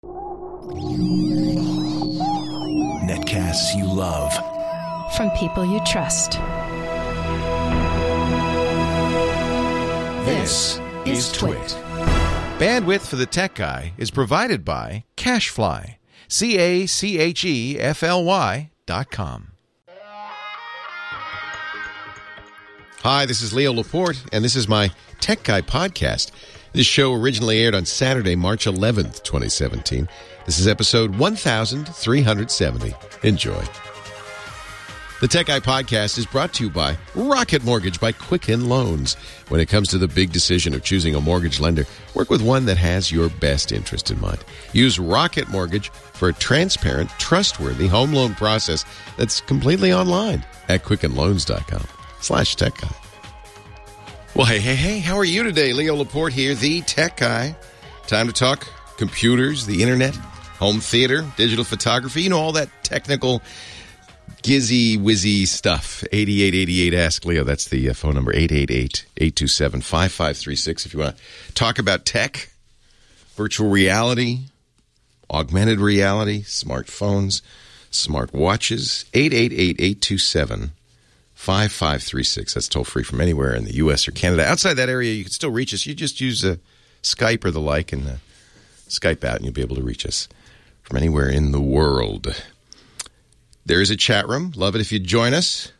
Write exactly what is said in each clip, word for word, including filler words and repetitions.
Netcasts you love. From people you trust. This is Twit. Bandwidth for the Tech Guy is provided by CacheFly. C A C H E F L Y dot com. Hi, this is Leo Laporte, and this is my Tech Guy podcast. This show originally aired on Saturday, March eleventh, twenty seventeen. This is episode one thousand three hundred seventy. Enjoy. The Tech Guy podcast is brought to you by Rocket Mortgage by Quicken Loans. When it comes to the big decision of choosing a mortgage lender, work with one that has your best interest in mind. Use Rocket Mortgage for a transparent, trustworthy home loan process that's completely online at quicken loans dot com slash tech guy. Well, hey, hey, hey, how are you today? Leo Laporte here, the Tech Guy. Time to talk computers, the internet, home theater, digital photography, you know, all that technical gizzy whizzy stuff. eighty-eight eighty-eight Ask Leo. That's the uh, phone number, eight eight eight, eight two seven, five five three six. If you want to talk about tech, virtual reality, augmented reality, smartphones, smart watches, eight eight eight, eight two seven, five five three six. That's toll free from anywhere in the U S or Canada. Outside that area, you can still reach us. You just use uh, Skype or the like and uh, Skype out, and you'll be able to reach us from anywhere in the world. There is a chat room. Love it if you join us.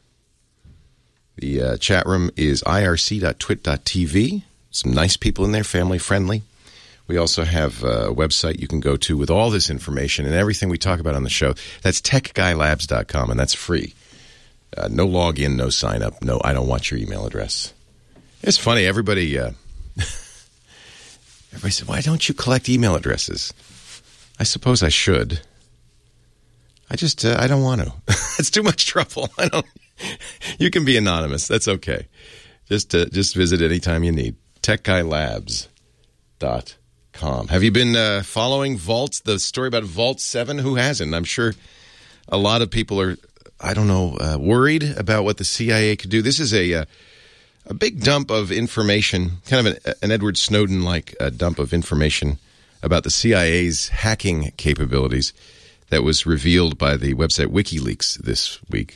The uh, chat room is I R C dot twit dot T V. Some nice people in there, family friendly. We also have a website you can go to with all this information and everything we talk about on the show. That's tech guy labs dot com, and that's free. Uh, no login, no sign up. No, I don't want your email address. It's funny. Everybody, uh, everybody said, "Why don't you collect email addresses?" I suppose I should. I just, uh, I don't want to. It's too much trouble. I don't. You can be anonymous. That's okay. Just, uh, just visit anytime you need. tech guy labs dot com. Have you been uh, following Vault, the story about Vault seven? Who hasn't? I'm sure a lot of people are, I don't know, uh, worried about what the C I A could do. This is a uh, a big dump of information, kind of an, an Edward Snowden-like uh, dump of information about the C I A's hacking capabilities that was revealed by the website WikiLeaks this week.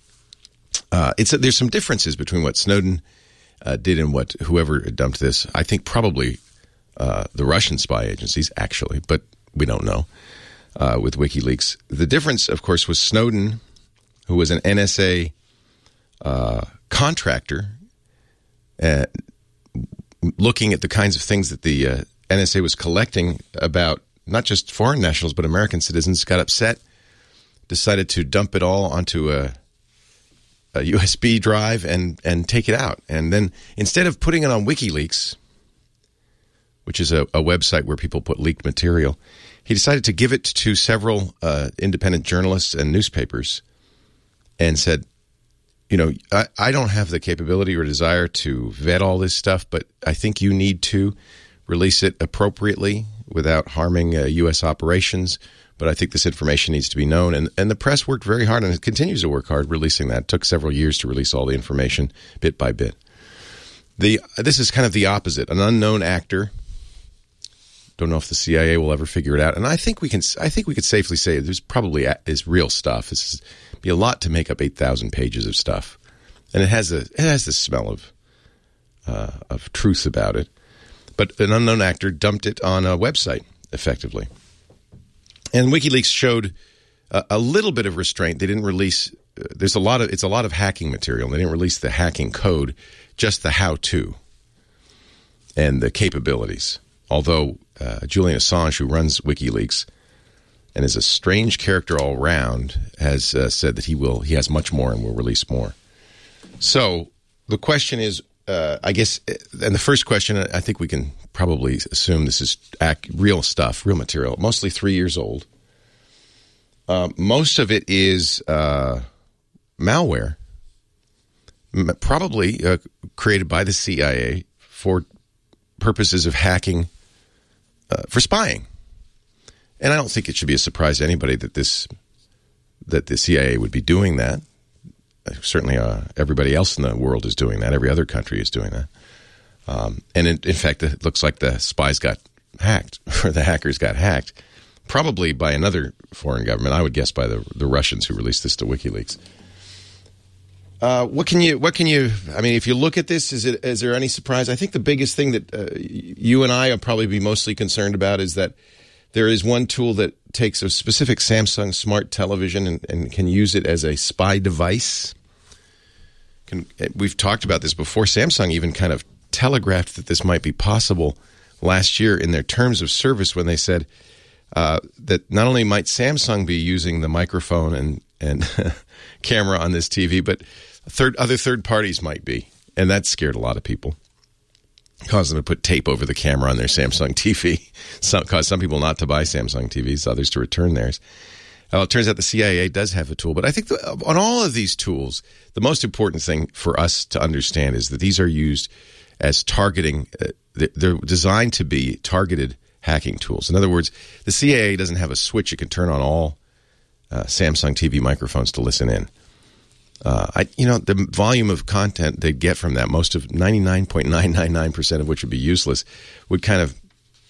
Uh, it's a, there's some differences between what Snowden uh, did and what whoever dumped this. I think probably uh, the Russian spy agencies, actually, but we don't know uh, with WikiLeaks. The difference, of course, was Snowden, who was an N S A uh, contractor, uh, looking at the kinds of things that the uh, N S A was collecting about not just foreign nationals, but American citizens, got upset, decided to dump it all onto a, a U S B drive and, and take it out. And then instead of putting it on WikiLeaks, which is a, a website where people put leaked material, he decided to give it to several uh, independent journalists and newspapers and said, you know, I, I don't have the capability or desire to vet all this stuff, but I think you need to release it appropriately without harming uh, U S operations. But I think this information needs to be known. And, and the press worked very hard, and it continues to work hard releasing that. It took several years to release all the information bit by bit. The This is kind of the opposite. An unknown actor. Don't know if the C I A will ever figure it out. And I think we can. I think we could safely say there's probably is real stuff. This is be a lot to make up eight thousand pages of stuff, and it has a it has the smell of uh, of truth about it. But an unknown actor dumped it on a website effectively, and WikiLeaks showed a, a little bit of restraint. They didn't release. Uh, there's a lot of it's a lot of hacking material. They didn't release the hacking code, just the how-to and the capabilities. Although uh, Julian Assange, who runs WikiLeaks and is a strange character all around, has uh, said that he will he has much more and will release more. So the question is, uh, I guess, and the first question, I think we can probably assume this is ac- real stuff, real material, mostly three years old. Uh, most of it is uh, malware, m- probably uh, created by the C I A for purposes of hacking, uh, for spying. And I don't think it should be a surprise to anybody that this that the C I A would be doing that. Certainly, uh, everybody else in the world is doing that. Every other country is doing that. Um, and in, in fact, it looks like the spies got hacked, or the hackers got hacked. probably by another foreign government. I would guess by the the Russians who released this to WikiLeaks. Uh, what can you? What can you? I mean, if you look at this, is it? Is there any surprise? I think the biggest thing that uh, you and I will probably be mostly concerned about is that there is one tool that takes a specific Samsung smart television and, and can use it as a spy device. Can, we've talked about this before. Samsung even kind of telegraphed that this might be possible last year in their terms of service when they said uh, that not only might Samsung be using the microphone and and camera on this T V, but Third, other third parties might be, and that scared a lot of people. Caused them to put tape over the camera on their Samsung T V. Some, caused some people not to buy Samsung T Vs, others to return theirs. Well, it turns out the C I A does have a tool, but I think the, on all of these tools, the most important thing for us to understand is that these are used as targeting. Uh, they're designed to be targeted hacking tools. In other words, the C I A doesn't have a switch it can turn on all uh, Samsung T V microphones to listen in. Uh, I, you know, the volume of content they'd get from that, most of ninety-nine point nine nine nine percent of which would be useless, would kind of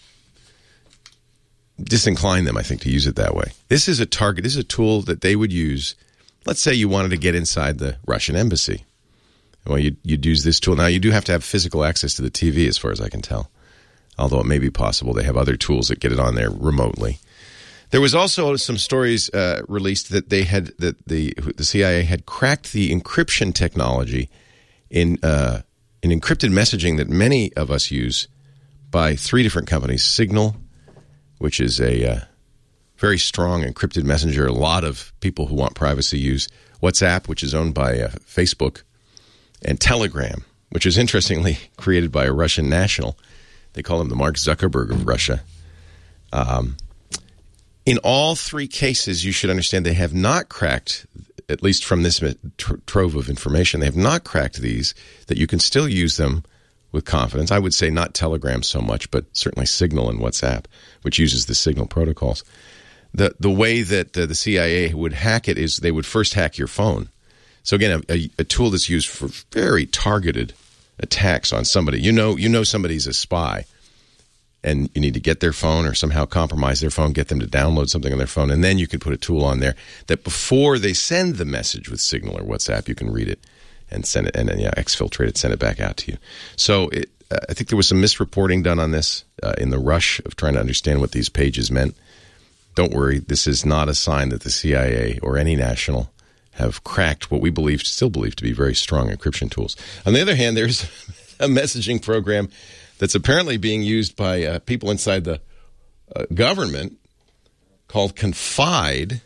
disincline them, I think, to use it that way. This is a target. This is a tool that they would use. Let's say you wanted to get inside the Russian embassy. Well, you'd, you'd use this tool. Now, you do have to have physical access to the T V, as far as I can tell, although it may be possible. They have other tools that get it on there remotely. There was also some stories uh, released that they had that the the C I A had cracked the encryption technology in uh, in encrypted messaging that many of us use by three different companies: Signal, which is a uh, very strong encrypted messenger. A lot of people who want privacy use WhatsApp, which is owned by uh, Facebook, and Telegram, which is interestingly created by a Russian national. They call him the Mark Zuckerberg of Russia. Um, In all three cases, you should understand they have not cracked, at least from this trove of information, they have not cracked these, that you can still use them with confidence. I would say not Telegram so much, but certainly Signal and WhatsApp, which uses the Signal protocols. The the way that uh, the C I A would hack it is they would first hack your phone. So again, a, a tool that's used for very targeted attacks on somebody. You know, you know somebody's a spy. And you need to get their phone or somehow compromise their phone, get them to download something on their phone, and then you can put a tool on there that before they send the message with Signal or WhatsApp, you can read it and send it, and then yeah, exfiltrate it, send it back out to you. So it, uh, I think there was some misreporting done on this uh, in the rush of trying to understand what these pages meant. Don't worry, this is not a sign that the C I A or any national have cracked what we believe, still believe to be very strong encryption tools. On the other hand, there's a messaging program that's apparently being used by uh, people inside the uh, government called Confide,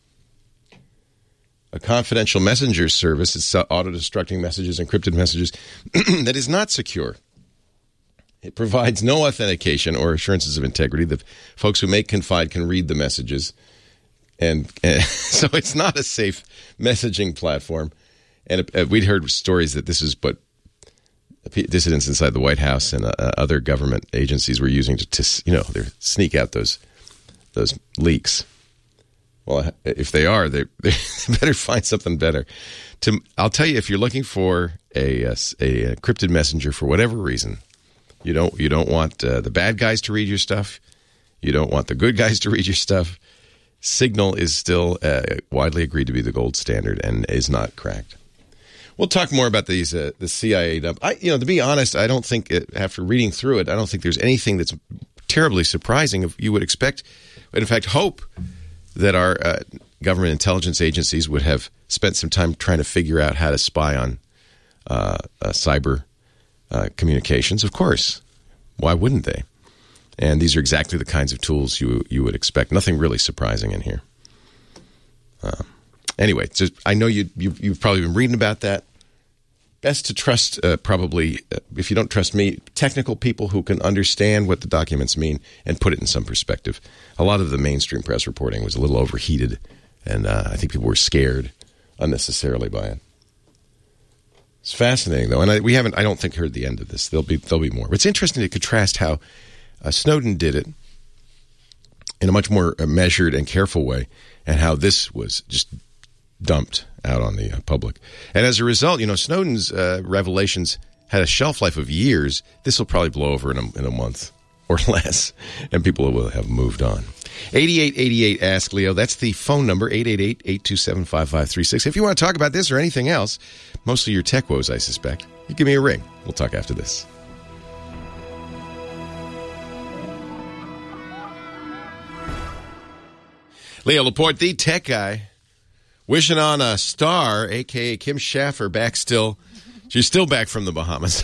a confidential messenger service. It's uh, auto-destructing messages, encrypted messages, that is not secure. It provides no authentication or assurances of integrity. The folks who make Confide can read the messages. And, and so it's not a safe messaging platform. And uh, we'd heard stories that this is but dissidents inside the White House and uh, other government agencies were using to, to you know, they sneak out those those leaks. Well, if they are, they, they better find something better. To, I'll tell you, if you're looking for a, a, a encrypted messenger for whatever reason, you don't you don't want uh, the bad guys to read your stuff, you don't want the good guys to read your stuff. Signal is still uh, widely agreed to be the gold standard and is not cracked. We'll talk more about these, uh, the C I A dump. I, you know, to be honest, I don't think, it, after reading through it, I don't think there's anything that's terribly surprising. You would expect, in fact, hope that our uh, government intelligence agencies would have spent some time trying to figure out how to spy on uh, uh, cyber uh, communications. Of course. Why wouldn't they? And these are exactly the kinds of tools you you would expect. Nothing really surprising in here. Uh, anyway, just, I know you, you, you've probably been reading about that. Best to trust, uh, probably, uh, if you don't trust me, technical people who can understand what the documents mean and put it in some perspective. A lot of the mainstream press reporting was a little overheated, and uh, I think people were scared unnecessarily by it. It's fascinating, though, and I, we haven't, I don't think, heard the end of this. There'll be there'll be more. But it's interesting to contrast how uh, Snowden did it in a much more measured and careful way, and how this was just dumped out on the uh, public. And as a result, you know, Snowden's uh, revelations had a shelf life of years. This will probably blow over in a, in a month, or less, and people will have moved on. eighty-eight eighty-eight Ask Leo. That's the phone number, eight eight eight, eight two seven, five five three six. If you want to talk about this or anything else, mostly your tech woes, I suspect, you give me a ring. We'll talk after this. Leo Laporte, the tech guy, wishing on a star, a k a. Kim Schaffer, back still. She's still back from the Bahamas.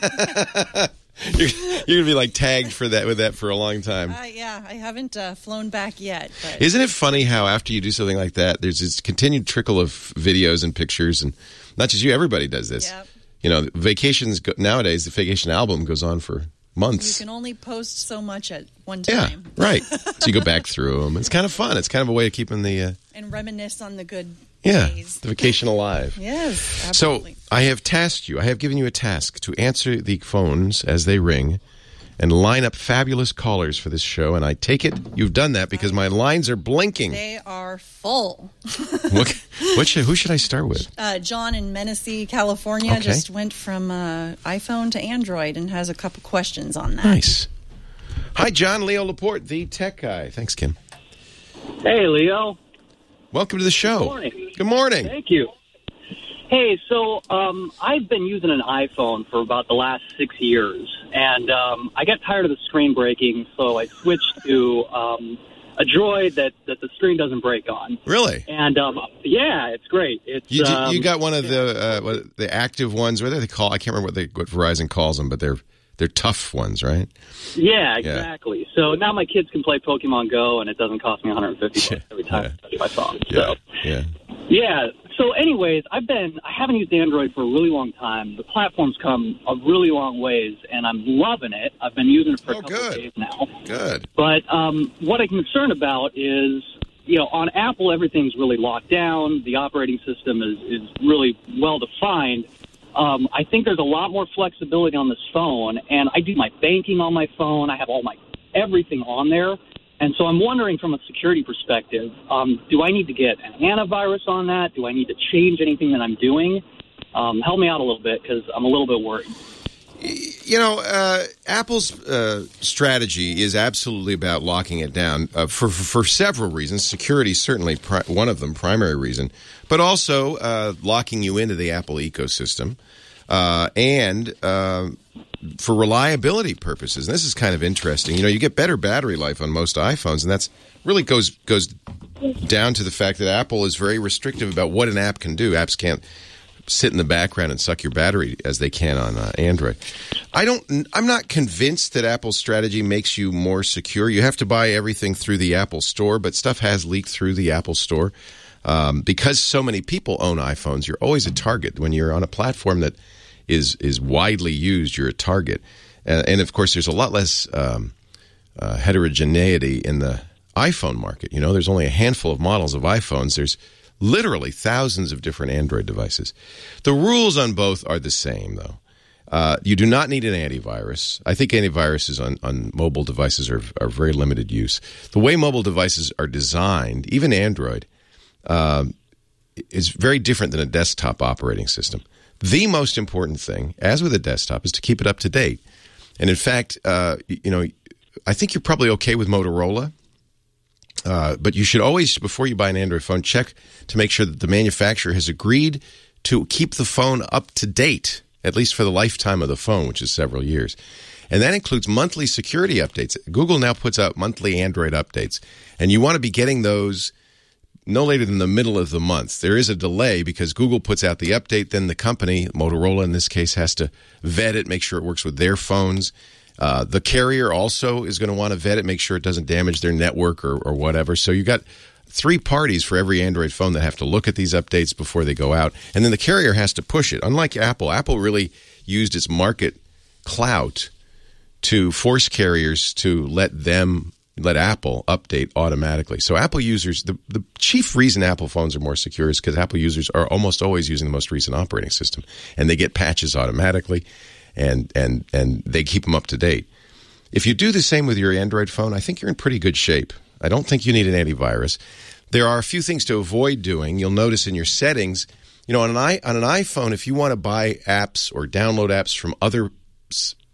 You're, you're going to be like tagged for that with that for a long time. Uh, yeah, I haven't uh, flown back yet. But. Isn't it funny how after you do something like that, there's this continued trickle of videos and pictures, and not just you, everybody does this. Yep. You know, vacations go, nowadays, the vacation album goes on for months. You can only post so much at one time. Yeah, right. So you go back through them. It's kind of fun. It's kind of a way of keeping the... Uh, and reminisce on the good yeah, days. The vacation alive. Yes, absolutely. So I have tasked you, I have given you a task to answer the phones as they ring and line up fabulous callers for this show. And I take it you've done that because my lines are blinking. They are full. what, what should, who should I start with? Uh, John in Menifee, California, okay. just went from uh, iPhone to Android and has a couple questions on that. Nice. Hi, John. Leo Laporte, the tech guy. Thanks, Kim. Hey, Leo. Welcome to the show. Good morning. Good morning. Thank you. Hey, so um, I've been using an iPhone for about the last six years, and um, I got tired of the screen breaking, so I switched to um, a Droid that, that the screen doesn't break on. Really? And um, yeah, it's great. It's you, um, you got one of the uh, what, the active ones. What do they call? I can't remember what they what Verizon calls them, but they're they're tough ones, right? Yeah, exactly. Yeah. So now my kids can play Pokemon Go, and it doesn't cost me one hundred fifty bucks every time yeah. I touch my phone. Yeah. So. Yeah. Yeah. So anyways, I've been, I haven't used Android for a really long time. The platform's come a really long ways, and I'm loving it. I've been using it for oh, a couple good. of days now. Good. But um, what I'm concerned about is, you know, on Apple, everything's really locked down. The operating system is, is really well-defined. Um, I think there's a lot more flexibility on this phone, and I do my banking on my phone. I have all my everything on there. And so I'm wondering from a security perspective, um, do I need to get an antivirus on that? Do I need to change anything that I'm doing? Um, help me out a little bit because I'm a little bit worried. You know, uh, Apple's uh, strategy is absolutely about locking it down uh, for, for for several reasons. Security is certainly pri- one of them, primary reason, but also uh, locking you into the Apple ecosystem uh, and uh, for reliability purposes. And this is kind of interesting. You know, you get better battery life on most iPhones, and that's really goes goes down to the fact that Apple is very restrictive about what an app can do. Apps can't sit in the background and suck your battery as they can on uh, Android. I don't. I'm not convinced that Apple's strategy makes you more secure. You have to buy everything through the Apple Store, but stuff has leaked through the Apple Store um, because so many people own iPhones. You're always a target when you're on a platform that is is widely used. You're a target, and, and of course, there's a lot less um, uh, heterogeneity in the iPhone market. You know, there's only a handful of models of iPhones. There's literally thousands of different Android devices. The rules on both are the same, though. Uh, you do not need an antivirus. I think antiviruses on, on mobile devices are, are very limited use. The way mobile devices are designed, even Android, uh, is very different than a desktop operating system. The most important thing, as with a desktop, is to keep it up to date. And in fact, uh, you know, I think you're probably okay with Motorola. Uh, but you should always, before you buy an Android phone, check to make sure that the manufacturer has agreed to keep the phone up to date, at least for the lifetime of the phone, which is several years. And that includes monthly security updates. Google now puts out monthly Android updates, and you want to be getting those no later than the middle of the month. There is a delay because Google puts out the update, then the company, Motorola in this case, has to vet it, make sure it works with their phones. Uh, the carrier also is going to want to vet it, make sure it doesn't damage their network or, or whatever. So you've got three parties for every Android phone that have to look at these updates before they go out. And then the carrier has to push it. Unlike Apple, Apple really used its market clout to force carriers to let them, let Apple update automatically. So Apple users, the, the chief reason Apple phones are more secure is because Apple users are almost always using the most recent operating system. And they get patches automatically. And, and and they keep them up to date. If you do the same with your Android phone, I think you're in pretty good shape. I don't think you need an antivirus. There are a few things to avoid doing. You'll notice in your settings, you know, on an i on an iPhone, if you want to buy apps or download apps from other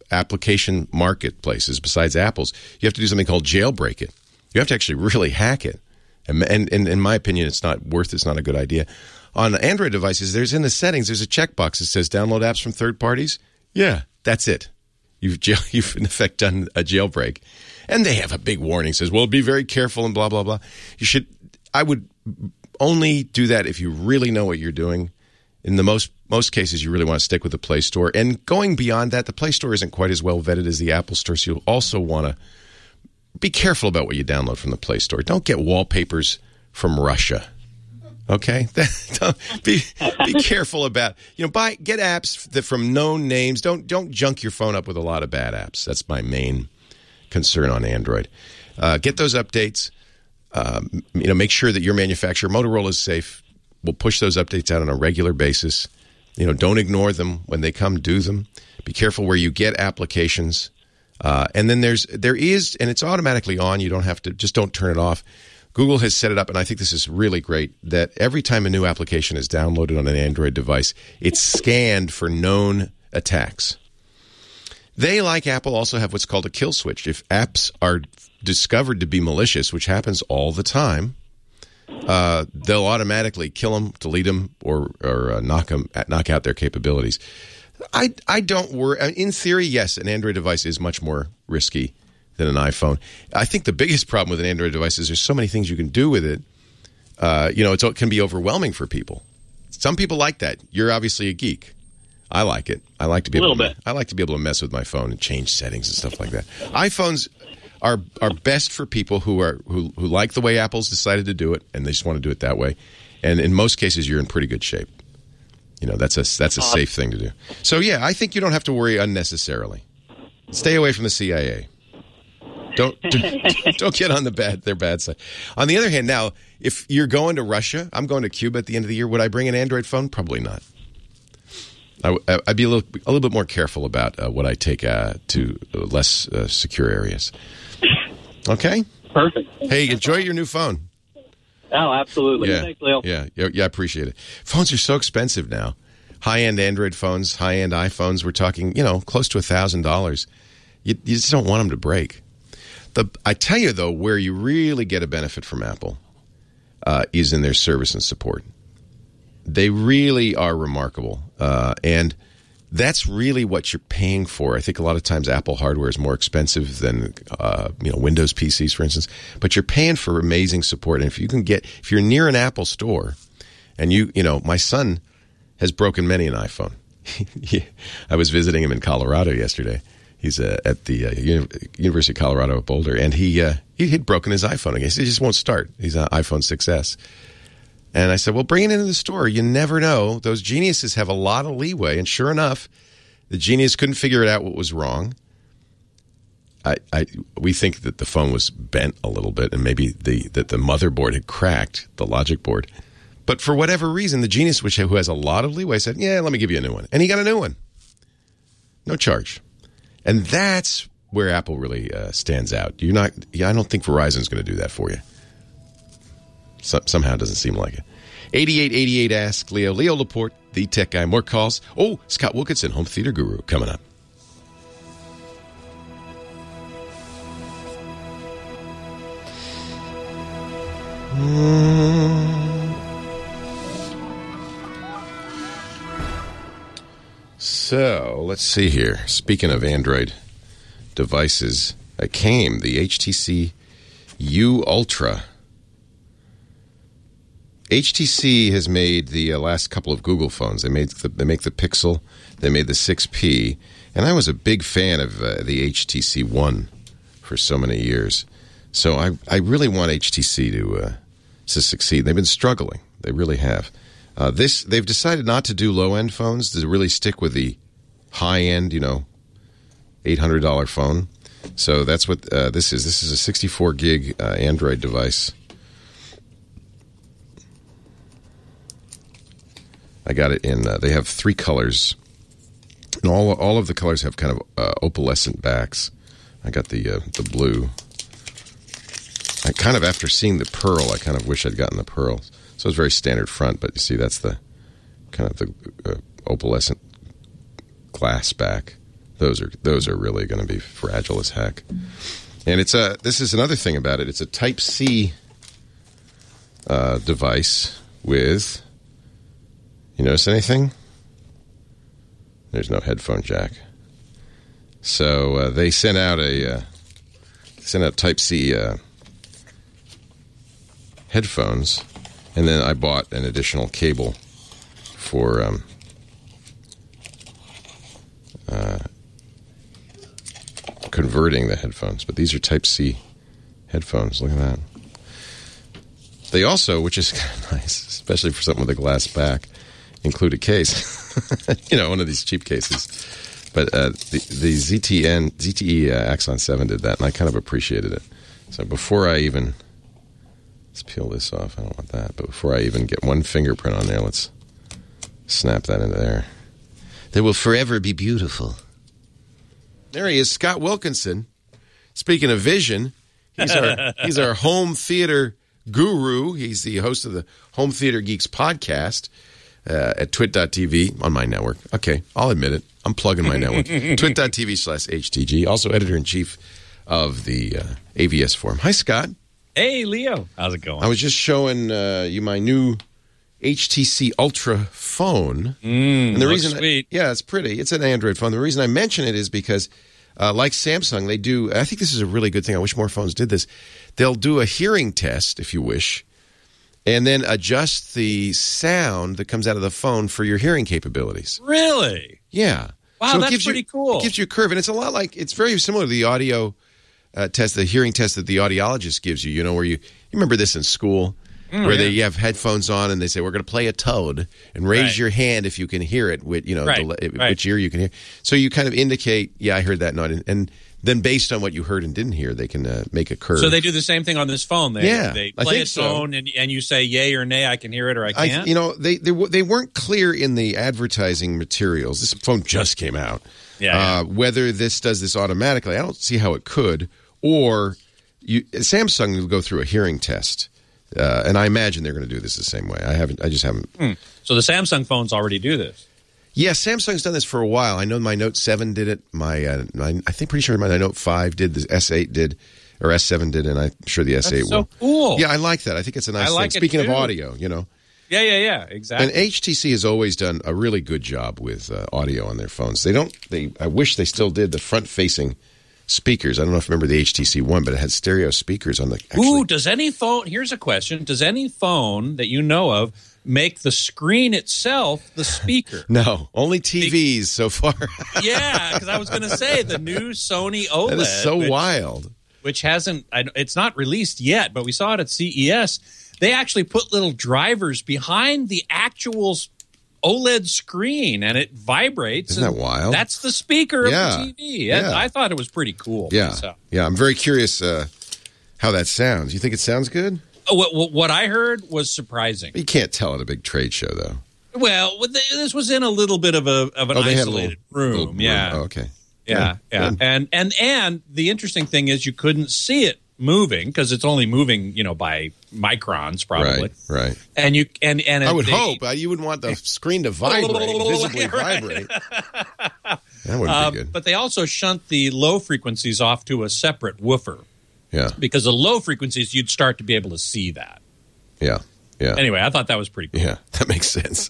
application marketplaces besides Apple's, you have to do something called jailbreak it. You have to actually really hack it. And, and, and in my opinion, it's not worth it. It's not a good idea. On Android devices, there's in the settings, there's a checkbox that says download apps from third parties. Yeah, that's it. You've, jail, you've in effect done a jailbreak. And they have a big warning says, well, be very careful and blah, blah, blah. You should, I would only do that if you really know what you're doing. In the most most cases, you really want to stick with the Play Store. And going beyond that, the Play Store isn't quite as well vetted as the Apple Store, so you'll also want to be careful about what you download from the Play Store. Don't get wallpapers from Russia. Okay? Don't, be be careful about, you know, buy get apps that from known names. Don't don't junk your phone up with a lot of bad apps. That's my main concern on Android. Uh, get those updates. Um, you know, make sure that your manufacturer, Motorola, is safe. We'll push those updates out on a regular basis. You know, don't ignore them when they come. Do them. Be careful where you get applications. Uh, and then there's there is, and it's automatically on. You don't have to, just don't turn it off. Google has set it up, and I think this is really great, that every time a new application is downloaded on an Android device, it's scanned for known attacks. They, like Apple, also have what's called a kill switch. If apps are discovered to be malicious, which happens all the time, uh, they'll automatically kill them, delete them, or, or uh, knock them, knock out their capabilities. I, I don't worry. In theory, yes, an Android device is much more risky than an iPhone. I think the biggest problem with an Android device is there's so many things you can do with it. Uh, you know, it's, it can be overwhelming for people. Some people like that. You're obviously a geek. I like it. I like to be a able little to, bit. I like to be able to mess with my phone and change settings and stuff like that. iPhones are are best for people who are who, who like the way Apple's decided to do it, and they just want to do it that way. And in most cases, you're in pretty good shape. You know, that's a that's a safe thing to do. So yeah, I think you don't have to worry unnecessarily. Stay away from the C I A. Don't don't get on the bad their bad side. On the other hand, now if you're going to Russia, I'm going to Cuba at the end of the year. Would I bring an Android phone? Probably not. I, I'd be a little a little bit more careful about uh, what I take uh, to less uh, secure areas. Okay. Perfect. Hey, enjoy your new phone. Oh, absolutely. Yeah, Thanks, Leo. yeah, yeah, yeah. I appreciate it. Phones are so expensive now. High-end Android phones, high-end iPhones. We're talking, you know, close to a thousand dollars. You you just don't want them to break. The I tell you though, where you really get a benefit from Apple uh, is in their service and support. They really are remarkable, uh, and that's really what you're paying for. I think a lot of times Apple hardware is more expensive than uh, you know Windows P Cs, for instance. But you're paying for amazing support, and if you can get, if you're near an Apple store, and you you know, my son has broken many an iPhone. I was visiting him in Colorado yesterday. He's uh, at the uh, Uni- University of Colorado at Boulder, and he uh, he had broken his iPhone again. He said, it just won't start. He's an iPhone six S. And I said, well, bring it into the store. You never know. Those geniuses have a lot of leeway. And sure enough, the genius couldn't figure it out what was wrong. I, I, we think that the phone was bent a little bit and maybe the that the motherboard had cracked, the logic board. But for whatever reason, the genius, which who has a lot of leeway, said, yeah, let me give you a new one. And he got a new one. No charge. And that's where Apple really uh, stands out. You're not. Yeah, I don't think Verizon's going to do that for you. So, somehow it doesn't seem like it. eighty-eight eighty-eight Ask Leo. Leo Laporte, the tech guy. More calls. Oh, Scott Wilkinson, home theater guru, coming up. So, let's see here. Speaking of Android devices, it came the H T C U Ultra. H T C has made the uh, last couple of Google phones. They made the, they make the Pixel, they made the six P, and I was a big fan of uh, the H T C One for so many years. So I I really want H T C to uh, to succeed. They've been struggling. They really have. Uh, this they've decided not to do low end phones, to really stick with the high end, you know, eight hundred dollars phone. So that's what uh, this is. This is a sixty-four gig uh, Android device. I got it in, uh, they have three colors, and all all of the colors have kind of uh, opalescent backs. I got the uh, the blue. I kind of, after seeing the pearl, I kind of wish I'd gotten the pearl. So it's very standard front, but you see that's the kind of the uh, opalescent glass back. Those are those are really going to be fragile as heck. And it's a this is another thing about it. It's a Type C uh, device with. You notice anything? There's no headphone jack. So uh, they sent out a uh, sent out Type C uh, headphones, and then I bought an additional cable for um, uh, converting the headphones. But these are Type C headphones. Look at that. They also, which is kind of nice, especially for something with a glass back, include a case. You know, one of these cheap cases. But uh, the, the Z T N, Z T E uh, Axon seven did that, and I kind of appreciated it. So before I even... Let's peel this off. I don't want that. But before I even get one fingerprint on there, let's snap that into there. They will forever be beautiful. There he is, Scott Wilkinson. Speaking of vision, he's our, he's our home theater guru. He's the host of the Home Theater Geeks podcast. Uh, at twit dot t v on my network. Okay, I'll admit it. I'm plugging my network. twit dot t v slash H T G. Also editor-in-chief of the uh, A V S Forum. Hi, Scott. Hey, Leo. How's it going? I was just showing uh, you my new H T C Ultra phone. Mm, and the looks reason, sweet. I, yeah, it's pretty. It's an Android phone. The reason I mention it is because, uh, like Samsung, they do, I think this is a really good thing. I wish more phones did this. They'll do a hearing test, if you wish, and then adjust the sound that comes out of the phone for your hearing capabilities. Really? Yeah. Wow, so it that's gives pretty you, cool. It gives you a curve, and it's a lot like, it's very similar to the audio uh, test, the hearing test that the audiologist gives you, you know, where you, you remember this in school, mm, where yeah. they you have headphones on and they say, we're going to play a Toad, and raise right. your hand if you can hear it, with, you know, right. the, right. which ear you can hear. So you kind of indicate, yeah, I heard that note, and, and then based on what you heard and didn't hear, they can uh, make a curve. So they do the same thing on this phone. They, yeah, they I play think a so. tone, and, and you say yay or nay, I can hear it or I can't. I, you know, they, they they weren't clear in the advertising materials. This phone just came out. Yeah, uh, yeah. Whether this does this automatically, I don't see how it could. Or you, Samsung will go through a hearing test, uh, and I imagine they're going to do this the same way. I haven't. I just haven't. Hmm. So the Samsung phones already do this. Yeah, Samsung's done this for a while. I know my Note seven did it. My, uh, my I think pretty sure my Note five did. The S eight did, or S seven did, and I'm sure the S eight That's will. so cool. Yeah, I like that. I think it's a nice I like thing. it Speaking too. of audio, you know. Yeah, yeah, yeah, exactly. And H T C has always done a really good job with uh, audio on their phones. They don't. They. I wish they still did the front-facing speakers. I don't know if you remember the H T C One, but it had stereo speakers on the. Actually, Ooh, does any phone? Here's a question: does any phone that you know of make the screen itself the speaker? No, only T Vs so far. Yeah, because I was going to say the new Sony OLED. That is so which, wild. Which hasn't. I, it's not released yet, but we saw it at C E S. They actually put little drivers behind the actual OLED screen, and it vibrates. Isn't that wild? That's the speaker Yeah. of the T V. Yeah. I thought it was pretty cool. Yeah, So. yeah. I'm very curious uh, how that sounds. You think it sounds good? What, what, what I heard was surprising. You can't tell at a big trade show, though. Well, this was in a little bit of a of an Oh, they had a isolated little- room. little Yeah. Oh, okay. Yeah, Good. yeah, Good. and and and the interesting thing is you couldn't see it moving because it's only moving, you know, by microns probably. Right, right. And you and and I would they, hope uh, you wouldn't want the screen to vibrate, visibly Right. vibrate. That wouldn't Um, be good. but they also shunt the low frequencies off to a separate woofer Yeah, because the low frequencies you'd start to be able to see that. yeah, yeah. Anyway, I thought that was pretty cool. Yeah, that makes sense.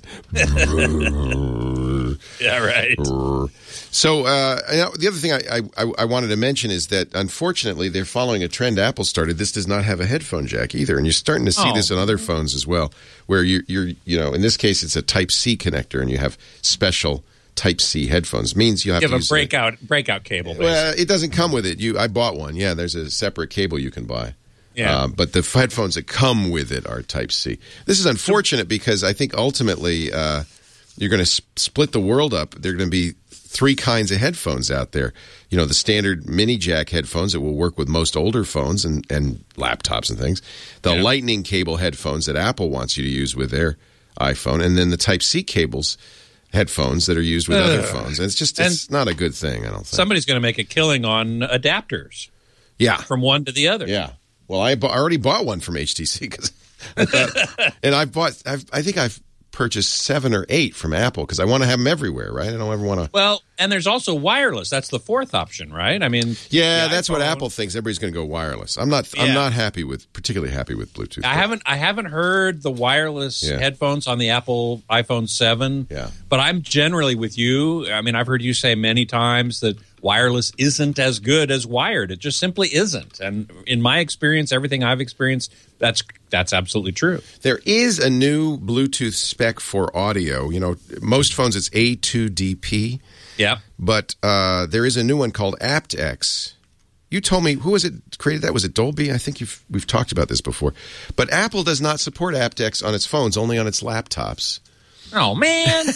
Yeah, right. So uh, you know, the other thing I, I, I wanted to mention is that unfortunately they're following a trend Apple started. This does not have a headphone jack either, and you're starting to see Oh. this on other phones as well, where you're, you're you know in this case it's a Type C connector, and you have special Type C headphones. Means you have You to have a use breakout breakout cable. Basically. Well, it doesn't come with it. You, I bought one. Yeah, there's a separate cable you can buy. Yeah. Uh, but the headphones that come with it are Type C. This is unfortunate because I think ultimately uh, you're going to sp- split the world up. There are going to be three kinds of headphones out there. You know, the standard mini jack headphones that will work with most older phones and, and laptops and things. The Yeah. lightning cable headphones that Apple wants you to use with their iPhone. And then the Type C cables headphones that are used with Ugh. other phones. And it's just it's And not a good thing, I don't think. Somebody's going to make a killing on adapters yeah. from one to the other. Yeah. Well, I bu- already bought one from H T C because I thought, and I've bought. I've, I think I've purchased seven or eight from Apple because I want to have them everywhere. Right? I don't ever want to. Well, and there's also wireless. That's the fourth option, right? I mean, Yeah, the that's what iPhone- Apple thinks. Everybody's going to go wireless. I'm not. I'm Yeah. not happy with, particularly happy with Bluetooth. I haven't I haven't heard the wireless Yeah. headphones on the Apple iPhone seven. Yeah. But I'm generally with you. I mean, I've heard you say many times that wireless isn't as good as wired. It just simply isn't. And in my experience, everything I've experienced, that's that's absolutely true. There is a new Bluetooth spec for audio. You know, most phones it's A two D P, Yeah. but uh, there is a new one called aptX. You told me, who was it created that? Was it Dolby? I think you've we've talked about this before. But Apple does not support aptX on its phones, only on its laptops. Oh man.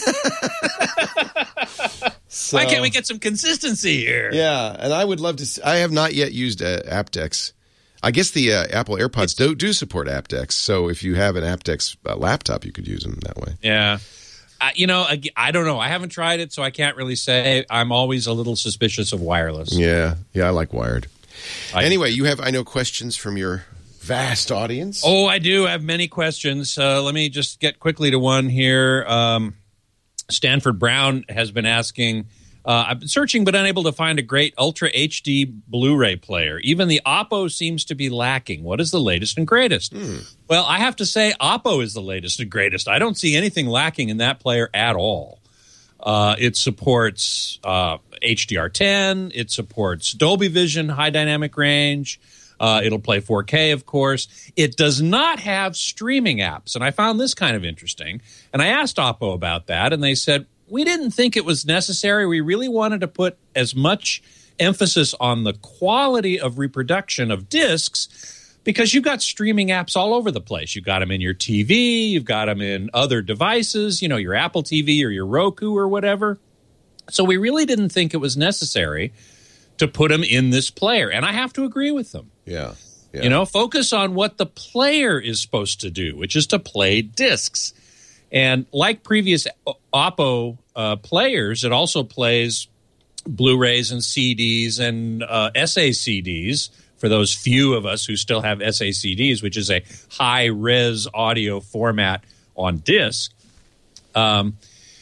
So, Why can't we get some consistency here? Yeah, and I would love to. See, I have not yet used uh, aptX. I guess the uh, Apple AirPods do, do support aptX, so if you have an aptX uh, laptop, you could use them that way. Yeah. I, you know, I, I don't know. I haven't tried it, so I can't really say. I'm always a little suspicious of wireless. Yeah, yeah, I like wired. I- Anyway, you have, I know, questions from your vast audience. Oh, I do have many questions. Uh, let me just get quickly to one here. Um, Stanford Brown has been asking, uh, I've been searching but unable to find a great Ultra H D Blu-ray player. Even the Oppo seems to be lacking. What is the latest and greatest? Hmm. Well, I have to say Oppo is the latest and greatest. I don't see anything lacking in that player at all. Uh, it supports uh, H D R ten. It supports Dolby Vision, high dynamic range. Uh, it'll play four K, of course. It does not have streaming apps, and I found this kind of interesting. And I asked Oppo about that, and they said, we didn't think it was necessary. We really wanted to put as much emphasis on the quality of reproduction of discs because you've got streaming apps all over the place. You've got them in your T V. You've got them in other devices, you know, your Apple T V or your Roku or whatever. So we really didn't think it was necessary to put them in this player. And I have to agree with them. Yeah. yeah. You know, focus on what the player is supposed to do, which is to play discs. And like previous Oppo uh, players, it also plays Blu-rays and C Ds and uh, S A C Ds for those few of us who still have S A C Ds, which is a high-res audio format on disc. Um,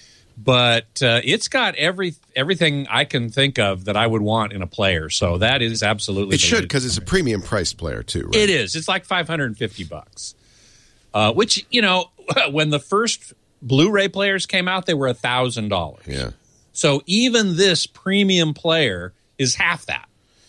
but uh, it's got every everything I can think of that I would want in a player. So that is absolutely It should, because it's a premium priced player, too, right? It is. It's like five hundred fifty bucks. Uh, which, you know, when the first Blu-ray players came out, they were one thousand dollars. Yeah. So even this premium player is half that.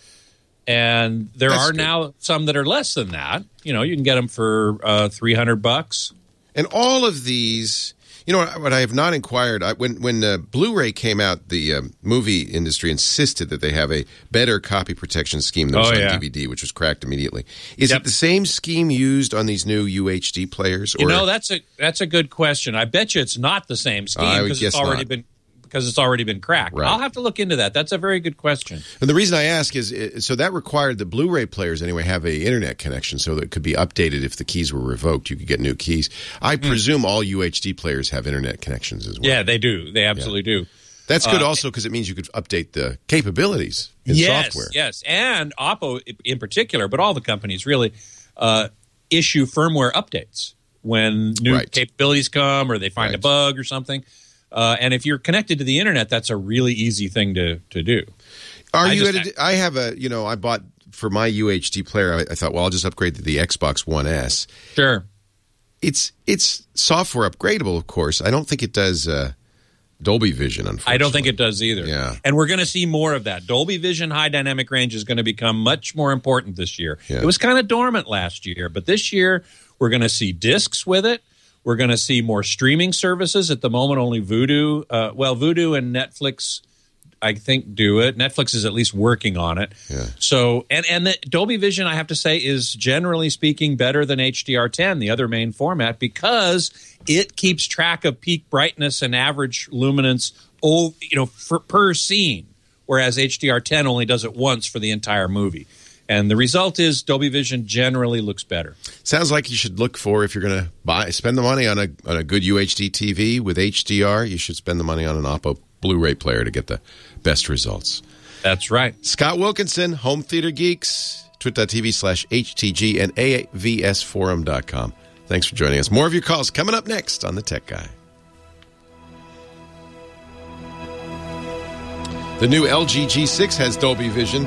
And there That's are good. now some that are less than that. You know, you can get them for uh, three hundred bucks. And all of these, you know, what I have not inquired, I, when when uh, Blu-ray came out, the um, movie industry insisted that they have a better copy protection scheme than was Oh, on yeah. D V D, which was cracked immediately. Is Yep. it the same scheme used on these new U H D players? Or You know, that's a that's a good question. I bet you it's not the same scheme I would because guess it's already not. been because it's already been cracked. Right. I'll have to look into that. That's a very good question. And the reason I ask is, uh, so that required the Blu-ray players anyway have a internet connection so that it could be updated if the keys were revoked. You could get new keys. I presume all U H D players have internet connections as well. Hmm. Yeah, they do. They absolutely do. That's good Uh, also because it means you could update the capabilities in yes, software. Yes, and Oppo in particular, but all the companies really uh, issue firmware updates when new Right. capabilities come or they find a Right. bug or something. Uh, and if you're connected to the internet, that's a really easy thing to, to do. Are I you just- at a, I have a, you know, I bought for my U H D player, I, I thought, well, I'll just upgrade to the Xbox One S. Sure. It's it's software upgradable, of course. I don't think it does uh, Dolby Vision, unfortunately. I don't think it does either. Yeah. And we're going to see more of that. Dolby Vision high dynamic range is going to become much more important this year. Yeah. It was kind of dormant last year, but this year we're going to see discs with it. We're going to see more streaming services. At the moment, only Vudu. Uh, well, Vudu and Netflix, I think, do it. Netflix is at least working on it. Yeah. So, and and the Dolby Vision, I have to say, is generally speaking better than H D R ten, the other main format, because it keeps track of peak brightness and average luminance, oh, you know, for, per scene, whereas H D R ten only does it once for the entire movie. And the result is Dolby Vision generally looks better. Sounds like you should look for, if you're going to buy, spend the money on a on a good U H D T V with H D R, you should spend the money on an Oppo Blu-ray player to get the best results. That's right. Scott Wilkinson, Home Theater Geeks, twit.tv slash HTG and A V S forum dot com. Thanks for joining us. More of your calls coming up next on The Tech Guy. The new L G G six has Dolby Vision.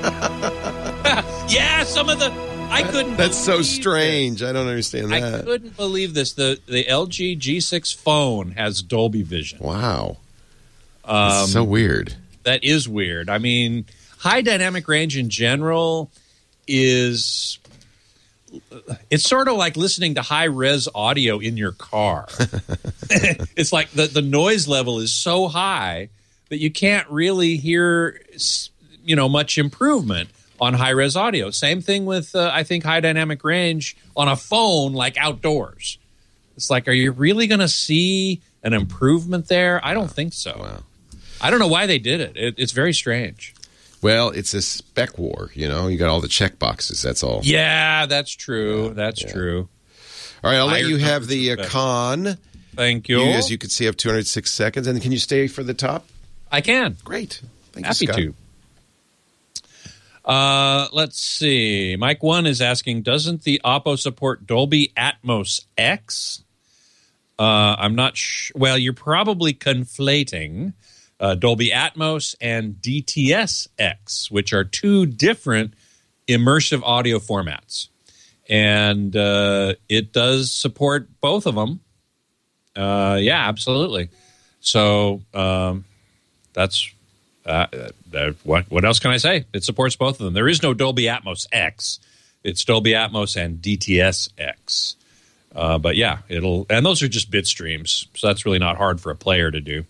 Yeah, some of the I couldn't. That's so believe strange. this. I don't understand I that. couldn't believe this. The the L G G six phone has Dolby Vision. Wow. Um, That's so weird. That is weird. I mean, high dynamic range in general is it's sort of like listening to high res audio in your car. It's like the, the noise level is so high that you can't really hear, you know, much improvement on high res audio. Same thing with, uh, I think, high dynamic range on a phone, like outdoors. It's like, are you really going to see an improvement there? I don't think so. Wow. I don't know why they did it. it. It's very strange. Well, it's a spec war, you know. You got all the check boxes. That's all. Yeah, that's true. Yeah, that's yeah. true. All right, I'll let Higher you have numbers the is uh, better. con. Thank you. You, as you can see, have two hundred six seconds. And can you stay for the top? I can. Great. Thank Happy you, Scott. to. Uh, let's see. Mike One is asking, doesn't the Oppo support Dolby Atmos X? Uh, I'm not sure. Well, you're probably conflating uh, Dolby Atmos and D T S X, which are two different immersive audio formats. And uh, it does support both of them. Uh, yeah, absolutely. So um, that's uh, uh, what. What else can I say? It supports both of them. There is no Dolby Atmos X. It's Dolby Atmos and D T S X. Uh, but yeah, it'll, and those are just bit streams, so that's really not hard for a player to do.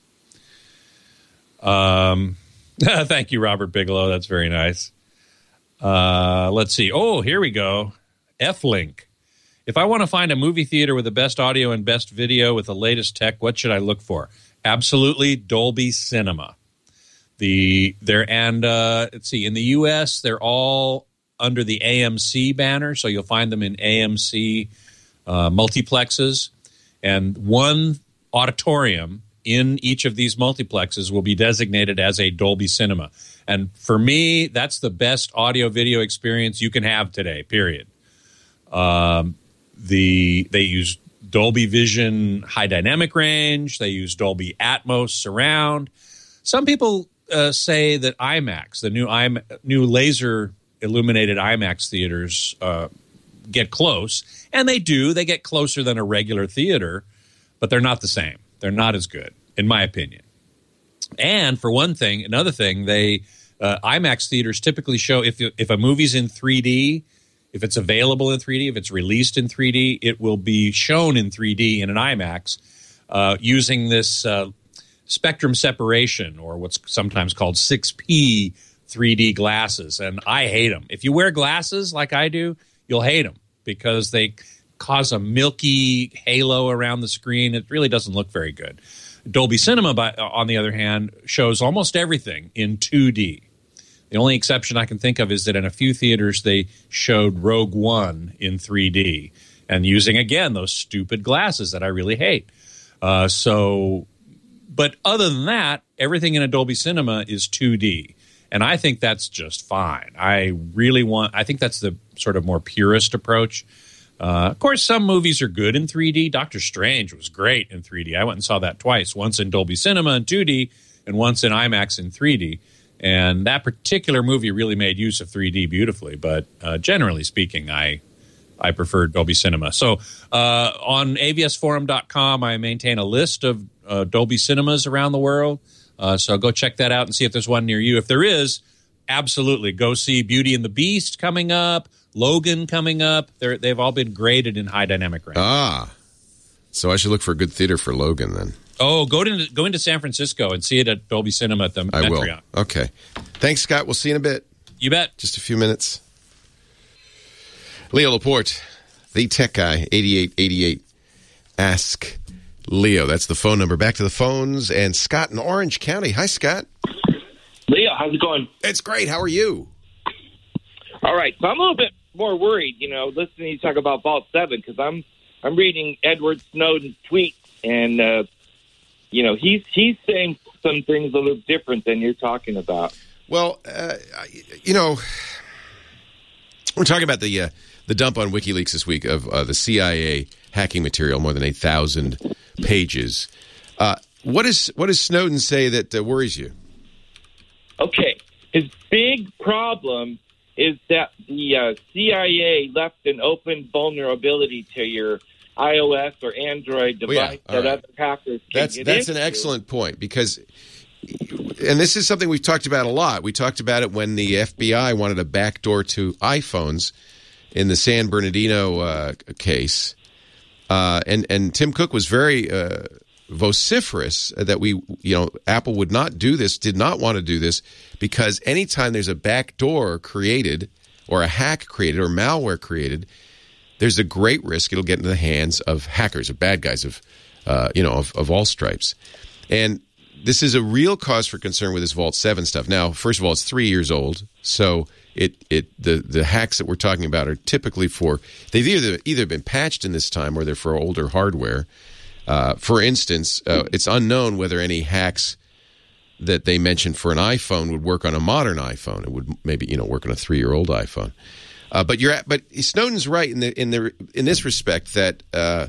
Um, thank you, Robert Bigelow. That's very nice. Uh, let's see. Oh, here we go. F-Link. If I want to find a movie theater with the best audio and best video with the latest tech, what should I look for? Absolutely, Dolby Cinema. The there and uh, let's see. In the U S, they're all under the A M C banner, so you'll find them in A M C uh, multiplexes, and one auditorium in each of these multiplexes will be designated as a Dolby Cinema. And for me, that's the best audio video experience you can have today, period. Um, the they use Dolby Vision high dynamic range. They use Dolby Atmos surround. Some people uh, say that IMAX, the new IMAX, new laser illuminated IMAX theaters, uh, get close, and they do. They get closer than a regular theater, but they're not the same. They're not as good, in my opinion. And for one thing, another thing, they uh, IMAX theaters typically show if if a movie's in three D, if it's available in three D, if it's released in three D, it will be shown in three D in an IMAX uh, using this uh, spectrum separation, or what's sometimes called six P three D glasses. And I hate them. If you wear glasses like I do, you'll hate them because they cause a milky halo around the screen. It really doesn't look very good. Dolby Cinema, by, on the other hand, shows almost everything in two D. The only exception I can think of is that in a few theaters they showed Rogue One in three D, and using, again, those stupid glasses that I really hate. Uh, so, but other than that, everything in a Dolby Cinema is two D. And I think that's just fine. I really want, I think that's the sort of more purist approach. Uh, of course, some movies are good in three D. Doctor Strange was great in three D. I went and saw that twice, once in Dolby Cinema in two D and once in IMAX in three D. And that particular movie really made use of three D beautifully. But uh, generally speaking, I I prefer Dolby Cinema. So uh, on A V S forum dot com, I maintain a list of uh, Dolby Cinemas around the world. Uh, so go check that out and see if there's one near you. If there is, absolutely go see Beauty and the Beast coming up, Logan coming up. They're, they've all been graded in high dynamic range. Ah, so I should look for a good theater for Logan then. Oh, go to go into San Francisco and see it at Dolby Cinema at the I Metreon. will. Okay. Thanks, Scott. We'll see you in a bit. You bet. Just a few minutes. Leo Laporte, the tech guy, eighty-eight eighty-eight. Ask Leo. That's the phone number. Back to the phones. And Scott in Orange County. Hi, Scott. Leo, how's it going? It's great. How are you? All right. So I'm a little bit more worried, you know, listening to you talk about Vault seven, because I'm I'm reading Edward Snowden's tweet, and, uh, you know, he's, he's saying some things a little different than you're talking about. Well, uh, you know, we're talking about the uh, the dump on WikiLeaks this week of uh, the C I A hacking material, more than eight thousand pages. Uh, what, is, what does Snowden say that uh, worries you? his big problem is that the uh, C I A left an open vulnerability to your iOS or Android device well, yeah. that right. other hackers can That's get that's into. an excellent point because, and this is something we've talked about a lot. We talked about it when the F B I wanted a backdoor to iPhones in the San Bernardino uh, case, uh, and and Tim Cook was very uh, vociferous that we, you know, Apple would not do this, did not want to do this, because anytime there's a backdoor created or a hack created or malware created, there's a great risk it'll get into the hands of hackers, of bad guys, of uh, you know, of, of all stripes. And this is a real cause for concern with this Vault seven stuff. Now, first of all, it's three years old, so it it the the hacks that we're talking about are typically for they've either either been patched in this time or they're for older hardware. Uh, for instance, uh, it's unknown whether any hacks that they mentioned for an iPhone would work on a modern iPhone. It would maybe you know work on a three-year-old iPhone. Uh, but you're at, but Snowden's right in the in the in this respect that uh,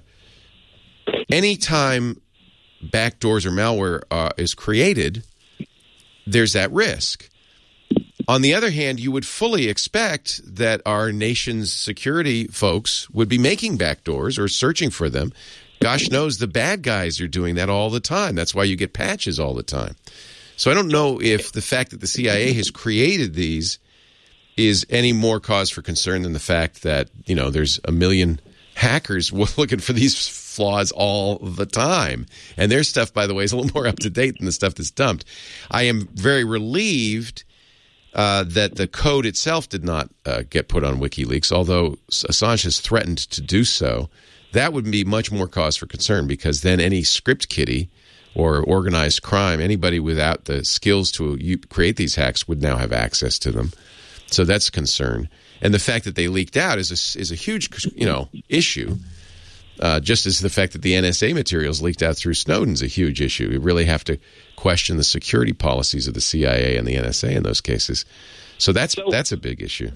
anytime backdoors or malware uh, is created, there's that risk. On the other hand, you would fully expect that our nation's security folks would be making backdoors or searching for them. Gosh knows the bad guys are doing that all the time. That's why you get patches all the time. So I don't know if the fact that the C I A has created these is any more cause for concern than the fact that, you know, there's a million hackers looking for these flaws all the time. And their stuff, by the way, is a little more up to date than the stuff that's dumped. I am very relieved uh, that the code itself did not uh, get put on WikiLeaks, although Assange has threatened to do so. That would be much more cause for concern, because then any script kiddie or organized crime, anybody without the skills to create these hacks would now have access to them. So that's a concern. And the fact that they leaked out is a, is a huge, you know, issue, uh, just as the fact that the N S A materials leaked out through Snowden's a huge issue. You really have to question the security policies of the C I A and the N S A in those cases. So that's so, that's a big issue.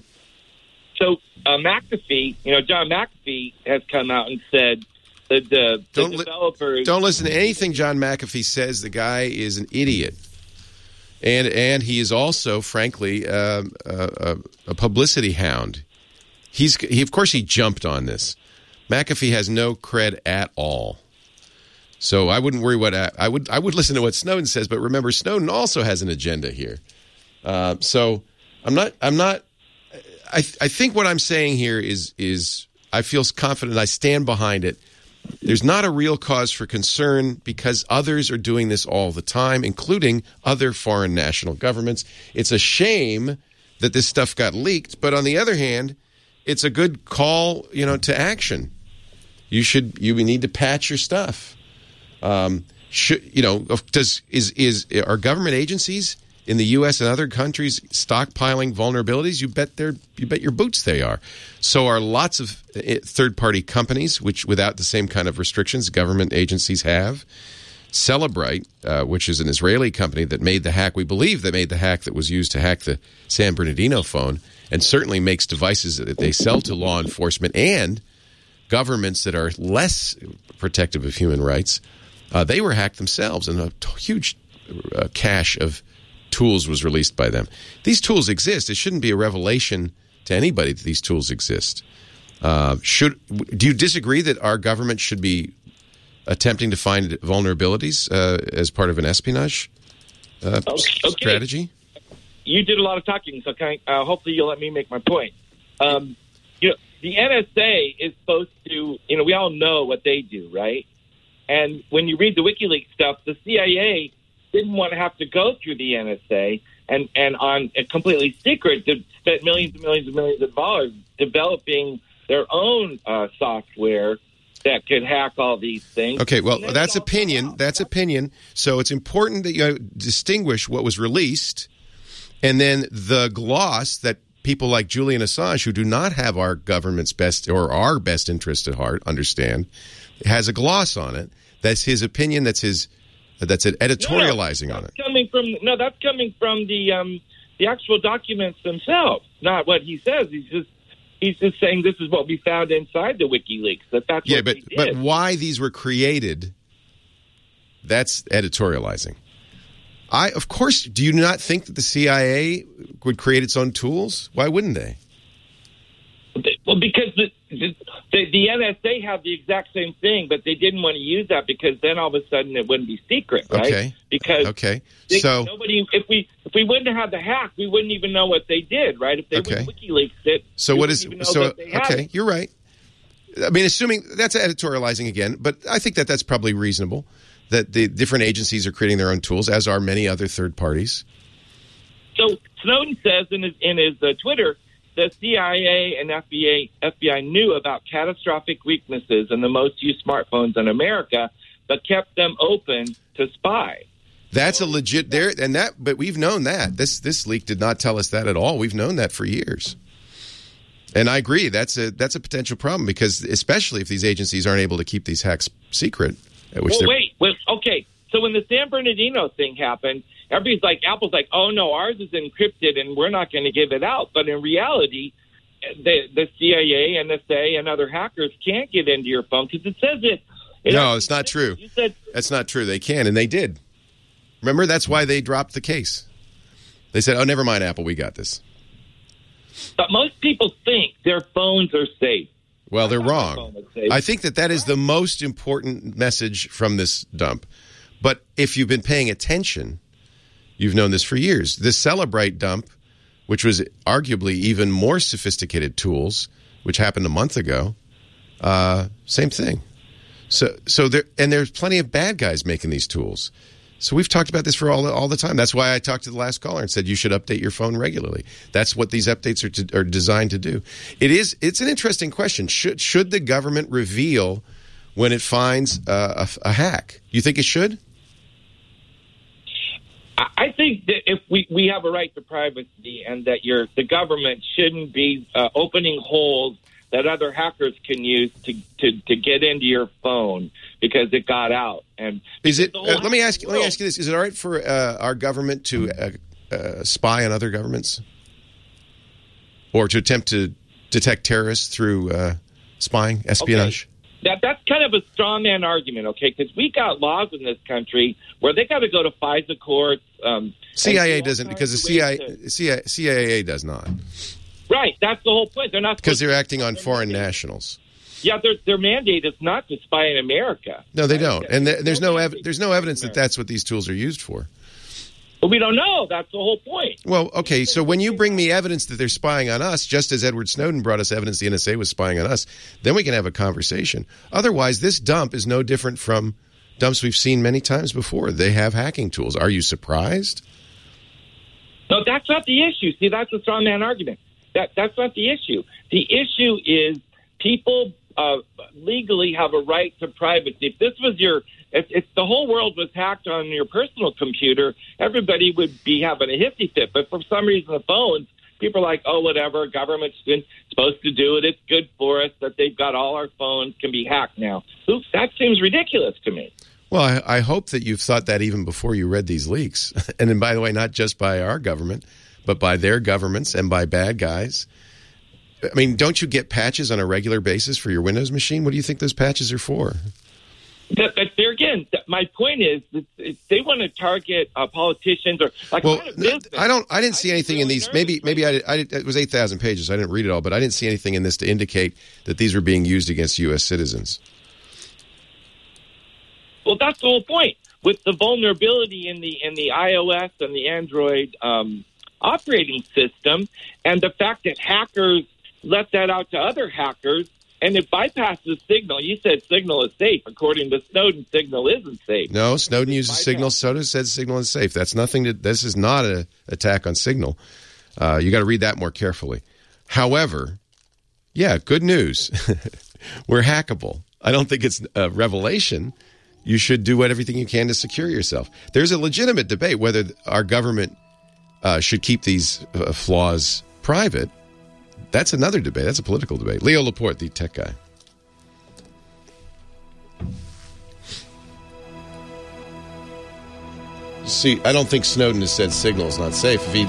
So uh, McAfee, you know, John McAfee has come out and said that the, the don't developers... Li- don't listen to anything John McAfee says. The guy is an idiot. And and he is also, frankly, uh, a, a publicity hound. He's he, of course, he jumped on this. McAfee has no cred at all. So I wouldn't worry what I would. I would listen to what Snowden says, but remember, Snowden also has an agenda here. Uh, so I'm not. I'm not. I I think what I'm saying here is is I feel confident. I stand behind it. There's not a real cause for concern because others are doing this all the time, including other foreign national governments. It's a shame that this stuff got leaked, but on the other hand, it's a good call, you know, to action. You should you need to patch your stuff. Um, should you know? Does is is are government agencies in the U S and other countries stockpiling vulnerabilities? You bet they're you bet your boots they are. So are lots of third-party companies, which without the same kind of restrictions government agencies have. Celebrite, uh, which is an Israeli company that made the hack, we believe they made the hack that was used to hack the San Bernardino phone, and certainly makes devices that they sell to law enforcement and governments that are less protective of human rights. Uh, they were hacked themselves, and a t- huge uh, cache of tools was released by them. These tools exist. It shouldn't be a revelation to anybody that these tools exist. Uh, should do you disagree that our government should be attempting to find vulnerabilities uh, as part of an espionage uh, okay. strategy? You did a lot of talking, so can I, uh, hopefully you'll let me make my point. Um, you know, the N S A is supposed to, you know, we all know what they do, right? And when you read the WikiLeaks stuff, the C I A didn't want to have to go through the N S A and, and on a completely secret, spent millions and millions and millions of dollars developing their own uh, software that could hack all these things. Okay, well, that's opinion. That's opinion. So it's important that you distinguish what was released and then the gloss that people like Julian Assange, who do not have our government's best or our best interest at heart, understand, has a gloss on it. That's his opinion. That's his. That's an editorializing no, on it. Coming from no, that's coming from the um, the actual documents themselves, not what he says. He's just he's just saying this is what we found inside the WikiLeaks. That that's yeah, what but we did. but why these were created? That's editorializing. I, of course, do you not think that the C I A would create its own tools? Why wouldn't they? Well, because the, the, the N S A have the exact same thing, but they didn't want to use that because then all of a sudden it wouldn't be secret, right? Okay. Because okay. They, so nobody, if we if we wouldn't have the hack, we wouldn't even know what they did, right? If they okay. would WikiLeaks it, so what is so? Okay, it. You're right. I mean, assuming that's editorializing again, but I think that that's probably reasonable. That the different agencies are creating their own tools, as are many other third parties. So Snowden says in his in his uh, Twitter, the C I A and F B I, F B I knew about catastrophic weaknesses in the most used smartphones in America, but kept them open to spy. That's a legit there, and that. But we've known that this this leak did not tell us that at all. We've known that for years, and I agree that's a that's a potential problem because especially if these agencies aren't able to keep these hacks secret. At which well, they're... wait, well, okay. So when the San Bernardino thing happened, everybody's like, Apple's like, oh no, ours is encrypted and we're not going to give it out. But in reality, the the C I A, N S A, and other hackers can't get into your phone because it says it. it no, it's not true. You said that's not true. They can, and they did. Remember, that's why they dropped the case. They said, "Oh, never mind, Apple, we got this." But most people think their phones are safe. Well, they're wrong. I think that that is the most important message from this dump. But if you've been paying attention, you've known this for years. The Celebrite dump, which was arguably even more sophisticated tools, which happened a month ago, uh, same thing. So, so there, and there's plenty of bad guys making these tools. So we've talked about this for all, all the time. That's why I talked to the last caller and said you should update your phone regularly. That's what these updates are, to, are designed to do. It is. It's an interesting question. Should should the government reveal when it finds uh, a, a hack? You think it should? I think that if we, we have a right to privacy and that you're, the government shouldn't be uh, opening holes that other hackers can use to, to, to get into your phone because it got out. And is it? Uh, let me ask. Let me ask you this: is it all right for uh, our government to uh, uh, spy on other governments, or to attempt to detect terrorists through uh, spying, espionage? Okay. That that's kind of a straw man argument, okay? Because we got laws in this country where they got to go to FISA courts. Um, C I A doesn't, because the C I A, C I A, C I A does not. Right, that's the whole point. They're not because they're acting on foreign nationals. Yeah, their their mandate is not to spy in America. No, they don't, and th- there's no ev- there's no evidence that that's what these tools are used for. But we don't know. That's the whole point. Well, okay, so when you bring me evidence that they're spying on us, just as Edward Snowden brought us evidence the N S A was spying on us, then we can have a conversation. Otherwise, this dump is no different from dumps we've seen many times before. They have hacking tools. Are you surprised? No, that's not the issue. See, that's a straw man argument. That That's not the issue. The issue is people uh, legally have a right to privacy. If this was your... If, if the whole world was hacked on your personal computer, everybody would be having a hissy fit. But for some reason, the phones, people are like, oh, whatever, government's been supposed to do it. It's good for us that they've got all our phones can be hacked now. Oops, that seems ridiculous to me. Well, I, I hope that you've thought that even before you read these leaks. And then, by the way, not just by our government, but by their governments and by bad guys. I mean, don't you get patches on a regular basis for your Windows machine? What do you think those patches are for? But, but there again, my point is that they want to target uh, politicians or like. Well, I don't. I didn't see anything in these. Maybe, maybe I, I. It was eight thousand pages. I didn't read it all, but I didn't see anything in this to indicate that these were being used against U S citizens. Well, that's the whole point with the vulnerability in the in the iOS and the Android um, operating system, and the fact that hackers let that out to other hackers. And it bypasses Signal. You said Signal is safe. According to Snowden, Signal isn't safe. No, Snowden uses Signal. Soda says Signal is safe. That's nothing to. This is not an attack on Signal. Uh, you got to read that more carefully. However, yeah, good news. We're hackable. I don't think it's a revelation. You should do what everything you can to secure yourself. There's a legitimate debate whether our government uh, should keep these uh, flaws private. That's another debate. That's a political debate. Leo Laporte, the tech guy. See, I don't think Snowden has said Signal is not safe. If he,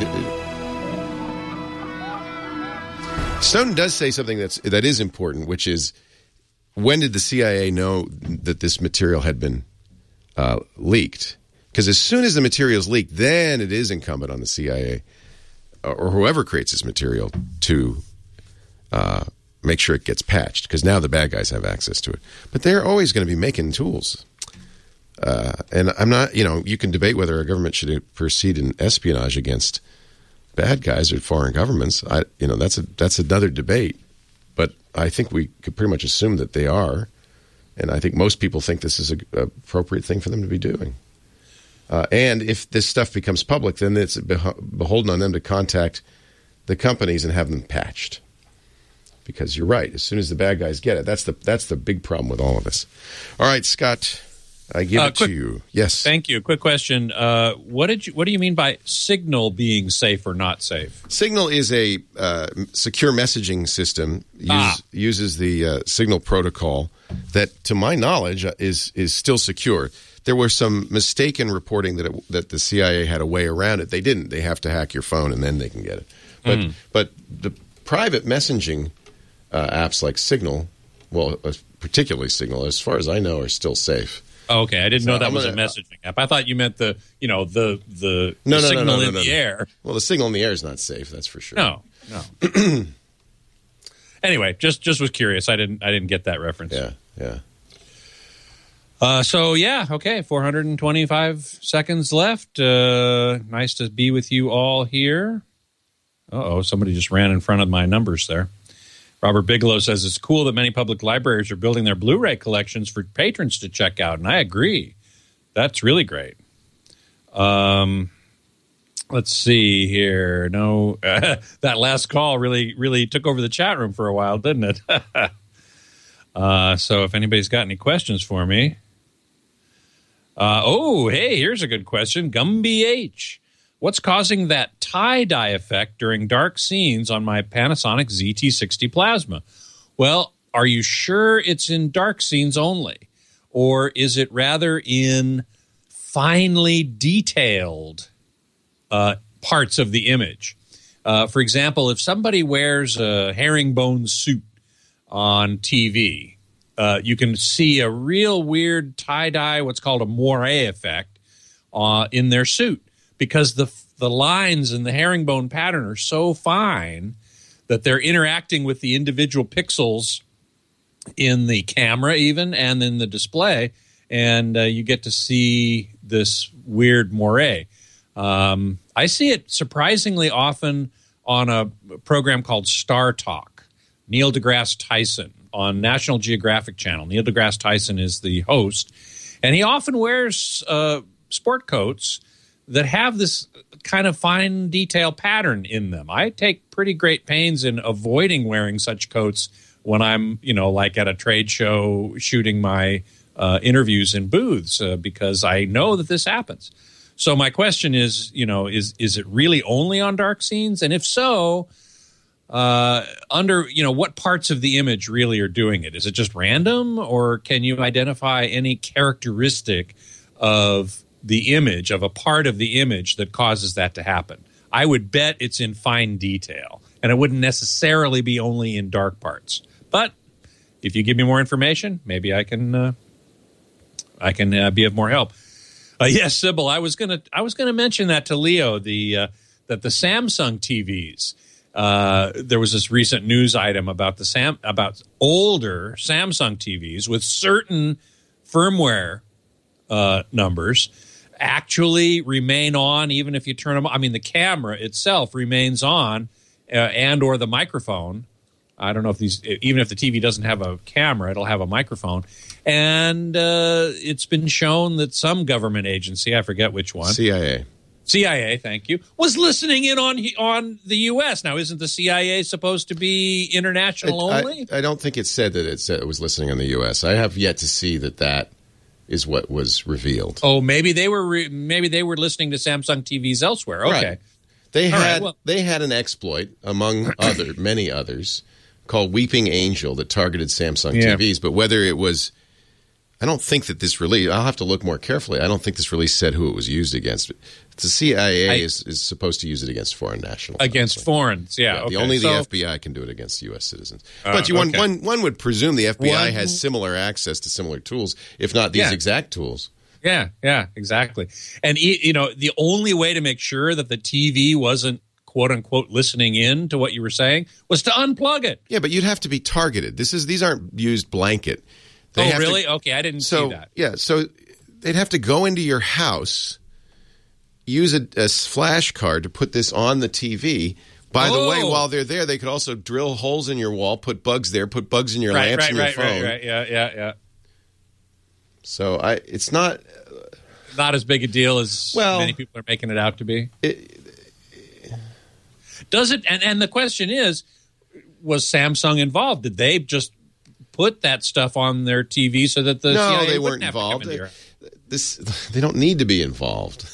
Snowden does say something that's that is important, which is when did the C I A know that this material had been uh, leaked? Because as soon as the material is leaked, then it is incumbent on the C I A or whoever creates this material to uh, make sure it gets patched, because now the bad guys have access to it. But they're always going to be making tools. Uh, and I'm not, you know, you can debate whether a government should proceed in espionage against bad guys or foreign governments. I, you know, that's a that's another debate. But I think we could pretty much assume that they are. And I think most people think this is an appropriate thing for them to be doing. Uh, and if this stuff becomes public, then it's beholden on them to contact the companies and have them patched. Because you're right, as soon as the bad guys get it, that's the that's the big problem with all of this. All right, Scott, I give uh, it quick, to you. Yes. Thank you. Quick question. Uh, what did you? What do you mean by Signal being safe or not safe? Signal is a uh, secure messaging system. Use, ah. Uses the uh, Signal protocol that, to my knowledge, is is still secure. There was some mistaken reporting that it, that the C I A had a way around it. They didn't. They have to hack your phone and then they can get it. But mm. but the private messaging uh, apps like Signal, well, uh, particularly Signal, as far as I know, are still safe. Oh, okay, I didn't so know that I'm was gonna, a messaging app. I thought you meant the you know the the, no, the no, signal no, no, in no, the no. air. Well, the signal in the air is not safe. That's for sure. No, no. Anyway, just just was curious. I didn't I didn't get that reference. Yeah, yeah. Uh, so, yeah, okay, four hundred twenty-five seconds left. Uh, nice to be with you all here. Uh-oh, somebody just ran in front of my numbers there. Robert Bigelow says it's cool that many public libraries are building their Blu-ray collections for patrons to check out, and I agree. That's really great. Um, let's see here. No, uh, that last call really, really took over the chat room for a while, didn't it? uh, so if anybody's got any questions for me. Uh, oh, hey, here's a good question. Gumby H. What's causing that tie-dye effect during dark scenes on my Panasonic Z T sixty Plasma? Well, are you sure it's in dark scenes only? Or is it rather in finely detailed uh, parts of the image? Uh, for example, if somebody wears a herringbone suit on T V, Uh, you can see a real weird tie-dye, what's called a moire effect, uh, in their suit, because the the lines in the herringbone pattern are so fine that they're interacting with the individual pixels in the camera even and in the display, and uh, you get to see this weird moire. Um, I see it surprisingly often on a program called Star Talk. Neil deGrasse Tyson on National Geographic Channel. Neil deGrasse Tyson is the host, and he often wears uh, sport coats that have this kind of fine detail pattern in them. I take pretty great pains in avoiding wearing such coats when I'm, you know, like at a trade show shooting my uh, interviews in booths uh, because I know that this happens. So my question is, you know, is is it really only on dark scenes? And if so, Uh, under, you know, what parts of the image really are doing it? Is it just random, or can you identify any characteristic of the image, of a part of the image that causes that to happen? I would bet it's in fine detail, and it wouldn't necessarily be only in dark parts. But if you give me more information, maybe I can, uh, I can uh, be of more help. Uh, yes, Sybil, I was gonna, I was gonna mention that to Leo, the uh, that the Samsung T Vs. Uh, there was this recent news item about the Sam about older Samsung T Vs with certain firmware uh, numbers actually remain on even if you turn them on. I mean, the camera itself remains on, uh, and or the microphone. I don't know if these, even if the T V doesn't have a camera, it'll have a microphone. And uh, it's been shown that some government agency, I forget which one, C I A. C I A, thank you, was listening in on on the U S. Now, isn't the C I A supposed to be international I, only? I, I don't think it said that it said it was listening in the U S. I have yet to see that that is what was revealed. Oh, maybe they were re- maybe they were listening to Samsung T Vs elsewhere. Okay, right. They All had right, well. they had an exploit among other many others called Weeping Angel that targeted Samsung Yeah. T Vs. But whether it was, I don't think that this release. I'll have to look more carefully. I don't think this release said who it was used against. The C I A I, is, is supposed to use it against foreign nationals. Against obviously. foreigners, yeah. yeah okay. the only the so, F B I can do it against U S citizens. Uh, but you okay. one, one one would presume the F B I One, has similar access to similar tools, if not these Yeah. exact tools. Yeah, yeah, exactly. And, you know, the only way to make sure that the T V wasn't, quote unquote, listening in to what you were saying was to unplug it. Yeah, but you'd have to be targeted. This is These aren't used blanket. They oh, have really? To, okay, I didn't so, see that. Yeah, so they'd have to go into your house, use a, a flash card to put this on the T V. By oh. the way, while they're there, they could also drill holes in your wall, put bugs there, put bugs in your right, lamps right, and your right, phone. Right, right, yeah, yeah, yeah. So I, it's not not as big a deal as well, many people are making it out to be. It, Does it? And, and the question is, was Samsung involved? Did they just put that stuff on their T V so that the no, C I A they wouldn't weren't have to come involved. into your- This they don't need to be involved.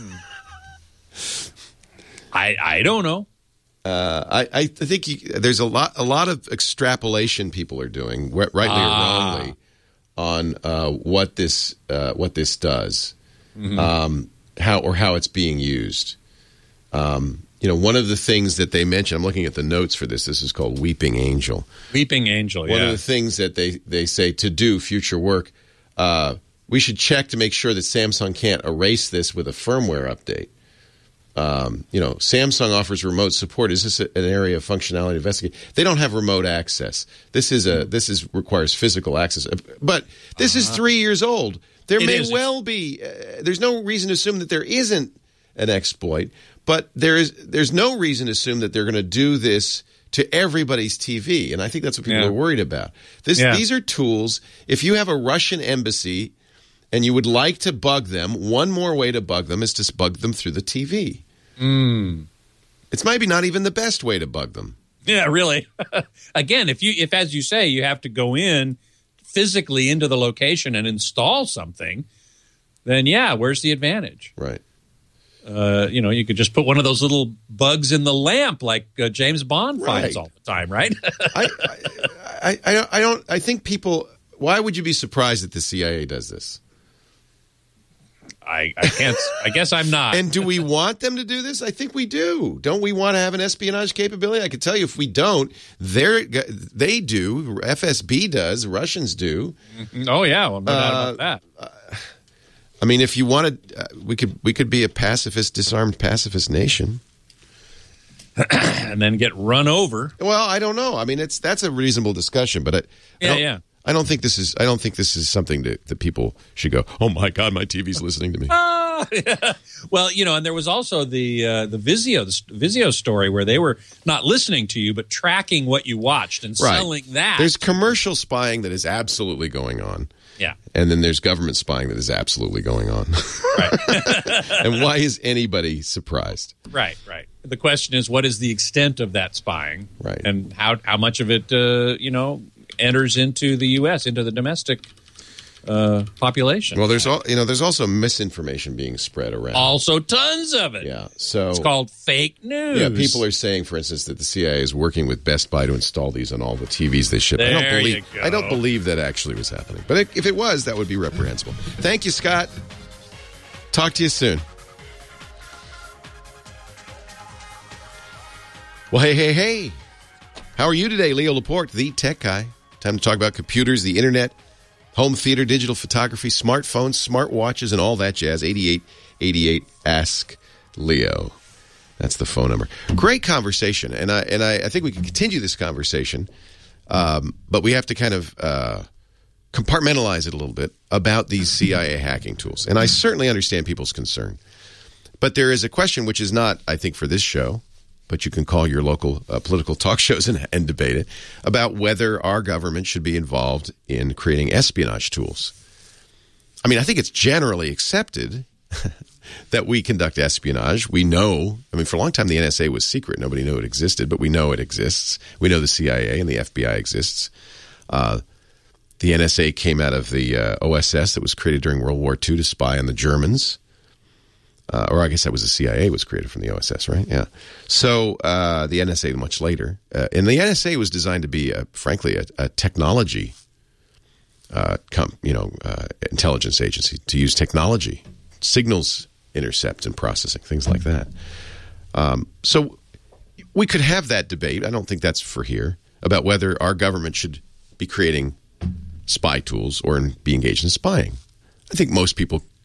I I don't know. Uh, I I think you, there's a lot a lot of extrapolation people are doing, rightly Ah. or wrongly, on uh, what this uh, what this does, Mm-hmm. um, how or how it's being used. Um, you know, one of the things that they mention, I'm looking at the notes for this. This is called Weeping Angel. Weeping Angel. One yeah. of the things that they they say to do future work, uh, we should check to make sure that Samsung can't erase this with a firmware update. Um, you know, Samsung offers remote support. Is this an area of functionality to investigate? They don't have remote access. This is a this is requires physical access. But this uh-huh. is three years old. There it may is. well be. Uh, there's no reason to assume that there isn't an exploit. But there is there's no reason to assume that they're going to do this to everybody's T V. And I think that's what people yeah. are worried about. This yeah. these are tools. If you have a Russian embassy and you would like to bug them, one more way to bug them is to bug them through the T V. Mm. It's maybe not even the best way to bug them. Yeah, really. Again, if you if as you say, you have to go in physically into the location and install something, then yeah, where's the advantage? Right. Uh, you know, you could just put one of those little bugs in the lamp like uh, James Bond finds Right. all the time, right? I, I, I, I don't. I think people. Why would you be surprised that the C I A does this? I, I can't. I guess I'm not. And do we want them to do this? I think we do. Don't we want to have an espionage capability? I can tell you, if we don't, they they do. F S B does. Russians do. Oh yeah, well, no doubt Uh, about that. I mean, if you wanted, uh, we could we could be a pacifist, disarmed pacifist nation. And then get run over. Well, I don't know. I mean, it's that's a reasonable discussion, but I, Yeah, I don't, yeah. I don't think this is. I don't think this is something that, that people should go. Oh my God, my T V's listening to me. Ah, yeah. Well, you know, and there was also the uh, the Vizio the Vizio story where they were not listening to you, but tracking what you watched and Right. selling that. There's commercial spying that is absolutely going on. Yeah. And then there's government spying that is absolutely going on. Right. And why is anybody surprised? Right, right. The question is, what is the extent of that spying? Right. And how how much of it, uh, you know, enters into the U S, into the domestic uh, population? Well, there's all you know. There's also misinformation being spread around. Also tons of it. Yeah. So It's called fake news. yeah, people are saying, for instance, that the C I A is working with Best Buy to install these on all the T Vs they ship. I don't There believe. you go. I don't believe that actually was happening. But it, if it was, that would be reprehensible. Thank you, Scott. Talk to you soon. Well, hey, hey, hey. How are you today? Leo Laporte, the tech guy. Time to talk about computers, the internet, home theater, digital photography, smartphones, smartwatches, and all that jazz. eighty-eight eighty-eight Ask Leo. That's the phone number. Great conversation. And I and I, I think we can continue this conversation, um, but we have to kind of uh, compartmentalize it a little bit about these C I A hacking tools. And I certainly understand people's concern. But there is a question which is not, I think, for this show, but you can call your local uh, political talk shows and, and debate it, about whether our government should be involved in creating espionage tools. I mean, I think it's generally accepted that we conduct espionage. We know, I mean, for a long time the N S A was secret. Nobody knew it existed, but we know it exists. We know the C I A and the F B I exists. Uh, the N S A came out of the uh, O S S that was created during World War Two to spy on the Germans. Uh, or I guess that was the C I A was created from the O S S, right? Yeah. So uh, the N S A much later. Uh, and the N S A was designed to be, a, frankly, a, a technology uh, com, you know, uh, intelligence agency, to use technology, signals intercept and processing, things like that. Um, so we could have that debate. I don't think that's for here, about whether our government should be creating spy tools or in, be engaged in spying. I think most people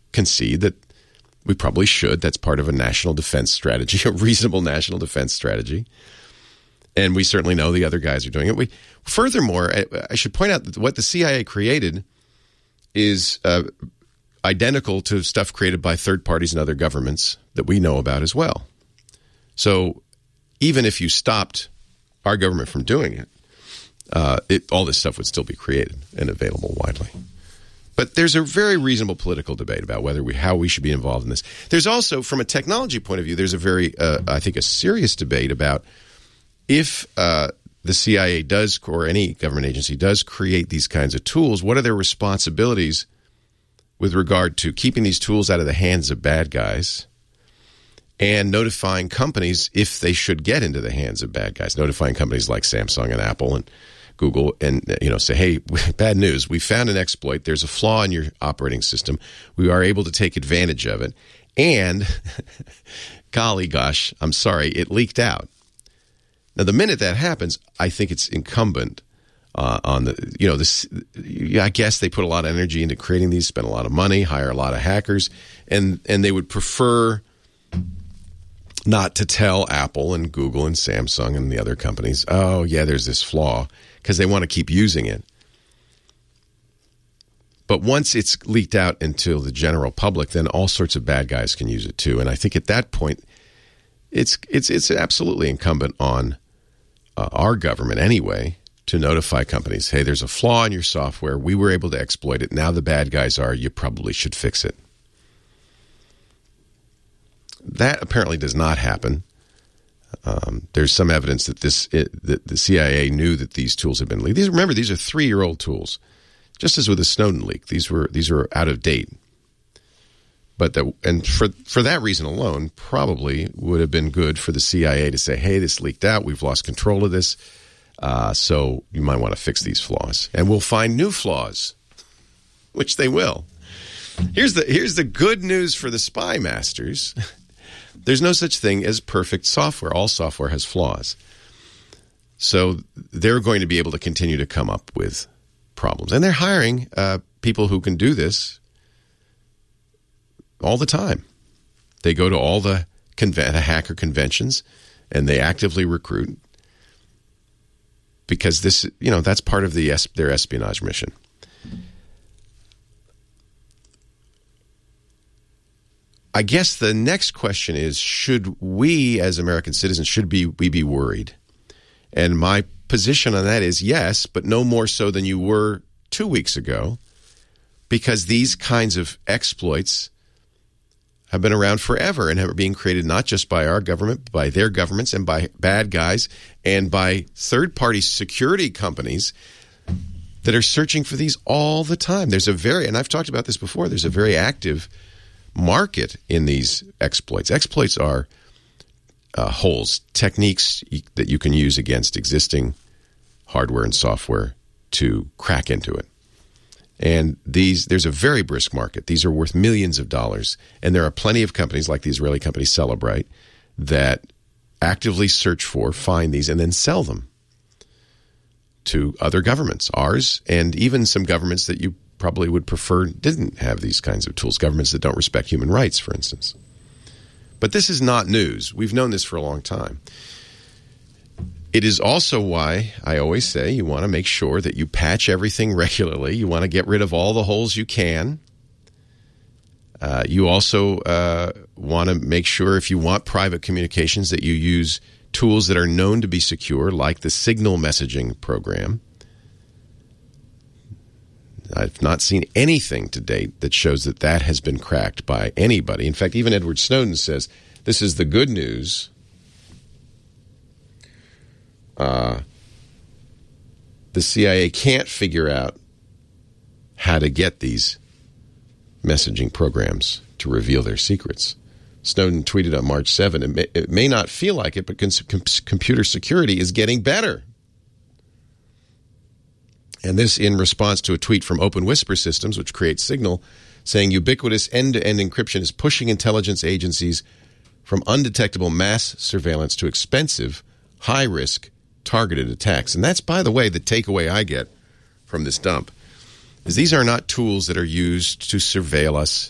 concede that we probably should. That's part of a national defense strategy, a reasonable national defense strategy. And we certainly know the other guys are doing it. We, furthermore, I, I should point out that what the C I A created is uh, identical to stuff created by third parties and other governments that we know about as well. So even if you stopped our government from doing it, uh, it, all this stuff would still be created and available widely. But there's a very reasonable political debate about whether we, how we should be involved in this. There's also, from a technology point of view, there's a very, uh, I think, a serious debate about if uh, the C I A does, or any government agency does create these kinds of tools, what are their responsibilities with regard to keeping these tools out of the hands of bad guys and notifying companies if they should get into the hands of bad guys, notifying companies like Samsung and Apple and Google and, you know, say, hey, bad news, we found an exploit. There's a flaw in your operating system. We are able to take advantage of it. And, golly gosh, I'm sorry, it leaked out. Now, the minute that happens, I think it's incumbent uh, on the, you know, this. I guess they put a lot of energy into creating these, spend a lot of money, hire a lot of hackers, and and they would prefer not to tell Apple and Google and Samsung and the other companies, oh, yeah, there's this flaw, because they want to keep using it. But once it's leaked out into the general public, then all sorts of bad guys can use it too. And I think at that point, it's it's it's absolutely incumbent on uh, our government anyway to notify companies, hey, there's a flaw in your software. We were able to exploit it. Now the bad guys are. You probably should fix it. That apparently does not happen. Um, there's some evidence that this it, that the C I A knew that these tools had been leaked. These, remember, these are three-year-old tools. Just as with the Snowden leak, these were these were out of date. But that, and for for that reason alone, probably would have been good for the C I A to say, hey, this leaked out. We've lost control of this. Uh, so you might want to fix these flaws. And we'll find new flaws, which they will. Here's the here's the good news for the spy masters. There's no such thing as perfect software. All software has flaws. So they're going to be able to continue to come up with problems. And they're hiring uh, people who can do this all the time. They go to all the, conve- the hacker conventions and they actively recruit because this, you know, that's part of the es- their espionage mission. I guess the next question is, should we as American citizens, should be, we be worried? And my position on that is yes, but no more so than you were two weeks ago, because these kinds of exploits have been around forever and are being created not just by our government, but by their governments and by bad guys and by third-party security companies that are searching for these all the time. There's a very, and I've talked about this before, there's a very active market in these exploits. Exploits are uh, holes, techniques that you can use against existing hardware and software to crack into it. And these, there's a very brisk market. These are worth millions of dollars. And there are plenty of companies like the Israeli company Cellebrite that actively search for, find these, and then sell them to other governments, ours, and even some governments that you probably would prefer didn't have these kinds of tools, governments that don't respect human rights, for instance. But this is not news. We've known this for a long time. It is also why I always say you want to make sure that you patch everything regularly. You want to get rid of all the holes you can. Uh, you also uh, want to make sure, if you want private communications, that you use tools that are known to be secure, like the Signal messaging program. I've not seen anything to date that shows that that has been cracked by anybody. In fact, even Edward Snowden says this is the good news. Uh, the C I A can't figure out how to get these messaging programs to reveal their secrets. Snowden tweeted on March seventh, it may, it may not feel like it, but cons- com- computer security is getting better. And this in response to a tweet from Open Whisper Systems, which creates Signal, saying ubiquitous end-to-end encryption is pushing intelligence agencies from undetectable mass surveillance to expensive, high-risk, targeted attacks. And that's, by the way, the takeaway I get from this dump, is these are not tools that are used to surveil us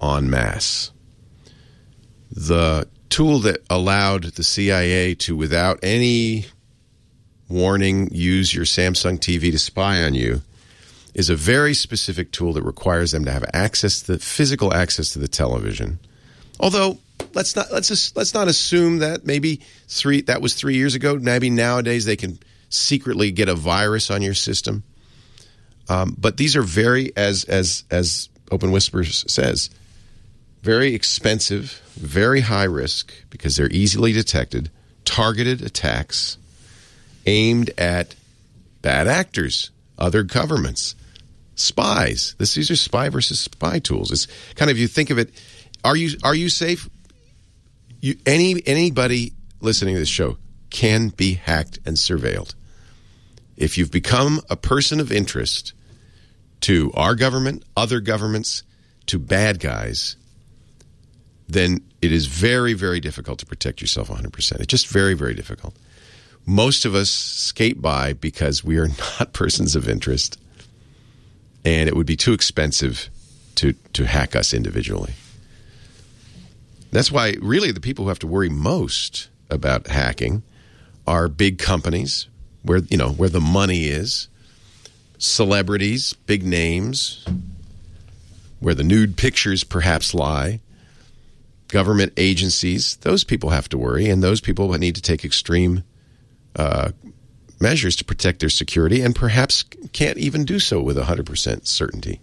en masse. The tool that allowed the C I A to, without any warning, use your Samsung T V to spy on you is a very specific tool that requires them to have access to the physical access to the television. Although let's not let's just, let's not assume that maybe three that was three years ago. Maybe nowadays they can secretly get a virus on your system. Um, but these are very, as as as Open Whispers says, very expensive, very high risk because they're easily detected, targeted attacks aimed at bad actors, other governments, spies. This, these are spy versus spy tools. It's kind of, you think of it, are you are you safe? You, any anybody listening to this show can be hacked and surveilled. If you've become a person of interest to our government, other governments, to bad guys, then it is very, very difficult to protect yourself one hundred percent. It's just very, very difficult. Most of us skate by because we are not persons of interest, and it would be too expensive to, to hack us individually. That's why, really, the people who have to worry most about hacking are big companies, where you know where the money is, celebrities, big names, where the nude pictures perhaps lie, government agencies. Those people have to worry, and those people need to take extreme uh, measures to protect their security, and perhaps can't even do so with one hundred percent certainty.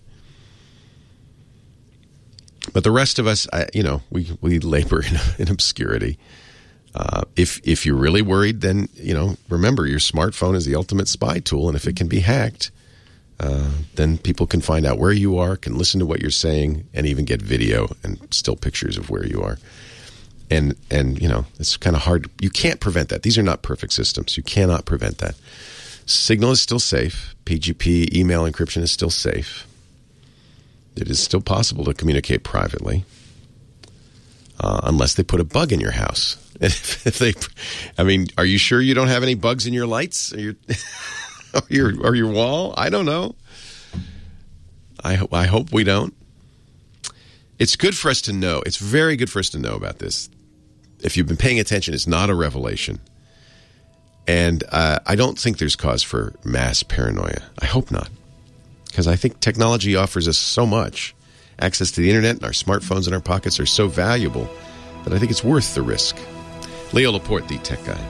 But the rest of us, I, you know, we we labor in, in obscurity. Uh, if if you're really worried, then you know, remember your smartphone is the ultimate spy tool, and if it can be hacked, uh, then people can find out where you are, can listen to what you're saying, and even get video and still pictures of where you are. And and you know, it's kind of hard. You can't prevent that. These are not perfect systems. You cannot prevent that. Signal is still safe. P G P email encryption is still safe. It is still possible to communicate privately, uh, unless they put a bug in your house. If, if they, I mean, are you sure you don't have any bugs in your lights or your or your, or your wall? I don't know. I hope I hope we don't. It's good for us to know. It's very good for us to know about this. If you've been paying attention, it's not a revelation, and uh, I don't think there's cause for mass paranoia. I hope not. Because I think technology offers us so much. Access to the internet and our smartphones in our pockets are so valuable that I think it's worth the risk. Leo Laporte, the tech guy.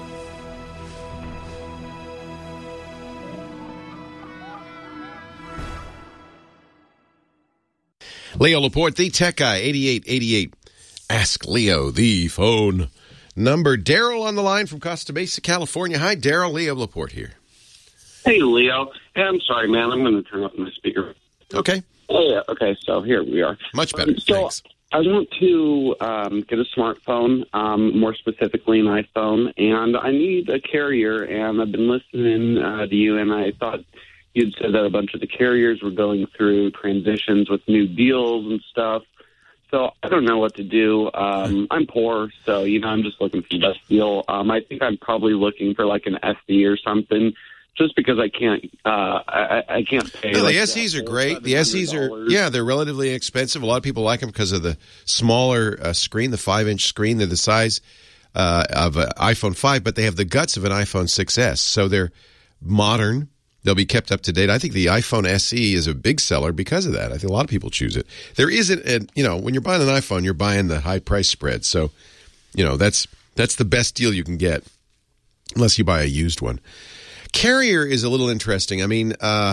Leo Laporte, the tech guy, eighty-eight eighty-eight. Ask Leo, the phone number. Daryl on the line from Costa Mesa, California. Hi, Daryl. Leo Laporte here. Hey, Leo. Hey, I'm sorry, man. I'm going to turn off my speaker. Okay. Oh, yeah. Okay, so here we are. Much better. Um, so Thanks. I want to um, get a smartphone, um, more specifically an iPhone, and I need a carrier, and I've been listening uh, to you, and I thought you'd said that a bunch of the carriers were going through transitions with new deals and stuff. So I don't know what to do. Um, I'm poor, so, you know, I'm just looking for the best deal. Um, I think I'm probably looking for like an S E or something. Just because I can't, uh, I, I can't pay. No, like the S Es that, are great. The S Es are, yeah, they're relatively expensive. A lot of people like them because of the smaller uh, screen, the five-inch screen. They're the size uh, of an iPhone five, but they have the guts of an iPhone six S. So they're modern. They'll be kept up to date. I think the iPhone S E is a big seller because of that. I think a lot of people choose it. There isn't, a, you know, when you're buying an iPhone, you're buying the high price spread. So, you know, that's that's the best deal you can get, unless you buy a used one. Carrier is a little interesting. I mean, uh,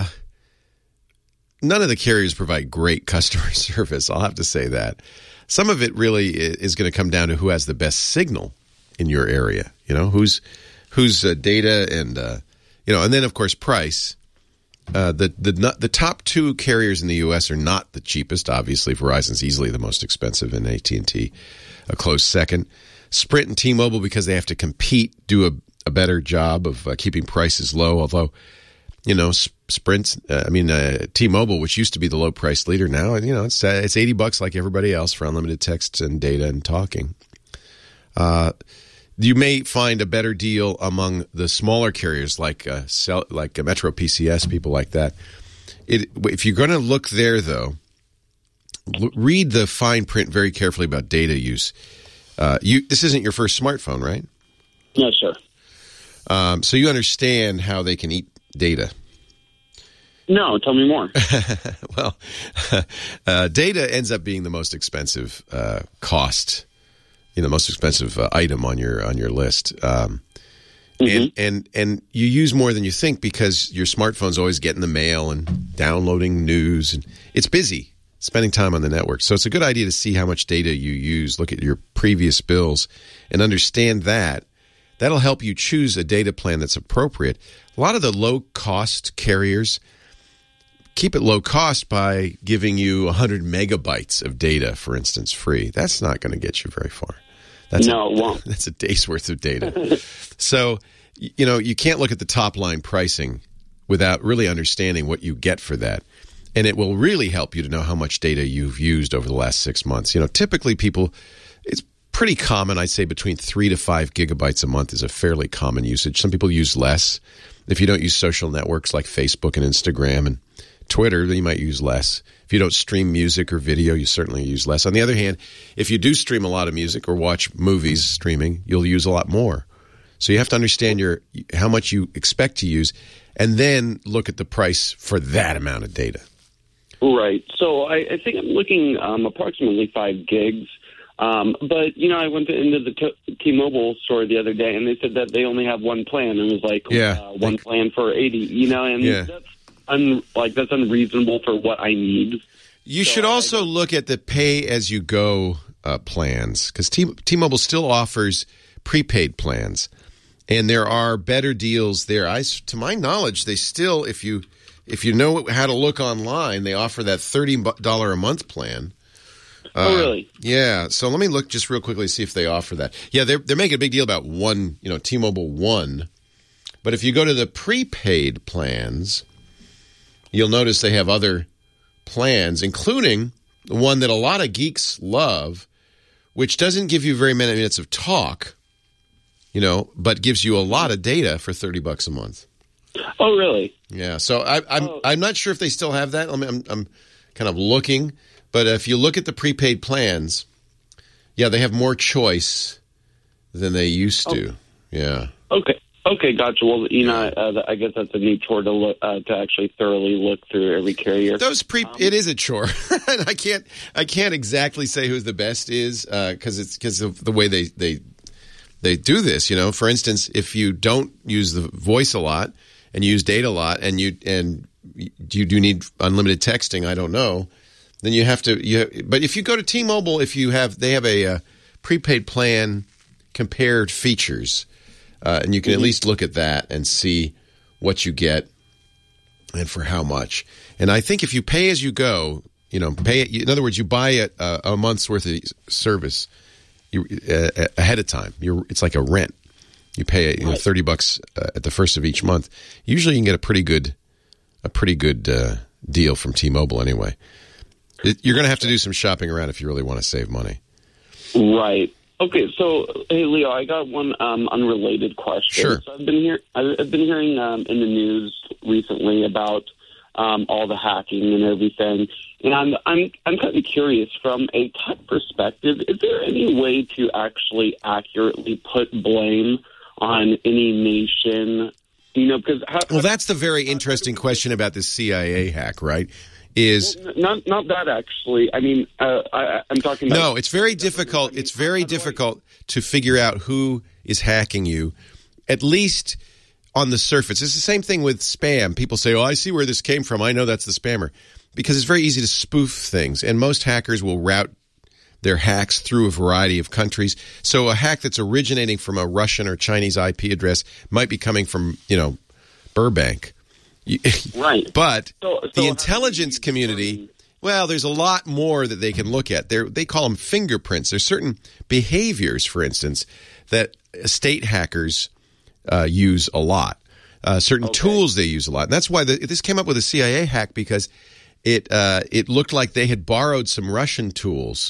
none of the carriers provide great customer service. I'll have to say that. Some of it really is going to come down to who has the best signal in your area. You know, who's whose uh, data and uh, you know, and then of course price. Uh, the the the top two carriers in the U S are not the cheapest. Obviously, Verizon's easily the most expensive, and A T and T a close second. Sprint and T-Mobile, because they have to compete, do a a better job of uh, keeping prices low, although, you know, Sprint, uh, I mean, uh, T-Mobile, which used to be the low price leader now, you know, it's uh, it's eighty bucks like everybody else for unlimited text and data and talking. Uh, you may find a better deal among the smaller carriers like uh, cell, like uh, Metro P C S, people like that. It, if you're going to look there, though, l- read the fine print very carefully about data use. Uh, you this isn't your first smartphone, right? No, sir. Um, so you understand how they can eat data. No, tell me more. Well, uh, data ends up being the most expensive uh, cost, you know, most expensive uh, item on your on your list. Um, mm-hmm. And and and you use more than you think because your smartphone's always getting the mail and downloading news, and it's busy spending time on the network. So it's a good idea to see how much data you use. Look at your previous bills and understand that. That'll help you choose a data plan that's appropriate. A lot of the low-cost carriers keep it low cost by giving you one hundred megabytes of data, for instance, free. That's not going to get you very far. That's no, a, it won't. That's a day's worth of data. So, you know, you can't look at the top-line pricing without really understanding what you get for that. And it will really help you to know how much data you've used over the last six months. You know, typically people, it's pretty common, I'd say between three to five gigabytes a month is a fairly common usage. Some people use less. If you don't use social networks like Facebook and Instagram and Twitter, then you might use less. If you don't stream music or video, you certainly use less. On the other hand, if you do stream a lot of music or watch movies streaming, you'll use a lot more. So you have to understand your how much you expect to use and then look at the price for that amount of data. Right. So I, I think I'm looking um, approximately five gigs. Um, but, you know, I went to, into the t- T-Mobile store the other day, and they said that they only have one plan. And it was like yeah, uh, one plan for eighty, you know, and yeah. that's, un- like, that's unreasonable for what I need. You so should also I, look at the pay-as-you-go uh, plans, because T- T-Mobile still offers prepaid plans, and there are better deals there. I, to my knowledge, they still, if you if you know how to look online, they offer that thirty dollars a month plan. Oh, uh, really? Yeah. So let me look just real quickly to see if they offer that. Yeah, they're they're making a big deal about one, you know, T-Mobile One. But if you go to the prepaid plans, you'll notice they have other plans, including the one that a lot of geeks love, which doesn't give you very many minutes of talk, you know, but gives you a lot of data for thirty bucks a month. Oh, really? Yeah. So I, I'm oh. I'm not sure if they still have that. I'm, I'm I'm kind of looking. But if you look at the prepaid plans, yeah, they have more choice than they used to. Oh. Yeah. Okay. Okay, gotcha. Well, you know, uh, I guess that's a neat chore to look uh, to actually thoroughly look through every carrier. Those pre, um, it is a chore. I can't, I can't exactly say who the best is because uh, it's because of the way they they they do this. You know, for instance, if you don't use the voice a lot and you use data a lot, and you and you do need unlimited texting, I don't know. Then you have to. You, but if you go to T-Mobile, if you have, they have a, a prepaid plan compared features, uh, and you can mm-hmm. at least look at that and see what you get and for how much. And I think if you pay as you go, you know, pay it. In other words, you buy a, a month's worth of service you, uh, ahead of time. You're, it's like a rent. You pay you know, thirty bucks uh, at the first of each month. Usually, you can get a pretty good, a pretty good uh, deal from T-Mobile anyway. You're going to have to do some shopping around if you really want to save money. Right. Okay. So, hey, Leo, I got one um, unrelated question. Sure. So I've been here. I've been hearing um, in the news recently about um, all the hacking and everything, and I'm I'm I'm kind of curious from a tech perspective. Is there any way to actually accurately put blame on any nation? You know, because how, well, that's the very interesting question about the C I A hack, right? Is well, not not that actually. I mean, uh, I, I'm talking about. No, it's very difficult. It's very difficult to figure out who is hacking you, at least on the surface. It's the same thing with spam. People say, "Oh, I see where this came from. I know that's the spammer," because it's very easy to spoof things, and most hackers will route their hacks through a variety of countries. So a hack that's originating from a Russian or Chinese I P address might be coming from, you know, Burbank. Right. But so, so the intelligence community, well, there's a lot more that they can look at. They're, they call them fingerprints. There's certain behaviors, for instance, that state hackers uh, use a lot. Uh, certain okay. tools they use a lot. And that's why the, this came up with a C I A hack, because it uh, it looked like they had borrowed some Russian tools.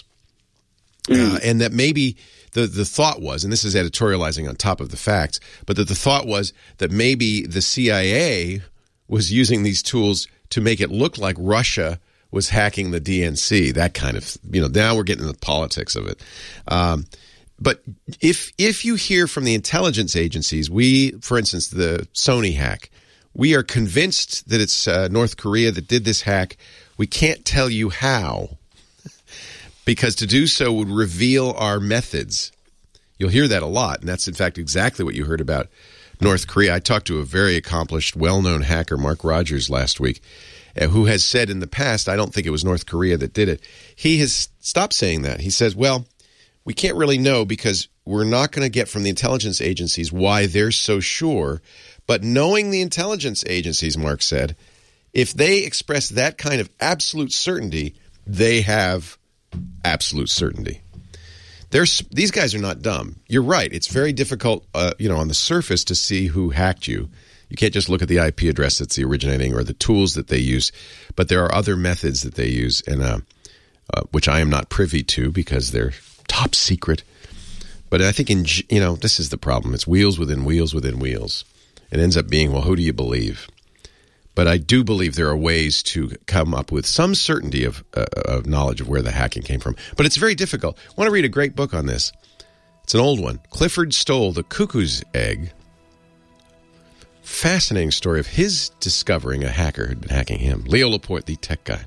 Mm. Uh, and that maybe the, the thought was, and this is editorializing on top of the facts, but that the thought was that maybe the C I A was using these tools to make it look like Russia was hacking the D N C. That kind of, you know, now we're getting into the politics of it. Um, but if if you hear from the intelligence agencies, we, for instance, the Sony hack, we are convinced that it's uh, North Korea that did this hack. We can't tell you how, because to do so would reveal our methods. You'll hear that a lot, and that's, in fact, exactly what you heard about North Korea. I talked to a very accomplished, well-known hacker, Mark Rogers, last week, uh, who has said in the past, I don't think it was North Korea that did it. He has stopped saying that. He says, well, we can't really know because we're not going to get from the intelligence agencies why they're so sure. But knowing the intelligence agencies, Mark said, if they express that kind of absolute certainty, they have absolute certainty. There's, these guys are not dumb. You're right. It's very difficult, uh, you know, on the surface to see who hacked you. You can't just look at the I P address that's the originating or the tools that they use. But there are other methods that they use, and uh, uh, which I am not privy to because they're top secret. But I think, in you know, this is the problem. It's wheels within wheels within wheels. It ends up being, well, who do you believe? But I do believe there are ways to come up with some certainty of, uh, of knowledge of where the hacking came from. But it's very difficult. I want to read a great book on this. It's an old one. Clifford Stoll, The Cuckoo's Egg. Fascinating story of his discovering a hacker who had been hacking him. Leo Laporte, the tech guy.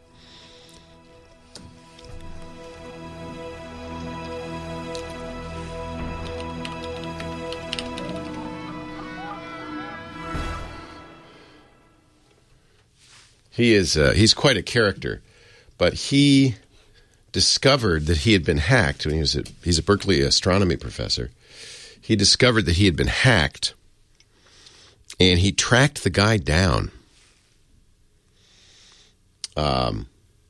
He is uh, he's quite a character, but he discovered that he had been hacked when he was at, he's a Berkeley astronomy professor. He discovered that he had been hacked, and he tracked the guy down. Um,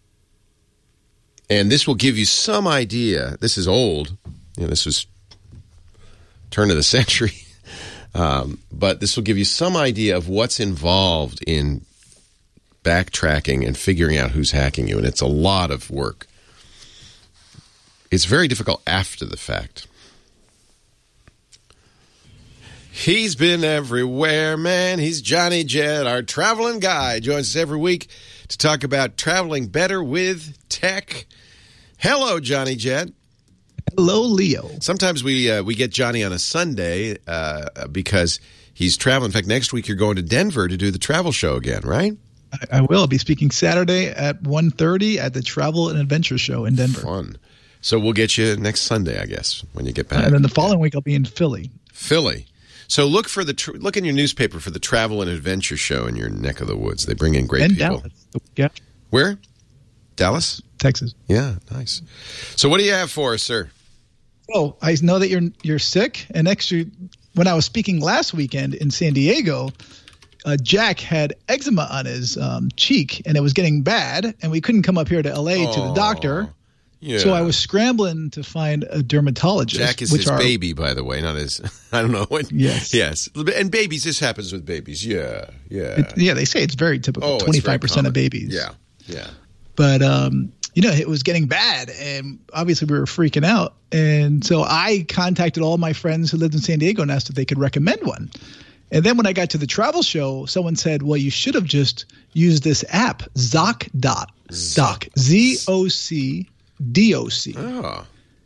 and this will give you some idea. This is old. You know, this was turn of the century. Um, but this will give you some idea of what's involved in backtracking and figuring out who's hacking you, and it's a lot of work. It's very difficult after the fact. He's been everywhere, man. He's Johnny Jett, our traveling guy. Joins us every week to talk about traveling better with tech. Hello, Johnny Jett. Hello, Leo. Sometimes we uh, we get Johnny on a Sunday uh, because he's traveling. In fact, next week you're going to Denver to do the travel show again, right? I, I will. I'll be speaking Saturday at one thirty at the Travel and Adventure Show in Denver. Fun. So we'll get you next Sunday, I guess, when you get back. And then the following week I'll be in Philly. Philly. So look for the tr- look in your newspaper for the Travel and Adventure Show in your neck of the woods. They bring in great and people. Dallas. Yeah. Where? Dallas? Texas. Yeah, nice. So what do you have for us, sir? Oh, I know that you're you're sick, and actually, when I was speaking last weekend in San Diego, uh, Jack had eczema on his um, cheek, and it was getting bad, and we couldn't come up here to L A oh, to the doctor. Yeah. So I was scrambling to find a dermatologist. Jack is which his are, baby, by the way, not his. I don't know what. Yes, yes, and babies. This happens with babies. Yeah, yeah, it, yeah. They say it's very typical. Twenty-five percent of babies. Yeah, yeah. But um, you know, it was getting bad, and obviously we were freaking out. And so I contacted all my friends who lived in San Diego and asked if they could recommend one. And then when I got to the travel show, someone said, "Well, you should have just used this app, ZocDoc, Doc, Z O C D O C. Oh.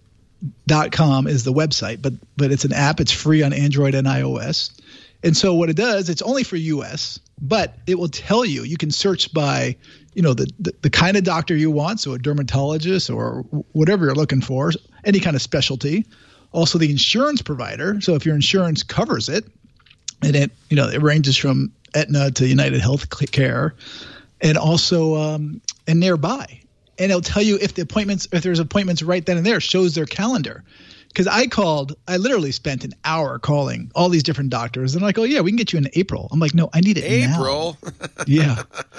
Dot com is the website, but but it's an app. It's free on Android and iOS. And so what it does, it's only for U S, but it will tell you. You can search by, you know, the, the, the kind of doctor you want, so a dermatologist or whatever you're looking for, any kind of specialty. Also the insurance provider. So if your insurance covers it, and it, you know, it ranges from Aetna to United Healthcare, and also um, and nearby. And it'll tell you if the appointments, if there's appointments right then and there, shows their calendar. Because I called, I literally spent an hour calling all these different doctors. And they're like, oh, yeah, we can get you in April. I'm like, no, I need it April? now. Yeah.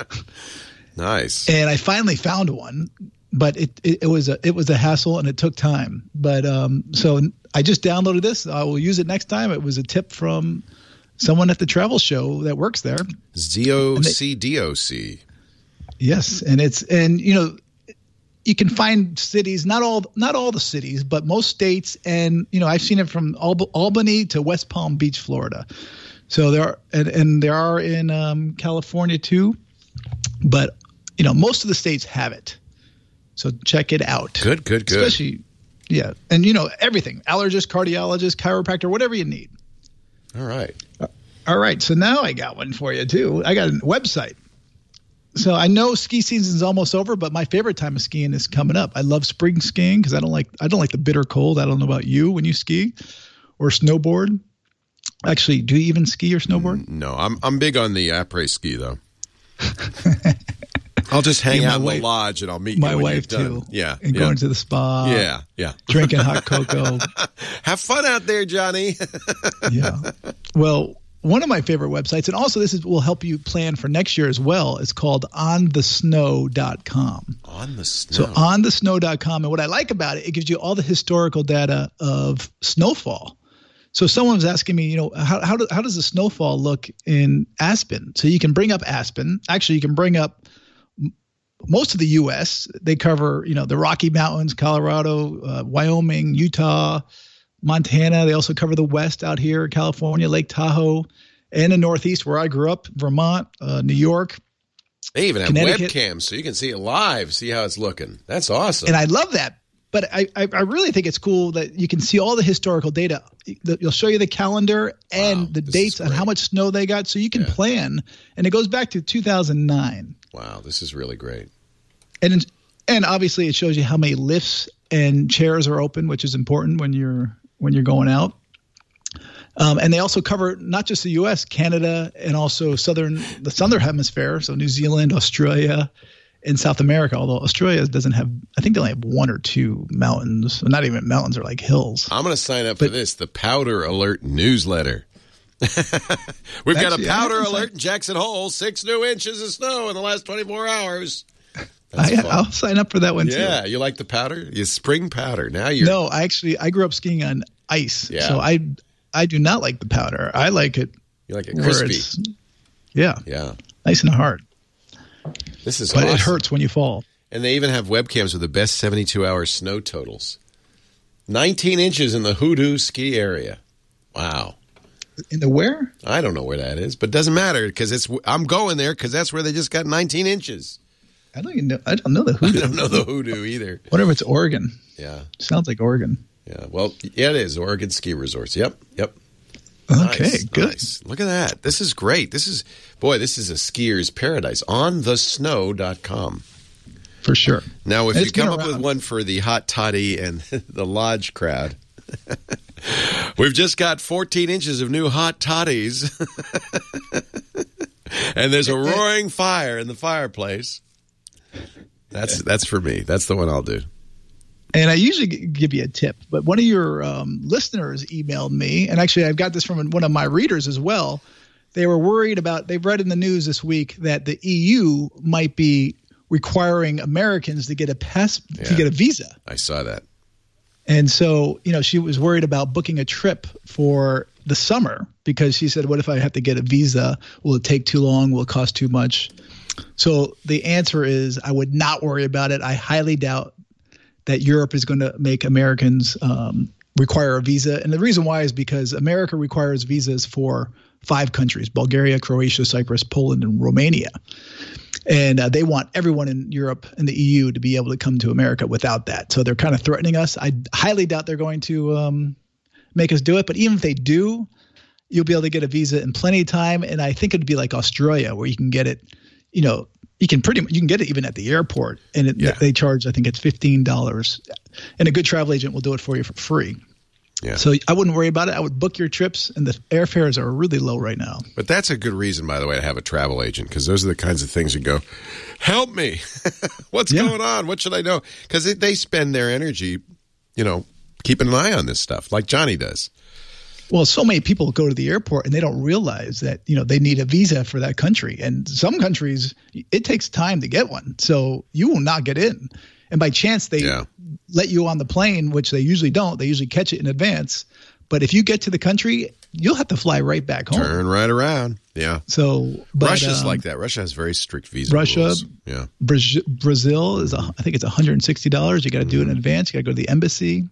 Nice. And I finally found one, but it, it, it was a it was a hassle and it took time. But um, so I just downloaded this. I will use it next time. It was a tip from someone at the travel show that works there. Z O C D O C. Yes. And it's, and you know, you can find cities, not all, not all the cities, but most states. And, you know, I've seen it from Alb- Albany to West Palm Beach, Florida. So there are, and, and there are in um, California too, but you know, most of the states have it. So check it out. Good, good, good. Especially, yeah. And, you know, everything. Allergist, cardiologist, chiropractor, whatever you need. All right. Uh, all right. So now I got one for you, too. I got a website. So I know ski season's almost over, but my favorite time of skiing is coming up. I love spring skiing because I don't like I don't like the bitter cold. I don't know about you when you ski or snowboard. Actually, do you even ski or snowboard? No, I'm I'm big on the après ski though. I'll just hang Yeah, my out in wife- the lodge and I'll meet My you when wife you're done. too. Yeah, And yeah. going to the spa. Yeah, yeah. Drinking hot cocoa. Have fun out there, Johnny. Yeah. Well, one of my favorite websites, and also this is, will help you plan for next year as well, is called on the snow dot com. On the snow. So on the snow dot com, and what I like about it, it gives you all the historical data of snowfall. So someone was asking me, you know, how how, do, how does the snowfall look in Aspen? So you can bring up Aspen. Actually, you can bring up m- most of the U S. They cover, you know, the Rocky Mountains, Colorado, uh, Wyoming, Utah, Montana. They also cover the West out here, California, Lake Tahoe, and the Northeast where I grew up, Vermont, uh, New York. They even have Connecticut. webcams so you can see it live, see how it's looking. That's awesome. And I love that. But I, I, I really think it's cool that you can see all the historical data. You'll show you the calendar and Wow, the this dates is and how great. much snow they got, so you can Yeah. plan. And it goes back to two thousand nine. Wow, this is really great. And and obviously it shows you how many lifts and chairs are open, which is important when you're when you're going out. Um, and they also cover not just the U S, Canada, and also southern the southern hemisphere, so New Zealand, Australia, and South America. Although Australia doesn't have, I think they only have one or two mountains. Not even mountains, are like hills. I'm going to sign up But- for this, the Powder Alert newsletter. We've got Actually, a I powder haven't alert in Jackson Hole, six new inches of snow in the last twenty-four hours. I, That's fun. I'll sign up for that one too. Yeah, you like the powder? You spring powder. Now you're No, I actually I grew up skiing on ice, Yeah. so I I do not like the powder. I like it you like it where crispy. it's yeah, Yeah, nice and hard. this is But awesome. it hurts when you fall. And they even have webcams with the best seventy-two hour snow totals. nineteen inches in the Hoodoo ski area. Wow. In the where? I don't know where that is, but it doesn't matter because it's. I'm going there because that's where they just got nineteen inches. I don't even know. I don't know the I Hoodoo. don't know the Hoodoo either. What if it's Oregon? Yeah, Sounds like Oregon. yeah. Well, yeah, it is Oregon ski resorts. Yep, yep. Okay, Nice, good. nice. Look at that. This is great. This is boy. This is a skier's paradise. on the snow dot com. For sure. Now, if It's you come been up with around. one for the hot toddy and the lodge crowd, we've just got fourteen inches of new hot toddies, and there's a roaring fire in the fireplace. That's that's for me. That's the one I'll do. And I usually g- give you a tip, but one of your um, listeners emailed me, and actually I've got this from one of my readers as well. They were worried about, they've read in the news this week that the E U might be requiring Americans to get a pass, Yeah. to get a visa. I saw that. And so, you know, she was worried about booking a trip for the summer because she said, what if I have to get a visa? Will it take too long? Will it cost too much? So the answer is I would not worry about it. I highly doubt that Europe is going to make Americans um, require a visa. And the reason why is because America requires visas for five countries: Bulgaria, Croatia, Cyprus, Poland, and Romania. And uh, they want everyone in Europe and the E U to be able to come to America without that. So they're kind of threatening us. I highly doubt they're going to um, make us do it. But even if they do, you'll be able to get a visa in plenty of time. And I think it'd be like Australia, where you can get it, you know, you can pretty much, you can get it even at the airport. And it, Yeah. they charge, I think it's fifteen dollars. And a good travel agent will do it for you for free. Yeah. So I wouldn't worry about it. I would book your trips, and the airfares are really low right now. But that's a good reason, by the way, to have a travel agent, because those are the kinds of things you go, help me. What's Yeah. going on? What should I know? Because they, they spend their energy, you know, keeping an eye on this stuff, like Johnny does. Well, so many people go to the airport and they don't realize that, you know, they need a visa for that country. And some countries, it takes time to get one. So you will not get in. And by chance, they Yeah. let you on the plane, which they usually don't. They usually catch it in advance. But if you get to the country, you'll have to fly right back home. Turn right around. Yeah. So but, Russia's um, like that. Russia has very strict visa Russia, rules. Yeah. Braz- Brazil is, a, I think it's one hundred sixty dollars. You got to do Mm-hmm. it in advance. You got to go to the embassy.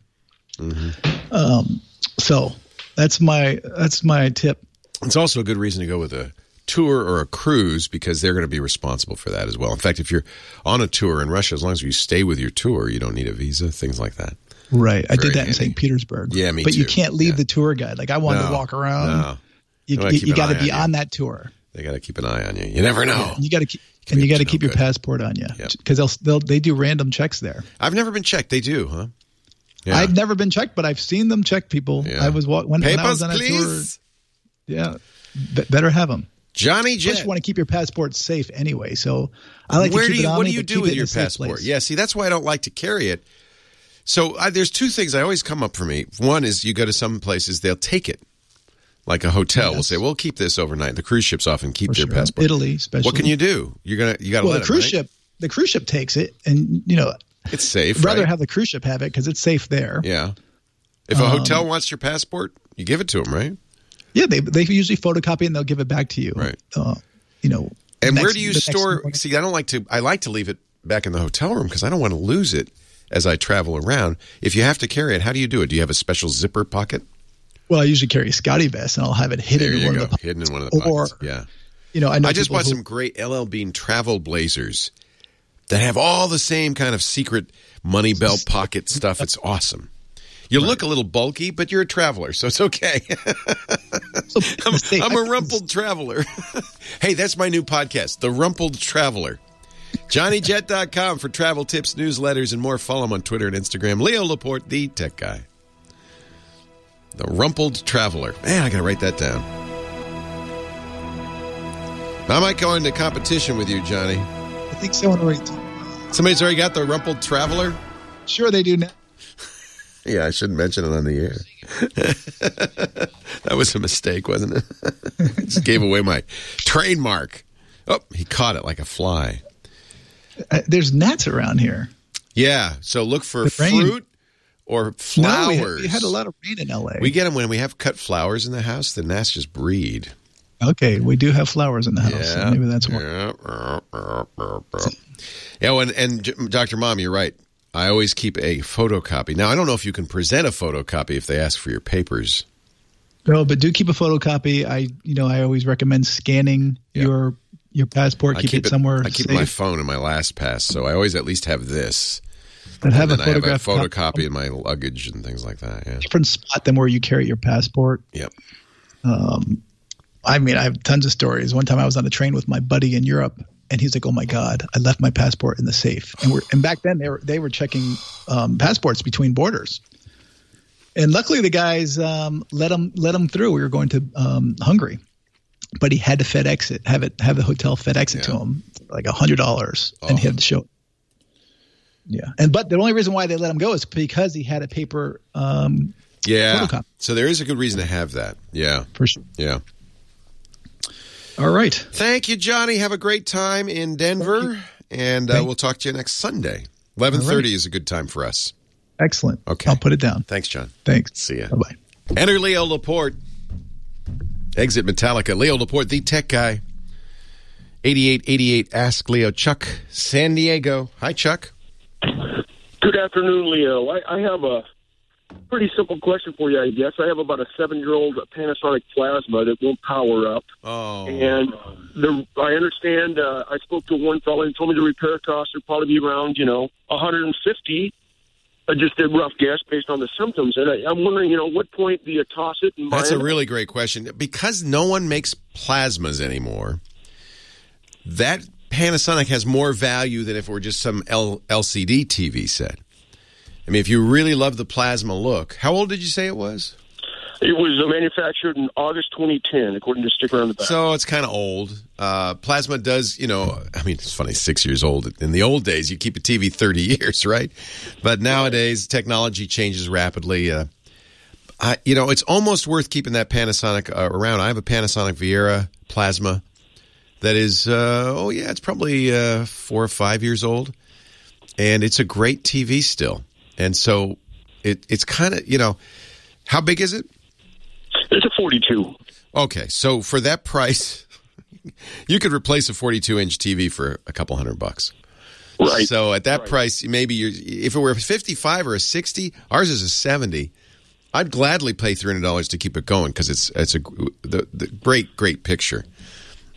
Um, so that's my that's my tip. It's also a good reason to go with a tour or a cruise, because they're going to be responsible for that as well. In fact, if you're on a tour in Russia, as long as you stay with your tour, you don't need a visa, things like that. Right. I Very did that handy. in Saint Petersburg. Yeah, me but too. you can't leave Yeah. the tour guide. Like I wanted No, to walk around. no. You, They wanna you, keep you an got to eye be on you. on that tour. They got to keep an eye on you. You never know. You got to keep Can and be you got to up to keep no your good. passport on you Yep. because they'll, they'll they do random checks there. I've never been checked. They do, huh? Yeah. I've never been checked, but I've seen them check people. Yeah. I was wa- when, when I Papers, was on a please. tour. Yeah, be- better have them. Johnny Plus, Jet. you want to keep your passport safe anyway. So I like Where to keep do you? it on What me, do you but do keep with it in your a safe passport? place. Yeah, see, that's why I don't like to carry it. So I, there's two things I always come up for me. One is you go to some places, they'll take it. Like a hotel will Yes. say, "We'll keep this overnight." The cruise ships often keep For their sure. passport. Italy, especially. What can you do? You're gonna you got to Well, let the it, cruise right? ship, the cruise ship takes it, and you know, It's safe. I'd rather right? have the cruise ship have it because it's safe there. Yeah. If a Um, hotel wants your passport, you give it to them, right? Yeah, they they usually photocopy and they'll give it back to you. Right. Uh, you know. And next- where do you the next store? morning. See, I don't like to. I like to leave it back in the hotel room because I don't want to lose it as I travel around. If you have to carry it, how do you do it? Do you have a special zipper pocket? Well, I usually carry a Scotty vest and I'll have it hidden There in you one go, of the hidden in one of the Or- pockets. Yeah. You know, I know I just people bought who- some great L L Bean travel blazers that have all the same kind of secret money belt pocket stuff. It's awesome. You look a little bulky, but you're a traveler, so it's okay. I'm, mistake. I'm a rumpled traveler. Hey, that's my new podcast, The Rumpled Traveler. Johnny Jet dot com for travel tips, newsletters, and more. Follow him on Twitter and Instagram. Leo Laporte, the tech guy. The Rumpled Traveler. Man, I got to write that down. I might go into competition with you, Johnny. I think someone already. Somebody's already got the Rumpled Traveler? Sure, they do now. Yeah, I shouldn't mention it on the air. That was a mistake, wasn't it? Just gave away my trademark. Oh, he caught it like a fly. Uh, there's gnats around here. Yeah, so look for The rain. fruit or No, flowers. we had, we had a lot of rain in L A. We get them when we have cut flowers in the house. The gnats just breed. Okay, we do have flowers in the house. So Yeah, maybe that's why. Yeah. Yeah, and, and J- Doctor Mom, you're right. I always keep a photocopy. Now, I don't know if you can present a photocopy if they ask for your papers. No, but do keep a photocopy. I, you know, I always recommend scanning Yeah. your your passport. I Keep, it somewhere I keep safe. my phone in my last pass, so I always at least have this. but have and a then I have a photograph photocopy in my luggage and things like that. Yeah. different spot than where you carry your passport. Yep. Um, I mean, I have tons of stories. One time I was on a train with my buddy in Europe, and he's like, "Oh my God, I left my passport in the safe." And we're and back then they were they were checking um, passports between borders, and luckily the guys um, let him let him through. We were going to um, Hungary, but he had to FedEx it, have it have the hotel FedEx it to Yeah. him for like a hundred dollars, Oh. and he had to show it. Yeah, and but the only reason why they let him go is because he had a paper um, Yeah. photocopy. So there is a good reason to have that. Yeah. for sure. Yeah. All right. Thank you, Johnny. Have a great time in Denver, and uh, Thank- we'll talk to you next Sunday. eleven thirty is a good time for us. Excellent. Okay. I'll put it down. Thanks, John. Thanks. See ya. Bye-bye. Enter Leo Laporte. Exit Metallica. Leo Laporte, the tech guy. eighty-eight eighty-eight Ask Leo. Chuck, San Diego. Hi, Chuck. Good afternoon, Leo. I, I have a pretty simple question for you, I guess. I have about a seven-year-old Panasonic Plasma that won't power up. Oh. And the, I understand, uh, I spoke to one fellow and told me the repair cost would probably be around, you know, one hundred fifty. I just did rough guess based on the symptoms. And I, I'm wondering, you know, what point do you toss it? And buy That's a it? really great question. Because no one makes plasmas anymore, that Panasonic has more value than if it were just some L- LCD T V set. I mean, if you really love the plasma look, how old did you say it was? It was uh, manufactured in August twenty ten, according to the sticker on the back. So it's kind of old. Uh, plasma does, you know, I mean, it's funny, six years old. In the old days, you keep a T V thirty years, right? But nowadays, technology changes rapidly. Uh, I, you know, it's almost worth keeping that Panasonic uh, around. I have a Panasonic Viera plasma that is, uh, oh, yeah, it's probably uh, four or five years old. And it's a great T V still. And so it, it's kind of, you know, how big is it? It's a forty-two. Okay, so for that price, you could replace a forty-two inch T V for a couple hundred bucks. Right. So at that Right. price, maybe you're, if it were a fifty-five or a sixty, ours is a seventy. I'd gladly pay three hundred dollars to keep it going because it's it's a the, the great great picture.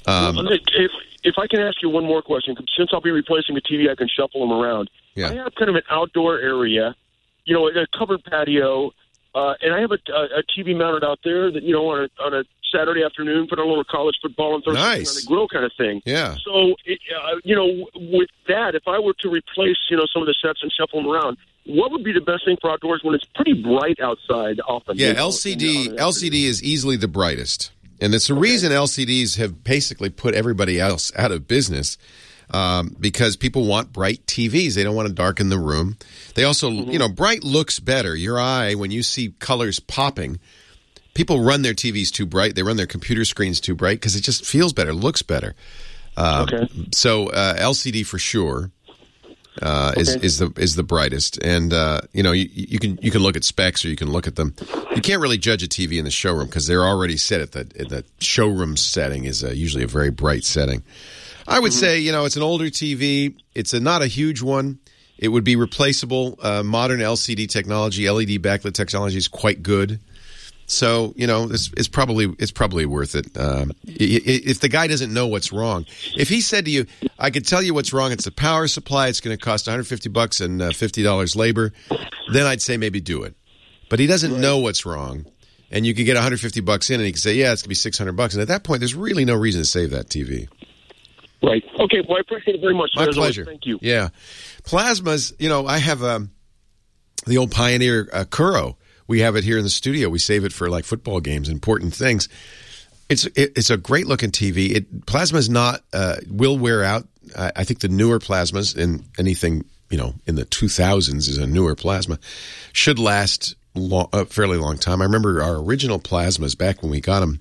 Um, well, if if I can ask you one more question, since I'll be replacing a T V, I can shuffle them around. Yeah. I have kind of an outdoor area, you know, a covered patio, uh, and I have a, a, a T V mounted out there that, you know, on a, on a Saturday afternoon, put on a little college football and throw Nice. something on the grill kind of thing. Yeah. So, it, uh, you know, with that, if I were to replace, you know, some of the sets and shuffle them around, what would be the best thing for outdoors when it's pretty bright outside often? Yeah, you know, L C D in the- L C D is easily the brightest. And it's the okay. reason L C Ds have basically put everybody else out of business um, because people want bright T Vs. They don't want to darken the room. They also, mm-hmm. you know, bright looks better. Your eye, when you see colors popping, people run their T Vs too bright. They run their computer screens too bright because it just feels better, looks better. Uh, okay. So uh, L C D for sure. Uh, okay. is is the is the brightest, and uh, you know you, you can you can look at specs or you can look at them. You can't really judge a T V in the showroom because they're already set at the the showroom setting is uh, usually a very bright setting. I would mm-hmm. say you know it's an older T V. It's a, not a huge one. It would be replaceable. Uh, modern L C D technology, L E D backlit technology is quite good. So you know it's, it's probably it's probably worth it. Um, if the guy doesn't know what's wrong, if he said to you, "I could tell you what's wrong. It's the power supply. It's going to cost one hundred fifty bucks and uh, fifty dollars labor," then I'd say maybe do it. But he doesn't right. know what's wrong, and you could get one hundred fifty bucks in, and he could say, "Yeah, it's going to be six hundred bucks." And at that point, there's really no reason to save that T V. Right. Okay. Well, I appreciate it very much. My sir. pleasure. Thank you. Yeah, plasmas. You know, I have um, the old Pioneer uh, Kuro. We have it here in the studio. We save it for like football games, important things. It's it, it's a great looking T V. It plasma is not uh, will wear out. I, I think the newer plasmas in anything you know in the two thousands is a newer plasma should last long, a fairly long time. I remember our original plasmas back when we got them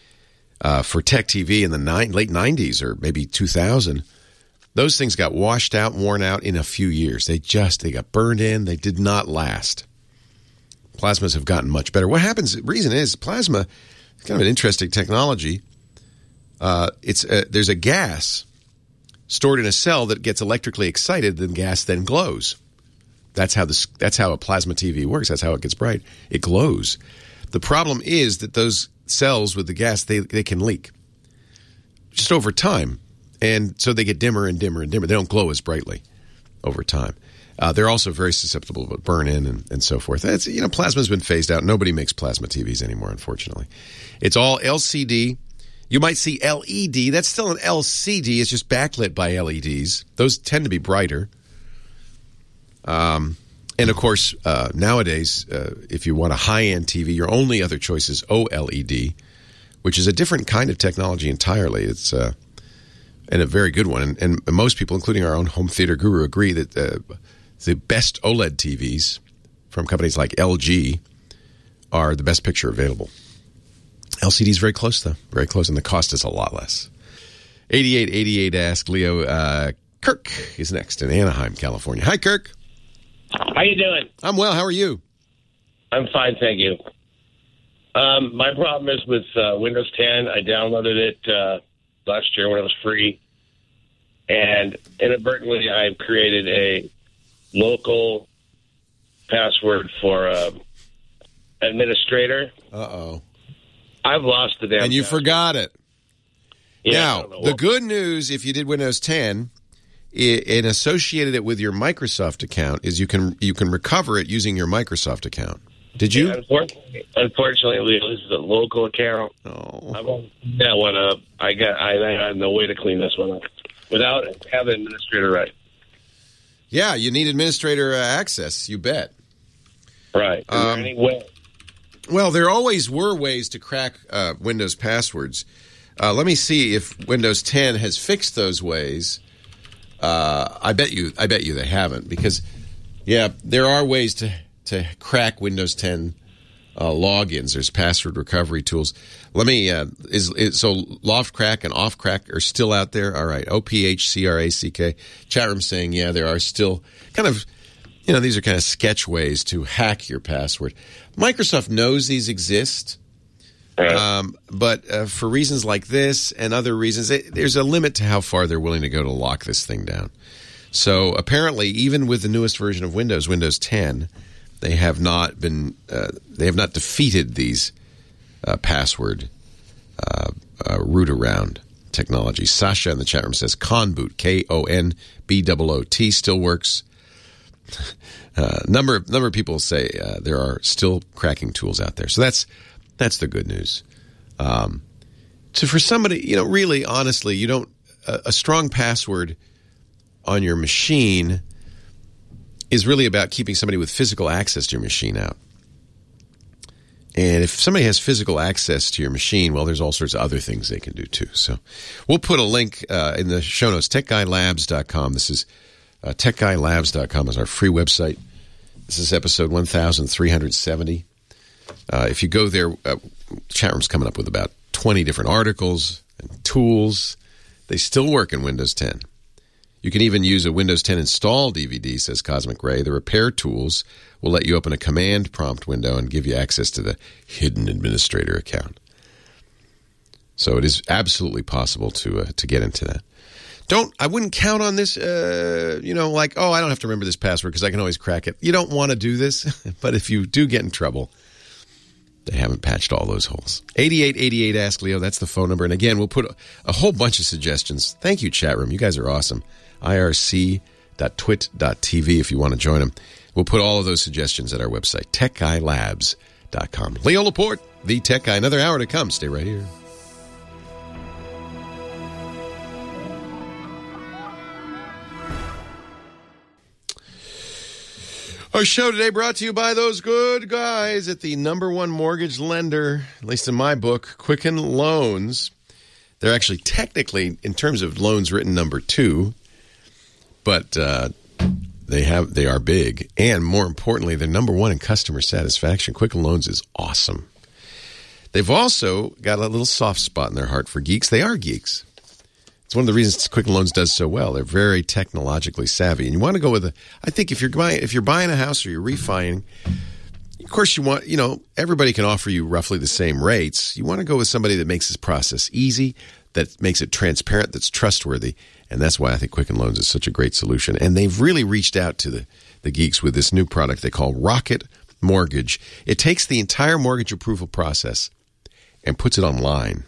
uh, for Tech T V in the nine, late nineties or maybe two thousand. Those things got washed out, worn out in a few years. They just they got burned in. They did not last. Plasmas have gotten much better. What happens, the reason is plasma is kind of an interesting technology. Uh, it's a, there's a gas stored in a cell that gets electrically excited, the gas then glows. That's how this, that's how a plasma T V works. That's how it gets bright. It glows. The problem is that those cells with the gas, they, they can leak just over time. And so they get dimmer and dimmer and dimmer. They don't glow as brightly over time. Uh, they're also very susceptible to burn in and, and so forth. It's, you know, plasma's been phased out. Nobody makes plasma T Vs anymore, unfortunately. It's all L C D. You might see L E D. That's still an L C D. It's just backlit by L E Ds. Those tend to be brighter. Um, and, of course, uh, nowadays, uh, if you want a high-end T V, your only other choice is O L E D, which is a different kind of technology entirely. It's uh, and a very good one. And, and most people, including our own home theater guru, agree that uh, the best OLED T Vs from companies like L G are the best picture available. L C D is very close, though. Very close, and the cost is a lot less. eighty-eight eighty-eight Ask Leo. Uh, Kirk is next in Anaheim, California. Hi, Kirk. How you doing? I'm well. How are you? I'm fine, thank you. Um, my problem is with uh, Windows ten. I downloaded it uh, last year when it was free, and inadvertently I've created a local password for uh, administrator. Uh-oh. I've lost the damn And you password. forgot it. Yeah, now, the good news, if you did Windows ten it, and associated it with your Microsoft account, is you can you can recover it using your Microsoft account. Did you? Yeah, unfortunately, unfortunately, this is a local account. Oh. I won't that one up. I got. I, I have no way to clean this one up without having administrator right. Yeah, you need administrator uh, access, you bet. Right. Is Um, there any way? Well, there always were ways to crack uh, Windows passwords. Uh, let me see if Windows ten has fixed those ways. Uh, I bet you. I bet you they haven't, because, yeah, there are ways to to crack Windows ten uh, logins. There's password recovery tools. Let me. Uh, is, is so LoftCrack and OffCrack are still out there? All right. O P H C R A C K. Chat room saying, yeah, there are still kind of. You know, these are kind of sketch ways to hack your password. Microsoft knows these exist, um, but uh, for reasons like this and other reasons, it, there's a limit to how far they're willing to go to lock this thing down. So apparently, even with the newest version of Windows, Windows ten, they have not been uh, they have not defeated these uh, password uh, uh, root around technology. Sasha in the chat room says Konboot, K O N B O O T, still works. Uh, number number of people say uh, there are still cracking tools out there. So that's that's the good news. Um, so for somebody, you know, really, honestly, you don't a, a strong password on your machine is really about keeping somebody with physical access to your machine out. And if somebody has physical access to your machine, well, there's all sorts of other things they can do too. So we'll put a link uh, in the show notes, tech guy labs dot com. This is uh, tech guy labs dot com is our free website. This is episode one thousand three hundred seventy. Uh, if you go there, uh, chat room's coming up with about twenty different articles and tools. They still work in Windows ten. You can even use a Windows ten install D V D, says Cosmic Ray. The repair tools will let you open a command prompt window and give you access to the hidden administrator account. So it is absolutely possible to uh, to get into that. Don't I wouldn't count on this, uh, you know, like, oh, I don't have to remember this password because I can always crack it. You don't want to do this, but if you do get in trouble, they haven't patched all those holes. eighty-eight eighty-eight Ask Leo, that's the phone number. And again, we'll put a, a whole bunch of suggestions. Thank you, chat room. You guys are awesome. I R C dot twit dot T V if you want to join them. We'll put all of those suggestions at our website, tech guy labs dot com. Leo Laporte, the Tech Guy. Another hour to come. Stay right here. Our show today brought to you by those good guys at the number one mortgage lender, at least in my book, Quicken Loans. They're actually technically, in terms of loans written, number two, but uh, they have they are big. And more importantly, they're number one in customer satisfaction. Quicken Loans is awesome. They've also got a little soft spot in their heart for geeks. They are geeks. It's one of the reasons Quicken Loans does so well. They're very technologically savvy. And you want to go with a, I think if you're buying, if you're buying a house or you're refining, of course you want, you know, everybody can offer you roughly the same rates. You want to go with somebody that makes this process easy, that makes it transparent, that's trustworthy. And that's why I think Quicken Loans is such a great solution. And they've really reached out to the, the geeks with this new product they call Rocket Mortgage. It takes the entire mortgage approval process and puts it online.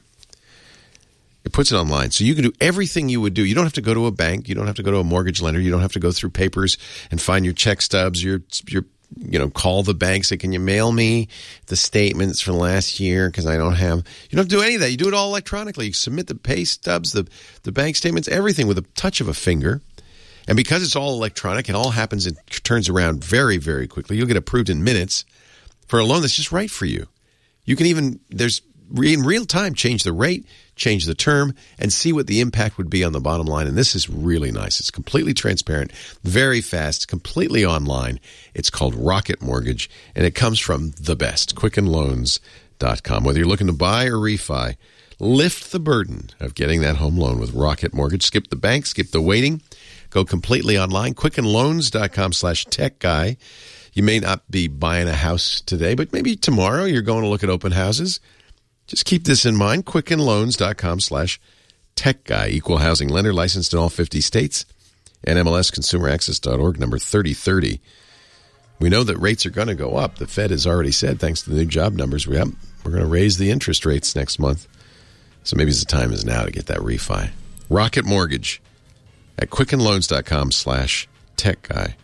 It puts it online. So you can do everything you would do. You don't have to go to a bank. You don't have to go to a mortgage lender. You don't have to go through papers and find your check stubs, your, your, you know, call the bank, say, can you mail me the statements from last year because I don't have, you don't have to do any of that. You do it all electronically. You submit the pay stubs, the, the bank statements, everything with a touch of a finger. And because it's all electronic, it all happens and turns around very, very quickly. You'll get approved in minutes for a loan that's just right for you. You can even, there's, in real time, change the rate, change the term, and see what the impact would be on the bottom line. And this is really nice. It's completely transparent, very fast, completely online. It's called Rocket Mortgage, and it comes from the best, quicken loans dot com. Whether you're looking to buy or refi, lift the burden of getting that home loan with Rocket Mortgage. Skip the bank, skip the waiting, go completely online, quicken loans dot com slash tech guy. You may not be buying a house today, but maybe tomorrow you're going to look at open houses. Just keep this in mind, quicken loans dot com slash tech guy. Equal housing lender, licensed in all fifty states. N M L S consumer access dot org, number thirty thirty. We know that rates are going to go up. The Fed has already said, thanks to the new job numbers, we have, we're going to raise the interest rates next month. So maybe the time is now to get that refi. Rocket Mortgage at quicken loans dot com slash tech guy.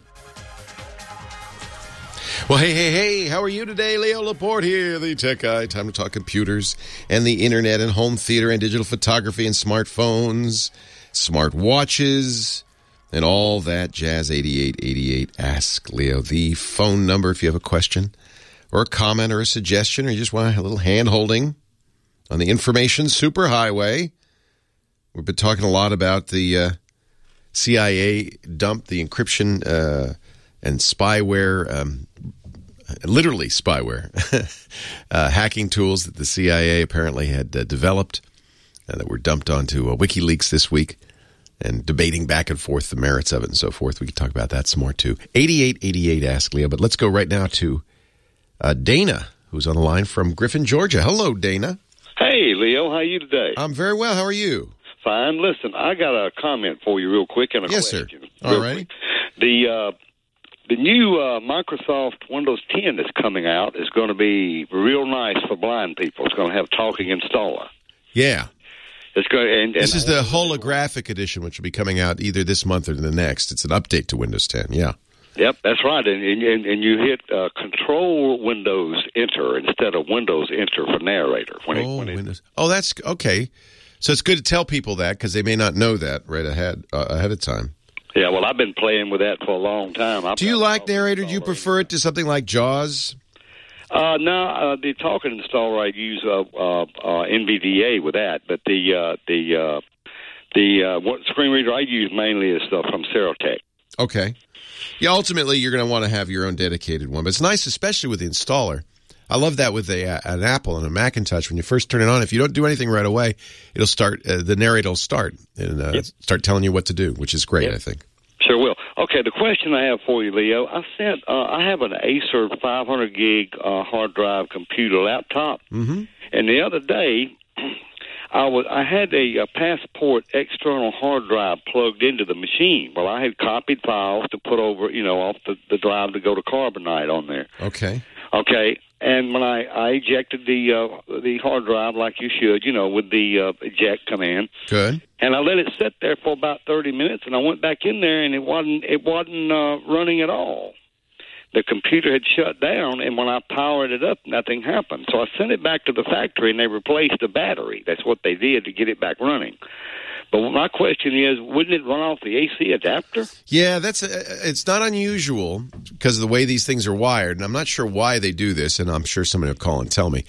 Well, hey, hey, hey, how are you today? Leo Laporte here, the Tech Guy. Time to talk computers and the internet and home theater and digital photography and smartphones, smart watches, and all that jazz. Eighty-eight eighty-eight Ask Leo, the phone number if you have a question or a comment or a suggestion or you just want a little hand-holding on the information superhighway. We've been talking a lot about the uh, C I A dump, the encryption uh, and spyware, um, literally spyware, uh, hacking tools that the C I A apparently had uh, developed uh, that were dumped onto uh, WikiLeaks this week, and debating back and forth the merits of it and so forth. We could talk about that some more too. eighty-eight eighty-eight Ask Leo, but let's go right now to uh, Dana, who's on the line from Griffin, Georgia. Hello, Dana. Hey, Leo. How are you today? I'm very well. How are you? Fine. Listen, I got a comment for you real quick and a yes, question. Yes, sir. All right. The, uh, the new uh, Microsoft Windows ten that's coming out is going to be real nice for blind people. It's going to have talking installer. Yeah. It's good. And, and this is the holographic edition, which will be coming out either this month or the next. It's an update to Windows ten. Yeah. Yep, that's right. And and, and you hit uh, Control Windows Enter instead of Windows Enter for narrator. When oh, it, when Windows. It, oh, that's okay. So it's good to tell people that because they may not know that right ahead uh, ahead of time. Yeah, well, I've been playing with that for a long time. I've Do you like narrator? Do you prefer it to something like JAWS? Uh, no, uh, the talking installer, I use uh, uh, uh, N V D A with that, but the uh, the uh, the uh, what screen reader I use mainly is uh, from Serotech. Okay. Yeah, ultimately you're going to want to have your own dedicated one, but it's nice, especially with the installer. I love that with a, uh, an Apple and a Macintosh. When you first turn it on, if you don't do anything right away, it'll start. Uh, the narrator will start and uh, yep. start telling you what to do, which is great. Yep. I think. Sure will. Okay, the question I have for you, Leo, I sent. Uh, I have an Acer five hundred gig uh, hard drive computer laptop, mm-hmm. and the other day, I was I had a, a Passport external hard drive plugged into the machine. Well, I had copied files to put over, you know, off the, the drive to go to Carbonite on there. Okay. Okay, and when I, I ejected the uh, the hard drive like you should, you know, with the uh, eject command. Good. And I let it sit there for about thirty minutes, and I went back in there, and it wasn't it wasn't uh, running at all. The computer had shut down, and when I powered it up, nothing happened. So I sent it back to the factory, and they replaced the battery. That's what they did to get it back running. But my question is, wouldn't it run off the A C adapter? Yeah, that's a, it's not unusual because of the way these things are wired, and I'm not sure why they do this, and I'm sure somebody will call and tell me.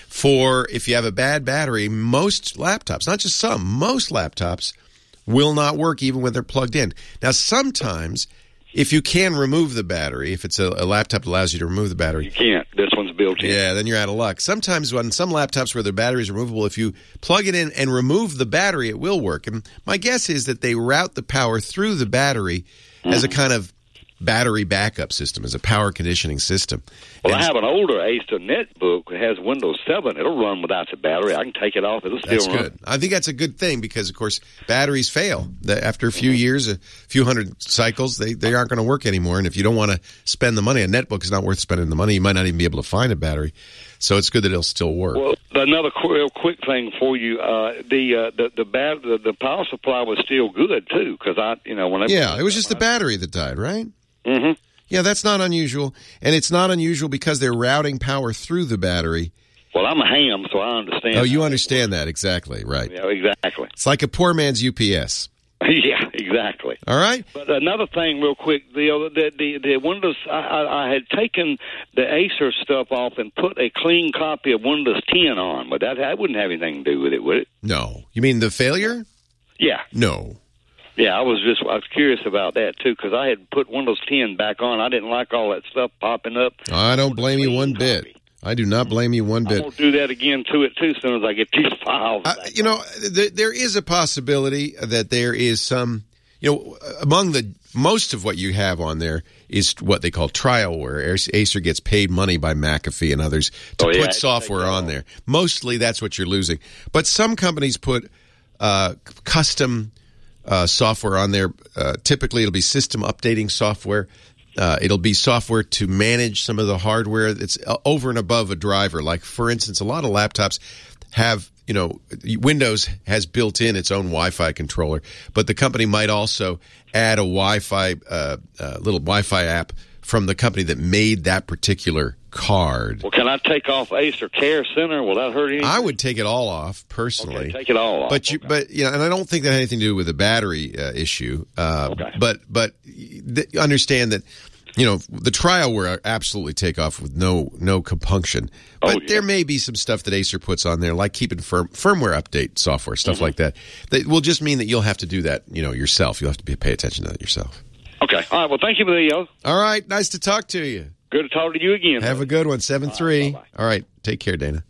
For if you have a bad battery, most laptops, not just some, most laptops will not work even when they're plugged in. Now, sometimes if you can remove the battery, if it's a, a laptop that allows you to remove the battery. You can't. This one's built in. Yeah, then you're out of luck. Sometimes on some laptops where the battery is removable, if you plug it in and remove the battery, it will work. And my guess is that they route the power through the battery mm-hmm. as a kind of battery backup system, as a power conditioning system. Well, and I have an older Acer netbook that has Windows seven. It'll run without the battery. I can take it off. It'll still that's run. Good. I think that's a good thing because, of course, batteries fail. After a few mm-hmm. years, a few hundred cycles, they, they aren't going to work anymore. And if you don't want to spend the money, a netbook is not worth spending the money. You might not even be able to find a battery. So it's good that it'll still work. Well, another qu- real quick thing for you: uh, the uh, the the, bat- the the power supply was still good too, because I, you know, when I yeah, it was just the battery that died, right? Mm-hmm. Yeah, that's not unusual, and it's not unusual because they're routing power through the battery. Well, I'm a ham, so I understand. Oh, you understand that exactly, right? Yeah, exactly. It's like a poor man's U P S. Yeah, exactly. All right. But another thing, real quick, the the the, the Windows. I, I had taken the Acer stuff off and put a clean copy of Windows ten on, but that that wouldn't have anything to do with it, would it? No. You mean the failure? Yeah. No. Yeah, I was just I was curious about that too because I had put Windows ten back on. I didn't like all that stuff popping up. I don't blame you one copy. bit. I do not blame you one bit. I'm gonna do that again to it too as soon as I get these files. Uh, you know, th- there is a possibility that there is some. You know, among the most of what you have on there is what they call trialware. Acer gets paid money by McAfee and others to oh, yeah, put software on there. Mostly, that's what you're losing. But some companies put uh, custom uh, software on there. Uh, typically, it'll be system updating software. Uh, it'll be software to manage some of the hardware that's over and above a driver. Like, for instance, a lot of laptops have, you know, Windows has built in its own Wi-Fi controller, but the company might also add a Wi-Fi, uh, uh, little Wi-Fi app from the company that made that particular card. Well, can I take off Acer Care Center? Will that hurt anything? I would take it all off personally. Okay, take it all off. But you, okay. but you know, and I don't think that had anything to do with the battery uh, issue. Uh, okay. But but th- understand that, you know, the trialware absolutely take off with no no compunction. But oh, yeah. there may be some stuff that Acer puts on there, like keeping firm, firmware update software, stuff mm-hmm. like that. That will just mean that you'll have to do that, you know, yourself. You'll have to be, pay attention to that yourself. Okay. All right. Well, thank you, Leo. All right. Nice to talk to you. Good to talk to you again. Have buddy. a good one. seven three. All right, All right. Take care, Dana.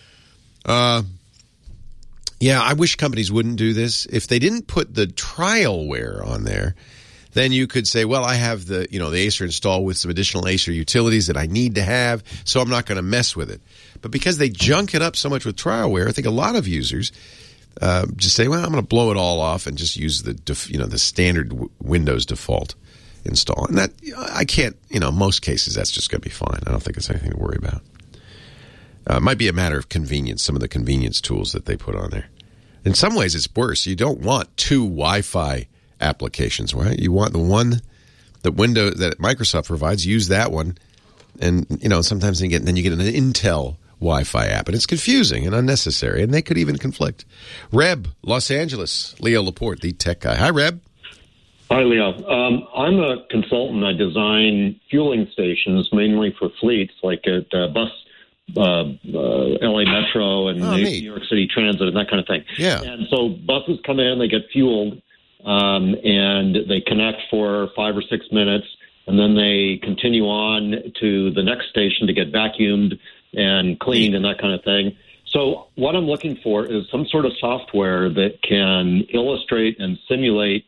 Uh, yeah, I wish companies wouldn't do this. If they didn't put the trialware on there, then you could say, well, I have the, you know, the Acer installed with some additional Acer utilities that I need to have, so I'm not going to mess with it. But because they junk it up so much with trialware, I think a lot of users uh, just say, well, I'm going to blow it all off and just use the, def- you know, the standard w- Windows default install. And that, I can't, you know, most cases that's just going to be fine. I don't think it's anything to worry about. Uh, it might be a matter of convenience, some of the convenience tools that they put on there. In some ways, it's worse. You don't want two Wi-Fi applications, right? You want the one that Windows that Microsoft provides. Use that one, and you know sometimes you get then you get an Intel Wi-Fi app, and it's confusing and unnecessary, and they could even conflict. Reb, Los Angeles, Leo Laporte, the tech guy. Hi, Reb. Hi, Leo. Um, I'm a consultant. I design fueling stations mainly for fleets, like at uh, bus, uh, uh, L A Metro and Oh, New neat. York City Transit and that kind of thing. Yeah. And so buses come in, they get fueled, um, and they connect for five or six minutes, and then they continue on to the next station to get vacuumed and cleaned and that kind of thing. So what I'm looking for is some sort of software that can illustrate and simulate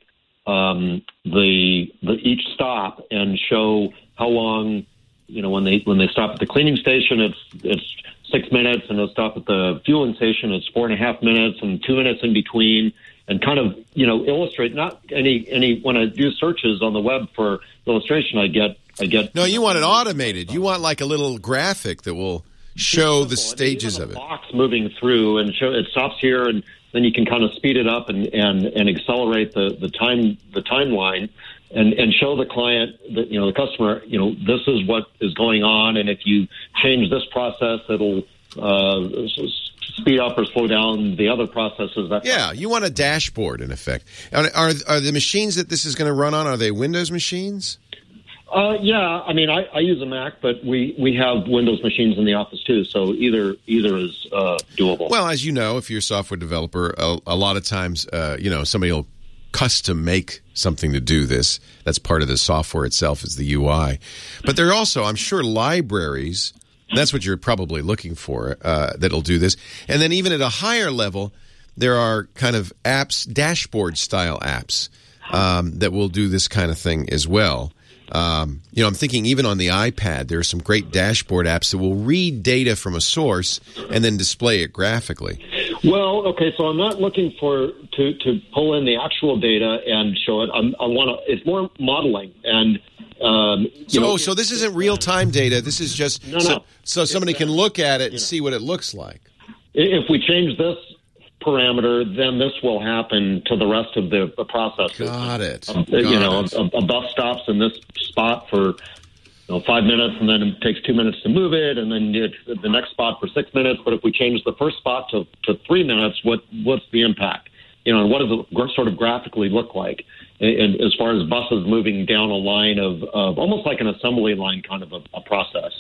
um, the the each stop and show how long, you know, when they when they stop at the cleaning station, it's it's six minutes, and they'll stop at the fueling station, it's four and a half minutes, and two minutes in between, and kind of, you know, illustrate not any any when I do searches on the web for illustration, I get I get No, you want it automated. You want like a little graphic that will show the stages of it. box moving through and show it stops here, and then you can kind of speed it up and, and, and accelerate the, the time the timeline and, and show the client that, you know, the customer, you know, this is what is going on, and if you change this process, it'll uh, speed up or slow down the other processes. That Yeah, you want a dashboard in effect. Are are, are the machines that this is going to run on, are they Windows machines? Uh, yeah, I mean, I, I use a Mac, but we, we have Windows machines in the office too, so either either is uh, doable. Well, as you know, if you're a software developer, a, a lot of times, uh, you know, somebody will custom make something to do this. That's part of the software itself, is the U I. But there are also, I'm sure, libraries. That's what you're probably looking for, uh, that'll do this. And then even at a higher level, there are kind of apps, dashboard-style apps, um, that will do this kind of thing as well. Um, you know, I'm thinking even on the iPad, there are some great dashboard apps that will read data from a source and then display it graphically. Well, okay, so I'm not looking for to, to pull in the actual data and show it. I'm, I want to. It's more modeling and. Um, you So, know, so this isn't real-time data. This is just No, no. so, so somebody It's, can uh, look at it and you know. see what it looks like. If we change this parameter, then this will happen to the rest of the, the process. Got it. Uh, you Got know, it. a, a bus stops in this spot for you know, five minutes, and then it takes two minutes to move it, and then it, the next spot for six minutes. But if we change the first spot to, to three minutes, what what's the impact? You know, and what does it gr- sort of graphically look like? And, and as far as buses moving down a line of, of almost like an assembly line kind of a, a process.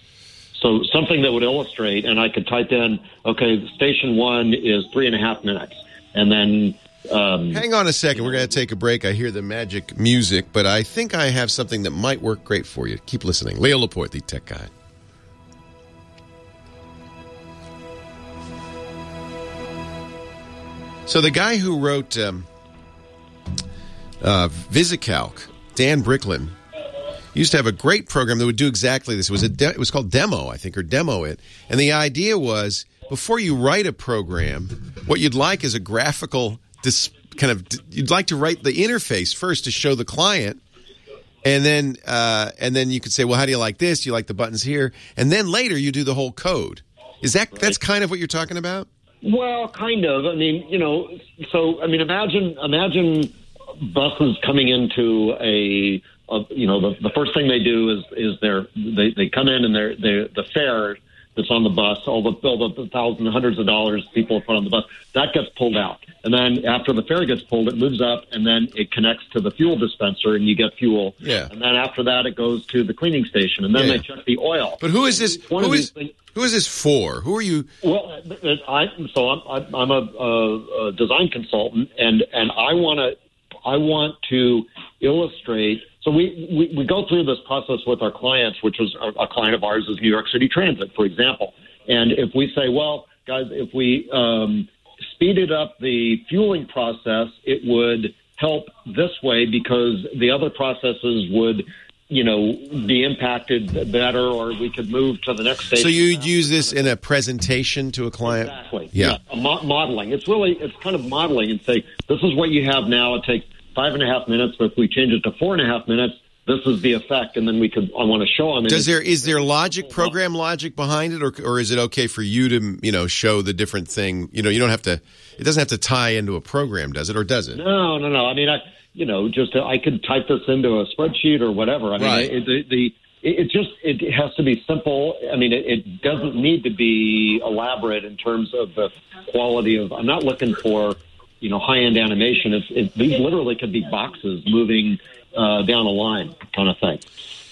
So something that would illustrate, and I could type in, okay, station one is three and a half minutes, and then. Um, Hang on a second. We're going to take a break. I hear the magic music, but I think I have something that might work great for you. Keep listening. Leo Laporte, the tech guy. So the guy who wrote um, uh, VisiCalc, Dan Bricklin, used to have a great program that would do exactly this. It was a de- it was called Demo, I think, or Demo It. And the idea was, before you write a program, what you'd like is a graphical dis- kind of you'd like to write the interface first to show the client, and then uh, and then you could say, well, how do you like this? Do you like the buttons here? And then later you do the whole code. Is that that's kind of what you're talking about? Well, kind of. I mean, you know, so I mean, imagine imagine buses coming into a, a you know, the, the first thing they do is is they're, they they come in and they're they the fare that's on the bus, all the all the thousands, hundreds of dollars people put on the bus, that gets pulled out, and then after the fare gets pulled, it moves up, and then it connects to the fuel dispenser, and you get fuel. Yeah. And then after that, it goes to the cleaning station, and then Yeah. they check the oil. But who is this? One Who of is these things- who is this for? Who are you? Well, I so I'm I'm a, a, a design consultant, and and I want to I want to illustrate. So we, we, we go through this process with our clients, which was a, a client of ours is New York City Transit, for example. And if we say, well, guys, if we um, speeded up the fueling process, it would help this way because the other processes would, you know, be impacted better, or we could move to the next stage. So you'd use this in a presentation to a client? Exactly. Yeah. A mo- modeling. It's really, it's kind of modeling and say, this is what you have now. It takes five and a half minutes, but if we change it to four and a half minutes, this is the effect, and then we could, I want to show them. Does there, is there logic, program logic behind it, or, or is it okay for you to, you know, show the different thing? You know, you don't have to, it doesn't have to tie into a program, does it, or does it? No, no, no. I mean, I, you know, just, I could type this into a spreadsheet or whatever. I mean, Right. it, the, the, it just, it has to be simple. I mean, it, it doesn't need to be elaborate in terms of the quality of, I'm not looking for, you know, high-end animation. It's, it, these literally could be boxes moving uh, down a line kind of thing.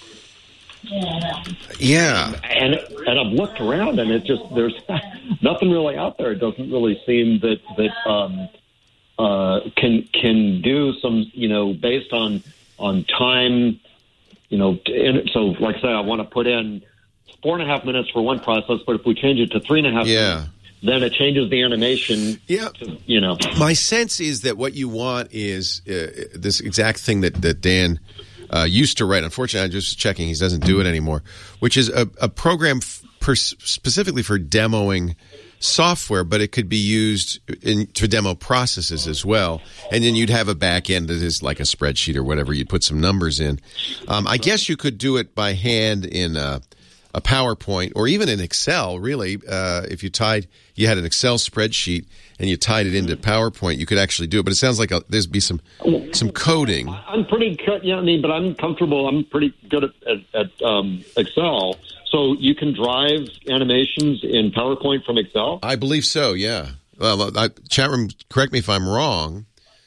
Yeah. And and I've looked around, and it just, there's nothing really out there. It doesn't really seem that, that um, uh, can can do some, you know, based on, on time, you know, in, so like I say, I want to put in four and a half minutes for one process, but if we change it to three and a half Yeah. minutes, then it changes the animation. Yeah. To, you know. My sense is that what you want is uh, this exact thing that, that Dan uh, used to write. Unfortunately, I'm just checking. He doesn't do it anymore, which is a, a program f- per, specifically for demoing software, but it could be used in, to demo processes as well. And then you'd have a back end that is like a spreadsheet or whatever. You'd put some numbers in. Um, I guess you could do it by hand in uh, a PowerPoint or even in Excel, really. Uh, if you tied, you had an Excel spreadsheet and you tied it into PowerPoint, you could actually do it. But it sounds like a, there's be some some coding. I'm pretty, co- yeah, I mean, but I'm comfortable. I'm pretty good at, at, at um, Excel. So you can drive animations in PowerPoint from Excel? I believe so, yeah. Well, I, chat room, correct me if I'm wrong,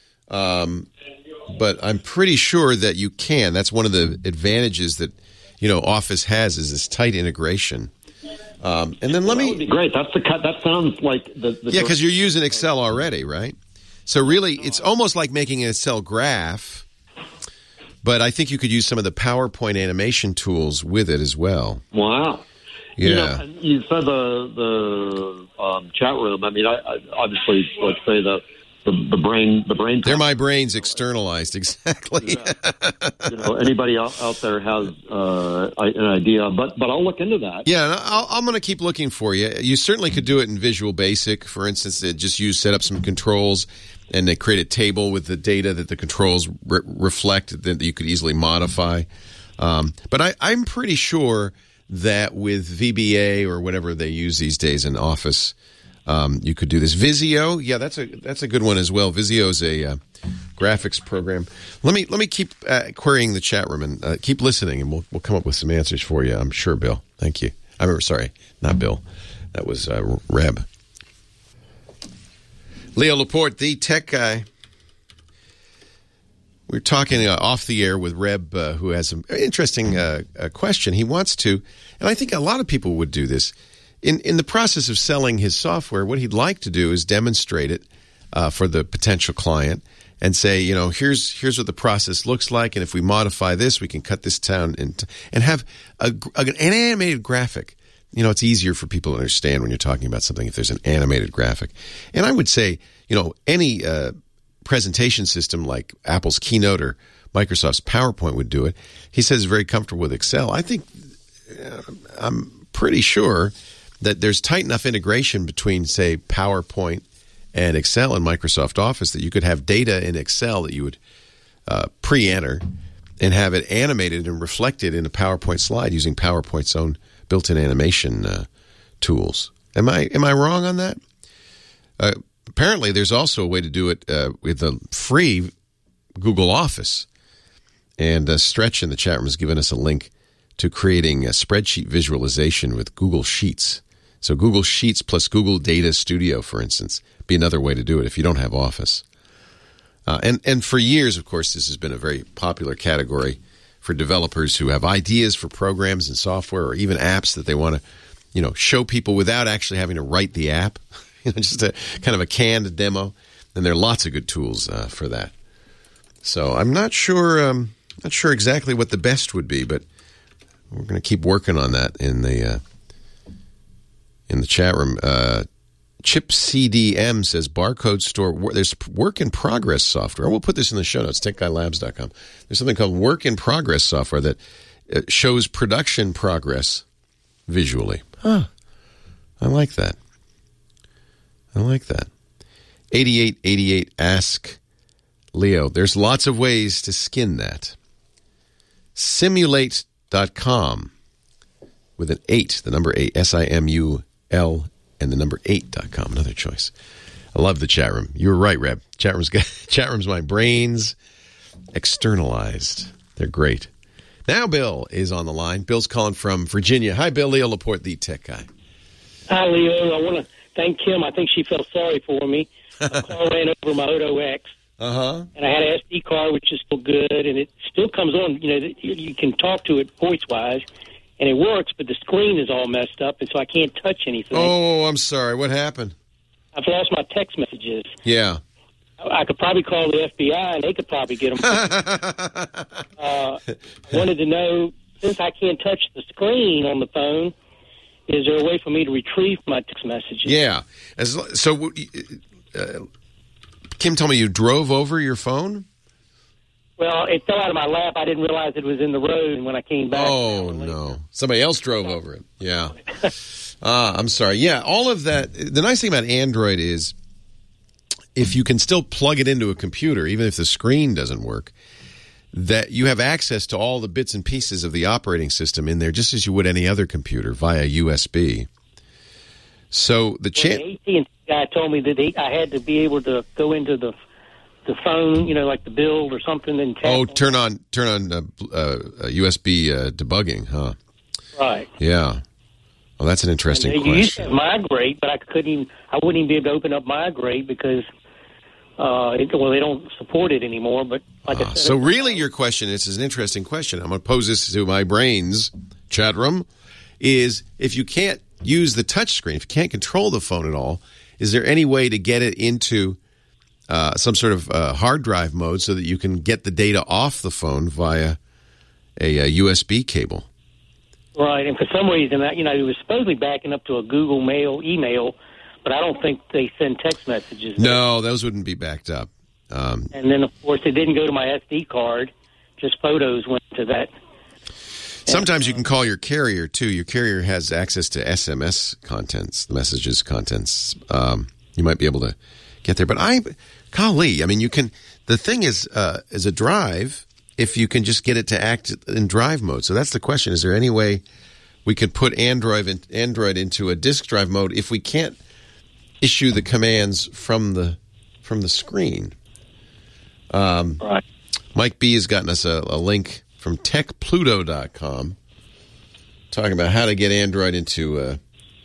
um, but I'm pretty sure that you can. That's one of the advantages that, you know, Office has is this tight integration. Um, and then let that me... would be great. That's the cut. That sounds like the... the yeah, because you're using Excel already, right? So really, it's almost like making an Excel graph, but I think you could use some of the PowerPoint animation tools with it as well. Wow. Yeah. You know, and you said the the um, chat room. I mean, I, I obviously, let's say the the, the brain the brain. They're my brains externalized, exactly. Yeah. You know, anybody out, out there has uh, an idea, but but I'll look into that. Yeah, and I'll, I'm going to keep looking for you. You certainly could do it in Visual Basic, for instance. It just use set up some controls, and they create a table with the data that the controls re- reflect that you could easily modify. Um, but I, I'm pretty sure that with V B A or whatever they use these days in Office, um, you could do this. Visio, yeah, that's a that's a good one as well. Visio is a uh, graphics program. Let me let me keep uh, querying the chat room and uh, keep listening, and we'll we'll come up with some answers for you. I'm sure, Bill. Thank you. I remember, sorry, not Bill. That was uh, Reb. Leo Laporte, the tech guy. We're talking uh, off the air with Reb, uh, who has an interesting uh, uh, question. He wants to, and I think a lot of people would do this. In in the process of selling his software, what he'd like to do is demonstrate it uh, for the potential client and say, you know, here's here's what the process looks like, and if we modify this, we can cut this down and and have a, an animated graphic. You know, it's easier for people to understand when you're talking about something if there's an animated graphic. And I would say, you know, any uh, presentation system like Apple's Keynote or Microsoft's PowerPoint would do it. He says he's very comfortable with Excel. I think uh, I'm pretty sure that there's tight enough integration between, say, PowerPoint and Excel in Microsoft Office that you could have data in Excel that you would uh, pre-enter and have it animated and reflected in a PowerPoint slide using PowerPoint's own built-in animation uh, tools. Am I am I wrong on that? Uh, apparently, there's also a way to do it uh, with the free Google Office. And uh, Stretch in the chat room has given us a link to creating a spreadsheet visualization with Google Sheets. So Google Sheets plus Google Data Studio, for instance, be another way to do it if you don't have Office. Uh, and, and for years, of course, this has been a very popular category for developers who have ideas for programs and software or even apps that they want to, you know, show people without actually having to write the app. You know, just a kind of a canned demo. And there are lots of good tools uh, for that. So I'm not sure, um, not sure exactly what the best would be, but we're going to keep working on that in the uh, in the chat room. Uh, Chip C D M says barcode store. There's work in progress software. We'll put this in the show notes. tech guy labs dot com. There's something called work in progress software that shows production progress visually. Huh. I like that. I like that. eighty-eight eighty-eight ask Leo. There's lots of ways to skin that. simulate dot com with an eight, the number eight, S I M U L, and the number eight dot com. Another choice. I love the chat room. You were right, Reb. Chat room's, chat room's my brains externalized. They're great. Now Bill is on the line. Bill's calling from Virginia. Hi, Bill. Leo Laporte, the tech guy. Hi, Leo. I want to thank Kim. I think she felt sorry for me. My car ran over my Odo X. Uh-huh. And I had an S D card, which is still good, and it still comes on. You know, you can talk to it voice-wise, and it works, but the screen is all messed up, and so I can't touch anything. Oh, I'm sorry. What happened? I've lost my text messages. Yeah. I could probably call the F B I, and they could probably get them. uh, I wanted to know, since I can't touch the screen on the phone, is there a way for me to retrieve my text messages? Yeah. As, so, uh, Kim told me you drove over your phone? Well, it fell out of my lap. I didn't realize it was in the road, and when I came back... Oh, no. Somebody else drove over it. Yeah. uh, I'm sorry. Yeah, all of that... The nice thing about Android is if you can still plug it into a computer, even if the screen doesn't work, that you have access to all the bits and pieces of the operating system in there just as you would any other computer via U S B. So the chance... Well, the A T and T guy told me that they, I had to be able to go into the the phone, you know, like the build or something, and tap Oh, on turn on turn on uh, uh, U S B uh, debugging, huh? Right. Yeah. Well, that's an interesting and they used question. to migrate, but I couldn't even, I wouldn't even be able to open up Migrate because, uh, it, well, they don't support it anymore. But like I Uh, said, so really your question, this is an interesting question. I'm going to pose this to my brains, chat room, is if you can't use the touch screen, if you can't control the phone at all, is there any way to get it into uh, some sort of uh, hard drive mode so that you can get the data off the phone via a, a U S B cable? right, and for some reason, that you know, it was supposedly backing up to a Google Mail email, but I don't think they send text messages. No, those wouldn't be backed up. Um, And then, of course, it didn't go to my S D card. Just photos went to that. Sometimes you can call your carrier, too. Your carrier has access to S M S contents, the messages contents. Um, you might be able to get there. But I, golly, I mean, you can, the thing is, uh, is a drive, if you can just get it to act in drive mode. So that's the question. Is there any way we could put Android, in, Android into a disk drive mode if we can't issue the commands from the, from the screen? Um, right. Mike B has gotten us a, a link from tech pluto dot com talking about how to get Android into uh,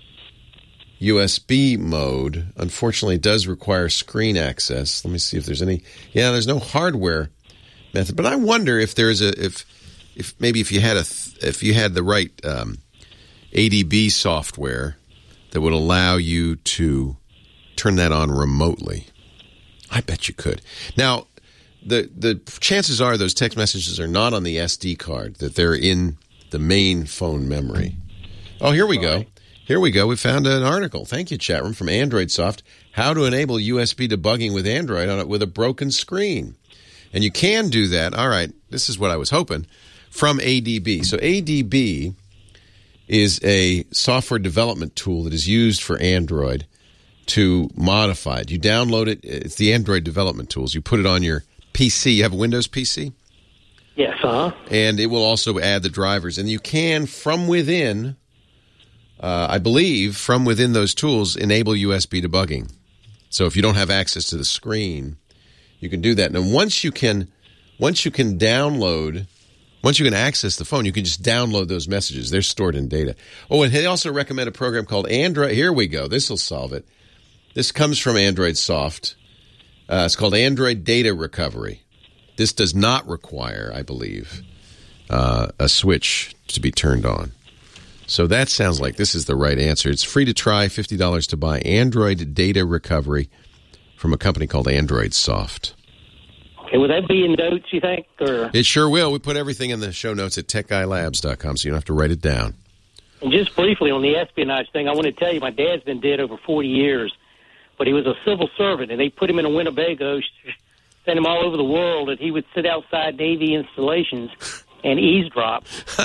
U S B mode. Unfortunately, it does require screen access. Let me see if there's any. Yeah, there's no hardware method, but I wonder if there's a if if maybe if you had a if you had the right um, A D B software that would allow you to turn that on remotely. I bet you could. Now, the the chances are those text messages are not on the S D card, that they're in the main phone memory. Oh, here we go. Here we go. We found an article. Thank you, chat room, from Android Soft. How to enable U S B debugging with Android on it with a broken screen. And you can do that. All right. This is what I was hoping. From A D B. So A D B is a software development tool that is used for Android to modify it. You download it. It's the Android development tools. You put it on your P C. You have a Windows P C? Yes, uh-huh. And it will also add the drivers. And you can, from within, uh, I believe, from within those tools, enable U S B debugging. So if you don't have access to the screen, you can do that. And once you can, once you can download, once you can access the phone, you can just download those messages. They're stored in data. Oh, and they also recommend a program called Android. Here we go. This will solve it. This comes from Android Soft. Uh, it's called Android Data Recovery. This does not require, I believe, uh, a switch to be turned on. So that sounds like this is the right answer. It's free to try, fifty dollars to buy. Android Data Recovery from a company called Android Soft. Okay, would that be in notes, you think? Or It sure will. We put everything in the show notes at tech guy labs dot com, so you don't have to write it down. And just briefly on the espionage thing, I want to tell you, my dad's been dead over forty years, but he was a civil servant, and they put him in a Winnebago, sent him all over the world, and he would sit outside Navy installations and eavesdrop.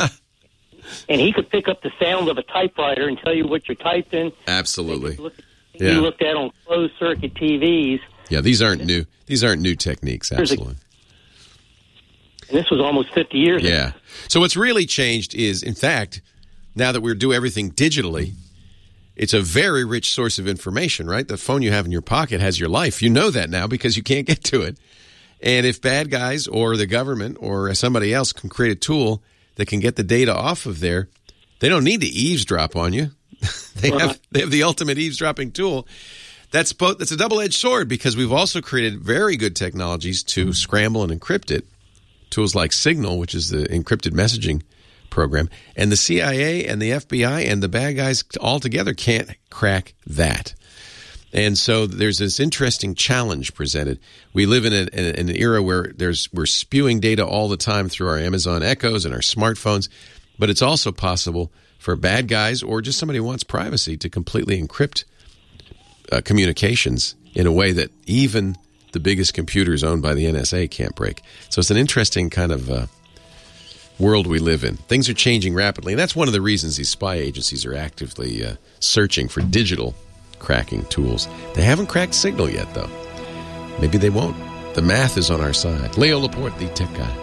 And he could pick up the sound of a typewriter and tell you what you're typing. Absolutely. Look, Yeah. He looked at on closed circuit T Vs. Yeah, these aren't new. These aren't new techniques. Absolutely. And this was almost fifty years yeah. ago. So what's really changed is, in fact, now that we do everything digitally, it's a very rich source of information, right? The phone you have in your pocket has your life. You know that now because you can't get to it. And if bad guys or the government or somebody else can create a tool that can get the data off of there, they don't need to eavesdrop on you. they have they have the ultimate eavesdropping tool. That's both. That's a double-edged sword because we've also created very good technologies to scramble and encrypt it. Tools like Signal, which is the encrypted messaging program, and the C I A and the F B I and the bad guys all together can't crack that. And so there's this interesting challenge presented. We live in, a, in an era where there's we're spewing data all the time through our Amazon Echoes and our smartphones, but it's also possible for bad guys or just somebody who wants privacy to completely encrypt uh, communications in a way that even the biggest computers owned by the N S A can't break. So it's an interesting kind of uh, world we live in. Things are changing rapidly, and that's one of the reasons these spy agencies are actively uh, searching for digital cracking tools. They haven't cracked Signal yet, though. Maybe they won't. The math is on our side. Leo Laporte, the tech guy.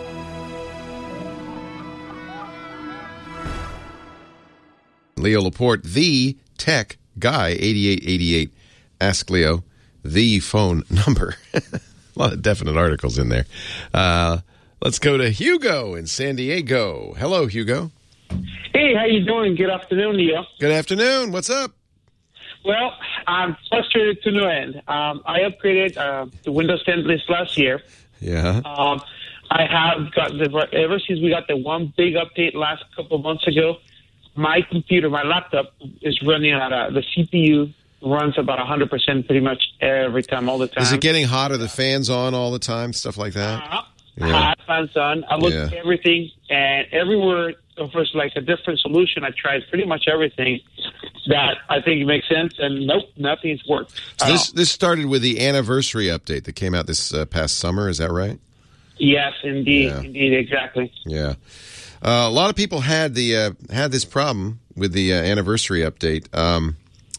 Leo Laporte, the tech guy, eighty-eight eighty-eight. Ask Leo. The phone number. A lot of definite articles in there. Uh, let's go to Hugo in San Diego. Hello, Hugo. Hey, how you doing? Good afternoon, Leo. Good afternoon. What's up? Well, I'm frustrated to no end. Um, I upgraded uh, to Windows ten this last year. Yeah. Um, I have got the ever since we got the one big update last couple of months ago. My computer, my laptop, is running out of the C P U. Runs about one hundred percent pretty much every time, all the time. Is it getting hot? Are the fans on all the time? Stuff like that? Uh, yeah. Hot fans on. I looked Yeah. at everything, and everywhere offers like a different solution. I tried pretty much everything that I think makes sense, and nope, nothing's worked. So this this started with the anniversary update that came out this uh, past summer. Is that right? Yes, indeed, Yeah. indeed, exactly. Yeah. Uh, a lot of people had the uh, had this problem with the uh, anniversary update. Um,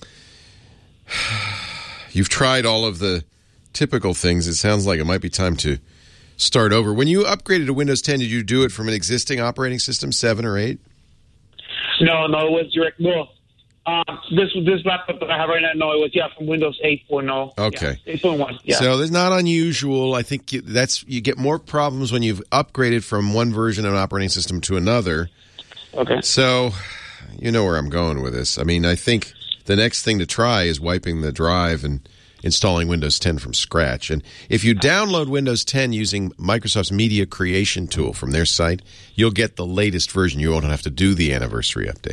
you've tried all of the typical things. It sounds like it might be time to start over. When you upgraded to Windows ten, did you do it from an existing operating system, seven or eight? No, no, it was direct. No, uh, this this laptop that I have right now, no, it was yeah from Windows eight point oh. Okay. Yeah, eight point one. Yeah. So that's not unusual. I think you, that's you get more problems when you've upgraded from one version of an operating system to another. Okay. So you know where I'm going with this. I mean, I think the next thing to try is wiping the drive and installing Windows ten from scratch. And if you download Windows ten using Microsoft's Media Creation tool from their site, you'll get the latest version. You won't have to do the anniversary update.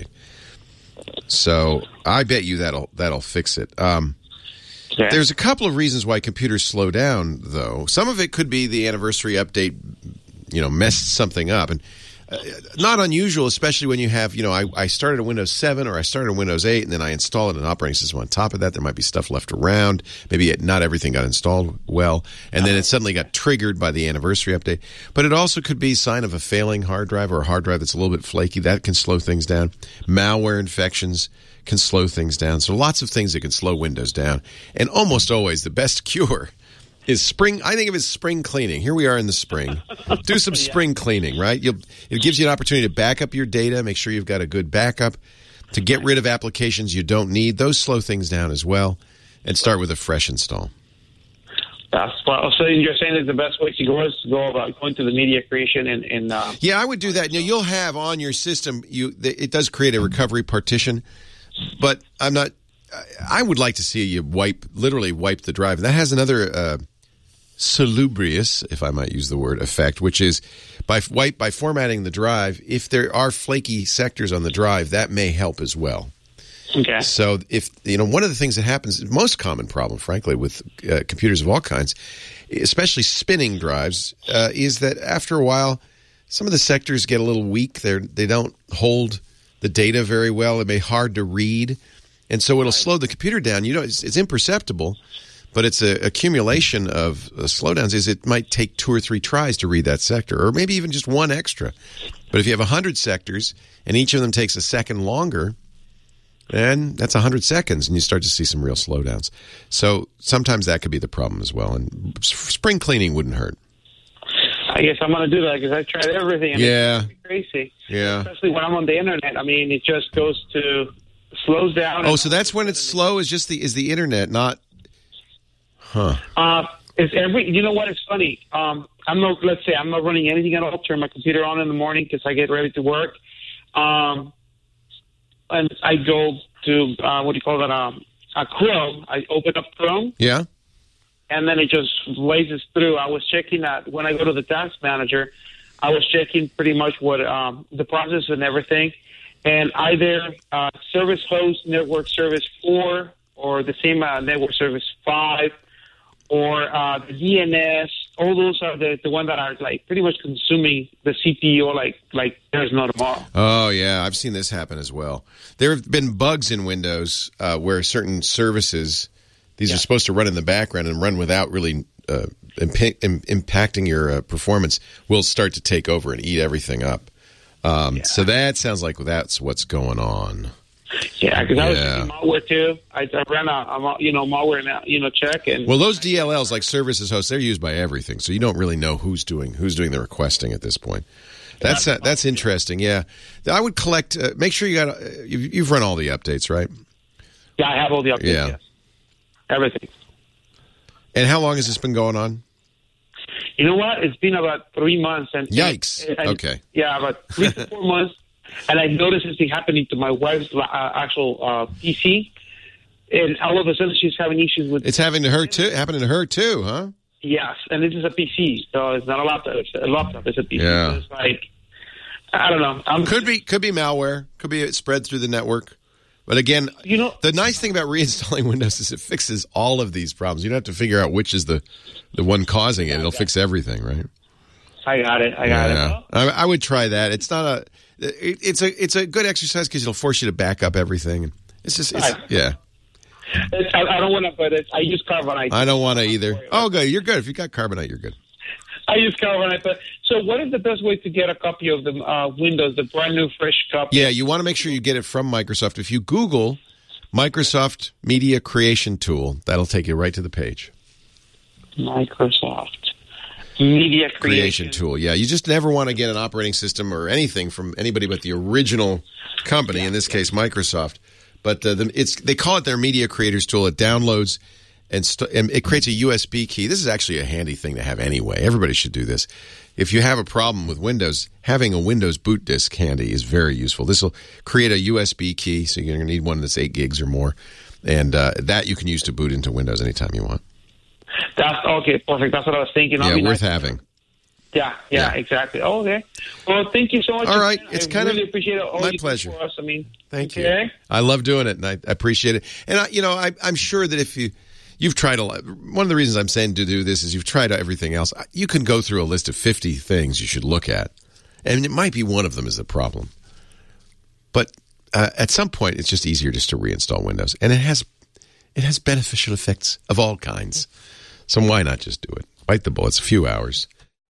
So I bet you that'll that'll fix it. Um, yeah. There's a couple of reasons why computers slow down, though. Some of it could be the anniversary update, you know, messed something up. And Uh, not unusual, especially when you have, you know, I, I started a Windows seven or I started a Windows eight and then I installed an operating system on top of that. There might be stuff left around. Maybe it, not everything got installed well. And then it suddenly got triggered by the anniversary update. But it also could be a sign of a failing hard drive or a hard drive that's a little bit flaky. That can slow things down. Malware infections can slow things down. So lots of things that can slow Windows down. And almost always the best cure is spring. I think of it as spring cleaning. Here we are in the spring. Do some spring cleaning, right? You'll, it gives you an opportunity to back up your data, make sure you've got a good backup, to get rid of applications you don't need. Those slow things down as well, and start with a fresh install. That's well, so you're saying that the best way to go is to go about going to the media creation and, and uh, yeah, I would do that. You know, you'll have on your system, you it does create a recovery partition, but I'm not. I would like to see you wipe, literally wipe the drive. That has another uh, salubrious, if I might use the word, effect, which is by wipe by formatting the drive. If there are flaky sectors on the drive, that may help as well. Okay. So if, you know, one of the things that happens, most common problem, frankly, with uh, computers of all kinds, especially spinning drives, uh, is that after a while, some of the sectors get a little weak. They they don't hold the data very well. It may be hard to read. And so it'll slow the computer down. You know, it's, it's imperceptible, but it's an accumulation of uh, slowdowns. Is it might take two or three tries to read that sector, or maybe even just one extra. But if you have one hundred sectors and each of them takes a second longer, then that's one hundred seconds, and you start to see some real slowdowns. So sometimes that could be the problem as well. And spring cleaning wouldn't hurt. I guess I'm going to do that because I've tried everything. And Yeah. It's crazy. Yeah. Especially when I'm on the internet. I mean, it just goes to slows down. Oh, so that's when it's slow. Is just the is the internet not? Huh. Uh, it's every. You know what? It's funny. Um, I'm not. Let's say I'm not running anything at all. Turn my computer on in the morning because I get ready to work. Um, and I go to uh, what do you call that? Um, a Chrome. I open up Chrome. Yeah. And then it just blazes through. I was checking that when I go to the task manager. I was checking pretty much what um, the process and everything, and either uh, service host network service four or the same uh, network service five or uh, the D N S. All those are the the ones that are like pretty much consuming the C P U like like there's no tomorrow. Oh yeah, I've seen this happen as well. There have been bugs in Windows uh, where certain services. These yeah. are supposed to run in the background and run without really uh, imp- im- impacting your uh, performance. Will start to take over and eat everything up. Um, yeah. So that sounds like that's what's going on. Yeah, because yeah. I was using malware too. I, I ran a, a you know malware you know check and well, those D L Ls like services hosts, they're used by everything, so you don't really know who's doing who's doing the requesting at this point. That's uh, that's interesting. Yeah, I would collect. Uh, make sure you got uh, you've, you've run all the updates, right? Yeah, I have all the updates. Yeah. Yes. Everything. And how long has this been going on? You know what? It's been about three months. And Yikes. And, and, okay. Yeah, about three to four months. And I noticed this thing happening to my wife's uh, actual uh, P C. And all of a sudden, she's having issues with. It's having to her too. Happening to her too, huh? Yes, and this is a P C, so it's not a laptop. It's a laptop. It's a P C. Yeah. So it's like I don't know. I'm, could be could be malware. Could be spread through the network. But again, you know, the nice thing about reinstalling Windows is it fixes all of these problems. You don't have to figure out which is the, the one causing it. It'll fix everything, right? I got it. I got yeah. it. I, I would try that. It's not a. It, it's a. It's a good exercise because it'll force you to back up everything. It's just. It's, yeah. It's, I, I don't want to, but it's, I use Carbonite. I don't want to either. Oh, good. You're good. If you got Carbonite, you're good. I use Carbonite. But so, what is the best way to get a copy of the uh, Windows, the brand new, fresh copy? Yeah, you want to make sure you get it from Microsoft. If you Google Microsoft Media Creation Tool, that'll take you right to the page. Microsoft Media Creation, Creation Tool. Yeah, you just never want to get an operating system or anything from anybody but the original company. Yeah, in this yeah. case, Microsoft. But uh, the, it's they call it their Media Creators Tool. It downloads. And, st- and it creates a U S B key. This is actually a handy thing to have anyway. Everybody should do this. If you have a problem with Windows, having a Windows boot disk handy is very useful. This will create a U S B key, so you're going to need one that's eight gigs or more. And uh, that you can use to boot into Windows anytime you want. That's okay, perfect. That's what I was thinking. Yeah, worth nice. having. Yeah, yeah, yeah, exactly. Oh, okay. Well, thank you so much. All right. It's I kind really of appreciate all my you pleasure. For us. I mean, thank okay. you. I love doing it, and I, I appreciate it. And, I, you know, I, I'm sure that if you... You've tried a lot. One of the reasons I'm saying to do this is you've tried everything else. You can go through a list of fifty things you should look at, and it might be one of them is the problem. But uh, at some point, it's just easier just to reinstall Windows, and it has it has beneficial effects of all kinds. So why not just do it? Bite the bullet. It's a few hours.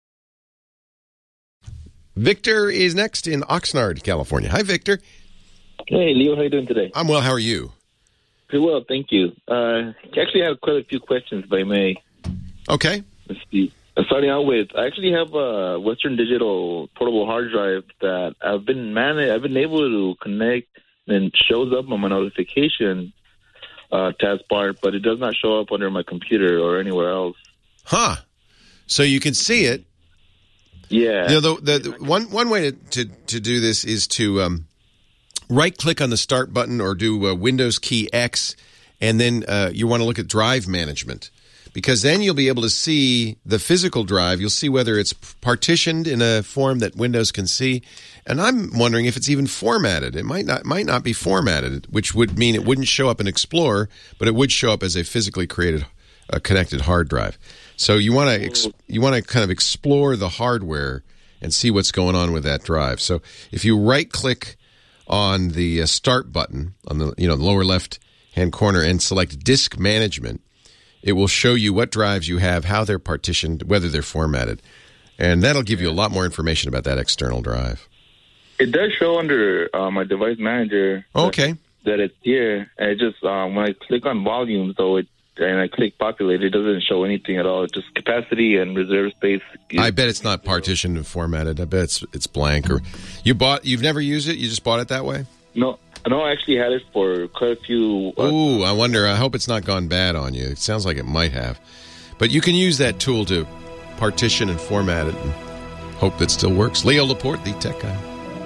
Victor is next in Oxnard, California. Hi, Victor. Hey, Leo. How are you doing today? I'm well. How are you? Pretty well, thank you. Uh, actually, I have quite a few questions, if I may. Okay. Let's see. Uh, starting out with, I actually have a Western Digital portable hard drive that I've been man- I've been able to connect, and it shows up on my notification uh, taskbar, but it does not show up under my computer or anywhere else. Huh. So you can see it. Yeah. You know, the, the, the one one way to, to, to do this is to um, right-click on the Start button or do uh, Windows key X, and then uh, you want to look at drive management, because then you'll be able to see the physical drive. You'll see whether it's partitioned in a form that Windows can see, and I'm wondering if it's even formatted. It might not might not be formatted, which would mean it wouldn't show up in Explorer, but it would show up as a physically created, uh, connected hard drive. So you want to ex- you want to kind of explore the hardware and see what's going on with that drive. So if you right-click on the uh, Start button on the you know the lower left-hand corner and select Disk Management, it will show you what drives you have, how they're partitioned, whether they're formatted. And that'll give you a lot more information about that external drive. It does show under uh, my device manager. Okay. That, that it's here. And it just, um, when I click on volume, though, it and I click populate, it doesn't show anything at all. It's just capacity and reserve space. I bet it's not partitioned and formatted. I bet it's it's blank. Or you bought? You've never used it? You just bought it that way? No, no, I actually had it for quite a few. Uh, Ooh, I wonder. I hope it's not gone bad on you. It sounds like it might have. But you can use that tool to partition and format it and hope that still works. Leo Laporte, the tech guy.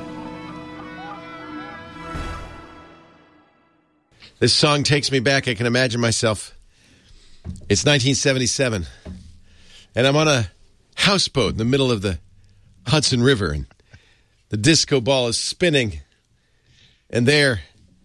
This song takes me back. I can imagine myself. It's nineteen seventy-seven, and I'm on a houseboat in the middle of the Hudson River, and the disco ball is spinning, and there,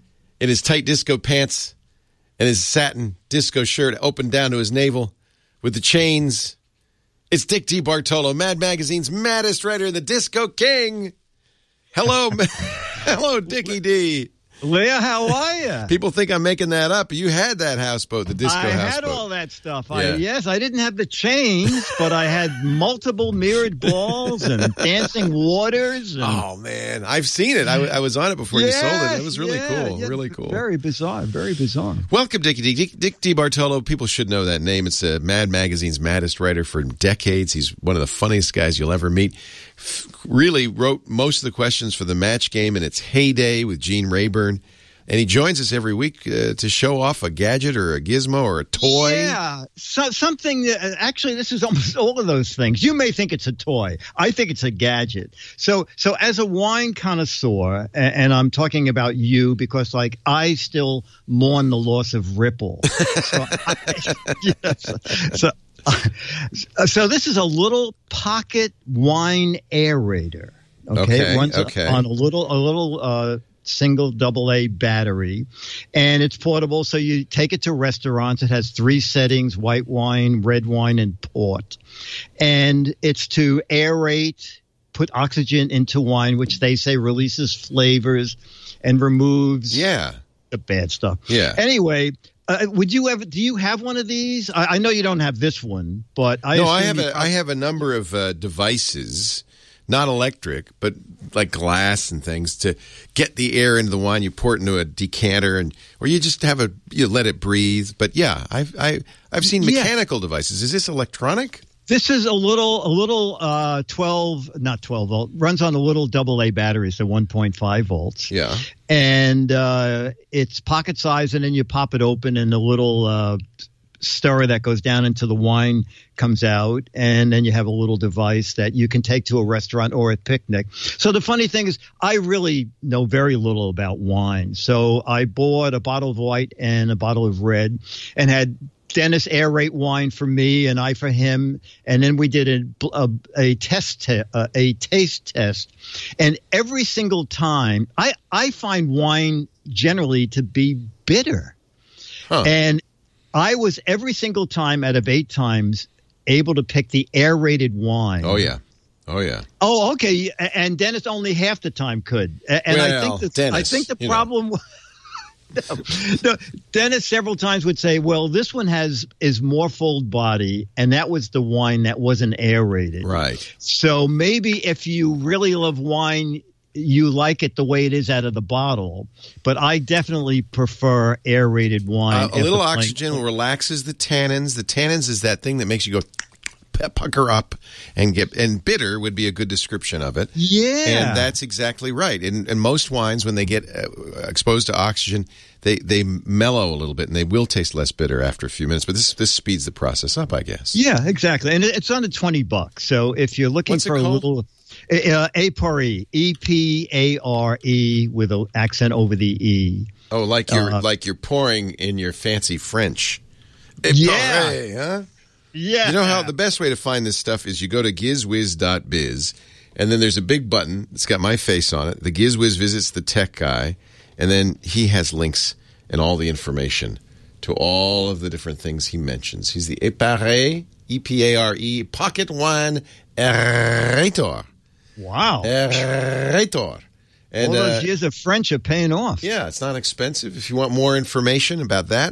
in his tight disco pants and his satin disco shirt opened down to his navel with the chains, it's Dick DeBartolo, Mad Magazine's maddest writer, the Disco King. Hello, hello, Dickie D. Leah, how are you? People think I'm making that up. You had that houseboat, the disco I houseboat. had all that stuff. Yeah. I, yes, I didn't have the chains, but I had multiple mirrored balls and dancing waters. And... Oh, man. I've seen it. I, I was on it before yes, you sold it. It was really yeah, cool. yeah, really cool. Very bizarre. Very bizarre. Welcome, Dickie D. Dick, Dick DeBartolo. People should know that name. It's uh, Mad Magazine's maddest writer for decades. He's one of the funniest guys you'll ever meet. F- really wrote most of the questions for the Match Game in its heyday with Gene Rayburn. And he joins us every week uh, to show off a gadget or a gizmo or a toy. Yeah, so, something that, actually, this is almost all of those things. You may think it's a toy. I think it's a gadget. So, so as a wine connoisseur, and, and I'm talking about you because, like, I still mourn the loss of Ripple. So, I, yes, so, uh, so this is a little pocket wine aerator. Okay, okay, it runs okay. on a little, a little. Uh, single double A battery, and it's portable, so you take it to restaurants. It has three settings: white wine, red wine, and port. And it's to aerate, put oxygen into wine, which they say releases flavors and removes yeah the bad stuff. Yeah. Anyway, uh, would you ever? Do you have one of these? I, I know you don't have this one, but I no, I have you, a I have a number of uh, devices. Not electric, but like glass and things to get the air into the wine. You pour it into a decanter, and or you just have a you let it breathe. But yeah, I've I, I've seen mechanical yeah. devices. Is this electronic? This is a little a little uh, twelve, not twelve volt. Runs on a little double A battery, so one point five volts. Yeah, and uh, it's pocket size, and then you pop it open, and a little uh, stirrer that goes down into the wine comes out, and then you have a little device that you can take to a restaurant or a picnic. So the funny thing is, I really know very little about wine. So I bought a bottle of white and a bottle of red, and had Dennis aerate wine for me and I for him, and then we did a a, a test te- uh, a taste test, and every single time I I find wine generally to be bitter, huh. and I was every single time out of eight times able to pick the aerated wine. Oh yeah, oh yeah. Oh okay, and Dennis only half the time could. And well, I think that Dennis, I think the problem. no, no, Dennis several times would say, "Well, this one has is more full body, and that was the wine that wasn't aerated." Right. So maybe if you really love wine, you like it the way it is out of the bottle, but I definitely prefer aerated wine. Uh, a little oxygen playing. relaxes the tannins. The tannins is that thing that makes you go pucker up and get, and bitter would be a good description of it. Yeah. And that's exactly right. And, and most wines, when they get uh, exposed to oxygen, they, they mellow a little bit, and they will taste less bitter after a few minutes. But this this speeds the process up, I guess. Yeah, exactly. And it's under twenty bucks. So if you're looking What's for it a called? little... Uh, A-P-A-R-E, E P A R E with an accent over the E. Oh, like you're uh, like you're pouring in your fancy French. Yeah. A-P-A-R-E, huh? Yeah. You know how the best way to find this stuff is you go to gizwiz dot biz, and then there's a big button that's got my face on it. The GizWiz visits the tech guy, and then he has links and all the information to all of the different things he mentions. He's the E-P-A-R-E, E P A R E, pocket wine aerator. Wow. Aerator. And, all those uh, years of French are paying off. Yeah, it's not expensive. If you want more information about that,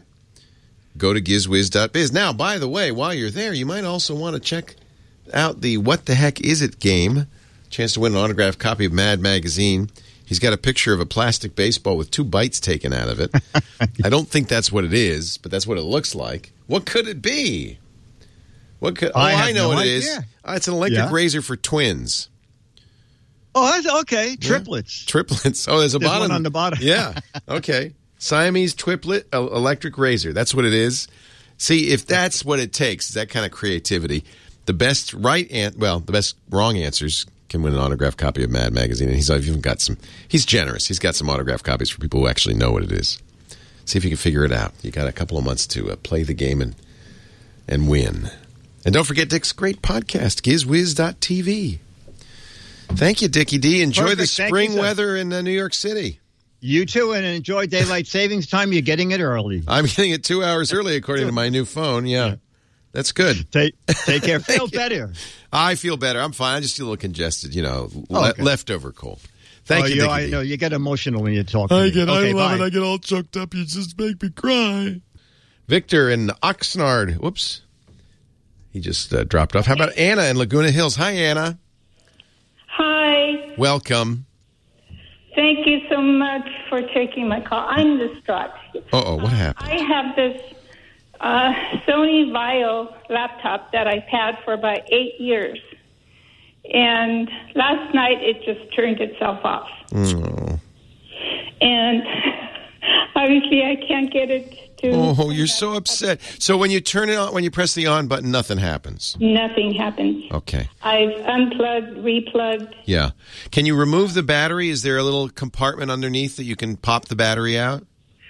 go to gizwiz dot biz. Now, by the way, while you're there, you might also want to check out the What the Heck Is It game. Chance to win an autographed copy of Mad Magazine. He's got a picture of a plastic baseball with two bites taken out of it. I don't think that's what it is, but that's what it looks like. What could it be? What could? Oh, I I, have know no what idea. it is. Uh, it's an electric Yeah. razor for twins. Oh, that's okay. Triplets. Triplets. Oh, there's a There's bottom one on the bottom. Yeah. Okay. Siamese triplet uh, electric razor. That's what it is. See, if that's what it takes, that kind of creativity, the best right an- well, the best wrong answers can win an autographed copy of Mad Magazine. And he's even got some. He's generous. He's got some autographed copies for people who actually know what it is. See if you can figure it out. You got a couple of months to uh, play the game and and win. And don't forget Dick's great podcast, giz wiz dot t v. Thank you, Dickie D. Enjoy Perfect. the Thank spring you, sir. weather in uh, New York City. You too, and enjoy daylight savings time. You're getting it early. I'm getting it two hours early, according to my new phone. Yeah, that's good. Take take care. Feel better. I feel better. I'm fine. I just feel a little congested, you know, Oh, le- okay. leftover cold. Thank oh, you, you Dickie I D. know you get emotional when you talk. To I me. get, okay, I love bye. it. I get all choked up. You just make me cry. Victor in Oxnard. Whoops. He just uh, dropped off. How about Anna in Laguna Hills? Hi, Anna. Hi. Welcome. Thank you so much for taking my call. I'm distraught. Uh-oh, what happened? I have this uh, Sony Vaio laptop that I've had for about eight years. And last night it just turned itself off. Oh, And obviously I can't get it to... oh you're so upset. So when you turn it on, when you press the on button, nothing happens. Nothing happens. Okay. I've unplugged, replugged. Yeah. Can you remove the battery? Is there a little compartment underneath that you can pop the battery out?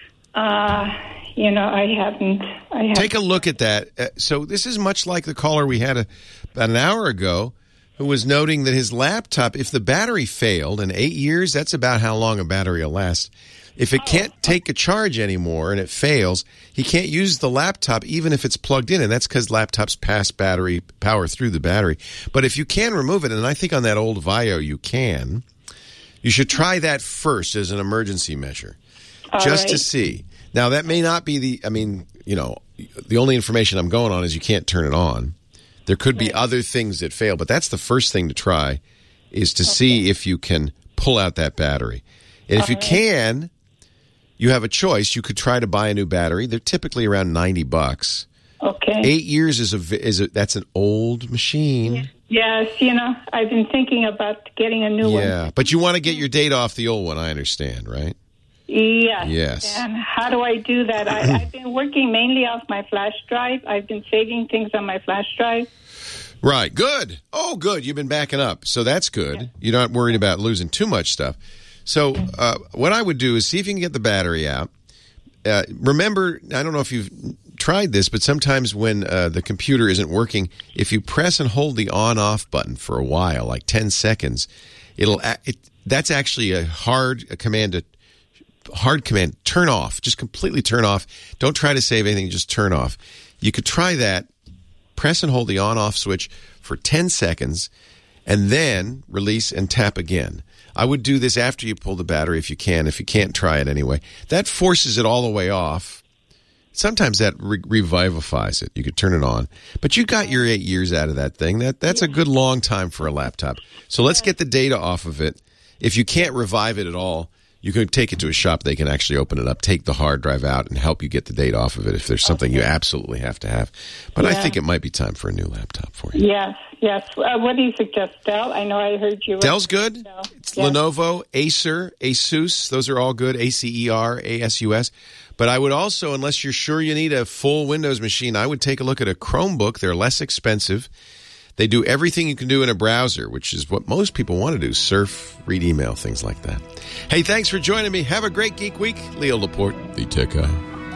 Uh, you know, I haven't. I haven't. Take a look at that. Uh, so this is much like the caller we had a, about an hour ago who was noting that his laptop, if the battery failed in eight years, that's about how long a battery will last. If it can't take a charge anymore and it fails, he can't use the laptop even if it's plugged in, and that's because laptops pass battery power through the battery. But if you can remove it, and I think on that old Vaio you can, you should try that first as an emergency measure, All just right. to see. Now, that may not be the, I mean, you know, the only information I'm going on is you can't turn it on. There could be other things that fail, but that's the first thing to try is to see if you can pull out that battery. And if All you right. can, you have a choice. You could try to buy a new battery. They're typically around ninety bucks. Okay. Eight years is a, vi- is a that's an old machine. Yes, you know, I've been thinking about getting a new one. Yeah, but you want to get your data off the old one, I understand, right? Yes. Yes. And how do I do that? I, I've been working mainly off my flash drive. I've been saving things on my flash drive. Right. Good. Oh, good. You've been backing up. So that's good. You're not worried about losing too much stuff. So uh, what I would do is see if you can get the battery out. Uh, remember, I don't know if you've tried this, but sometimes when uh, the computer isn't working, if you press and hold the on-off button for a while, like ten seconds, it'll a- it, that's actually a hard a command to hard command turn off. Just completely turn off. Don't try to save anything. Just turn off. You could try that. Press and hold the on-off switch for ten seconds, and then release and tap again. I would do this after you pull the battery if you can. If you can't, try it anyway. That forces it all the way off. Sometimes that re- revivifies it. You could turn it on. But you got your eight years out of that thing. That That's a good long time for a laptop. So let's get the data off of it. If you can't revive it at all, you could take it to a shop. They can actually open it up, take the hard drive out, and help you get the data off of it if there's something you absolutely have to have. But I Yeah. think it might be time for a new laptop for you. Yes, yes. Uh, what do you suggest, Dell? I know I heard you. Dell's good. Dell. It's Yes. Lenovo, Acer, Asus. Those are all good. A C E R, A S U S. But I would also, unless you're sure you need a full Windows machine, I would take a look at a Chromebook. They're less expensive. They do everything you can do in a browser, which is what most people want to do. Surf, read email, things like that. Hey, thanks for joining me. Have a great Geek Week. Leo Laporte, the Tech Guy.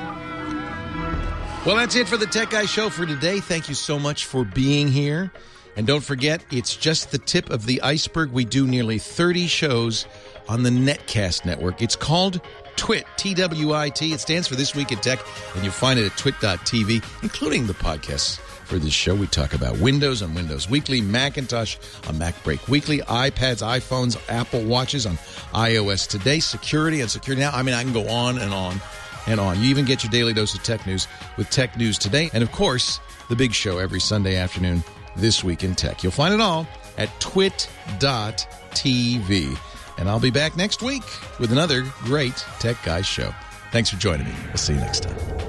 Well, that's it for the Tech Guy Show for today. Thank you so much for being here. And don't forget, it's just the tip of the iceberg. We do nearly thirty shows on the Netcast network. It's called Twit, T W I T. It stands for This Week in Tech, and you'll find it at twit dot t v, including the podcasts. For this show, we talk about Windows on Windows Weekly, Macintosh on Mac Break Weekly, iPads, iPhones, Apple Watches on iOS Today, security and security now. I mean, I can go on and on and on. You even get your daily dose of tech news with Tech News Today. And, of course, the big show every Sunday afternoon, This Week in Tech. You'll find it all at twit dot t v. And I'll be back next week with another great Tech Guys show. Thanks for joining me. We'll see you next time.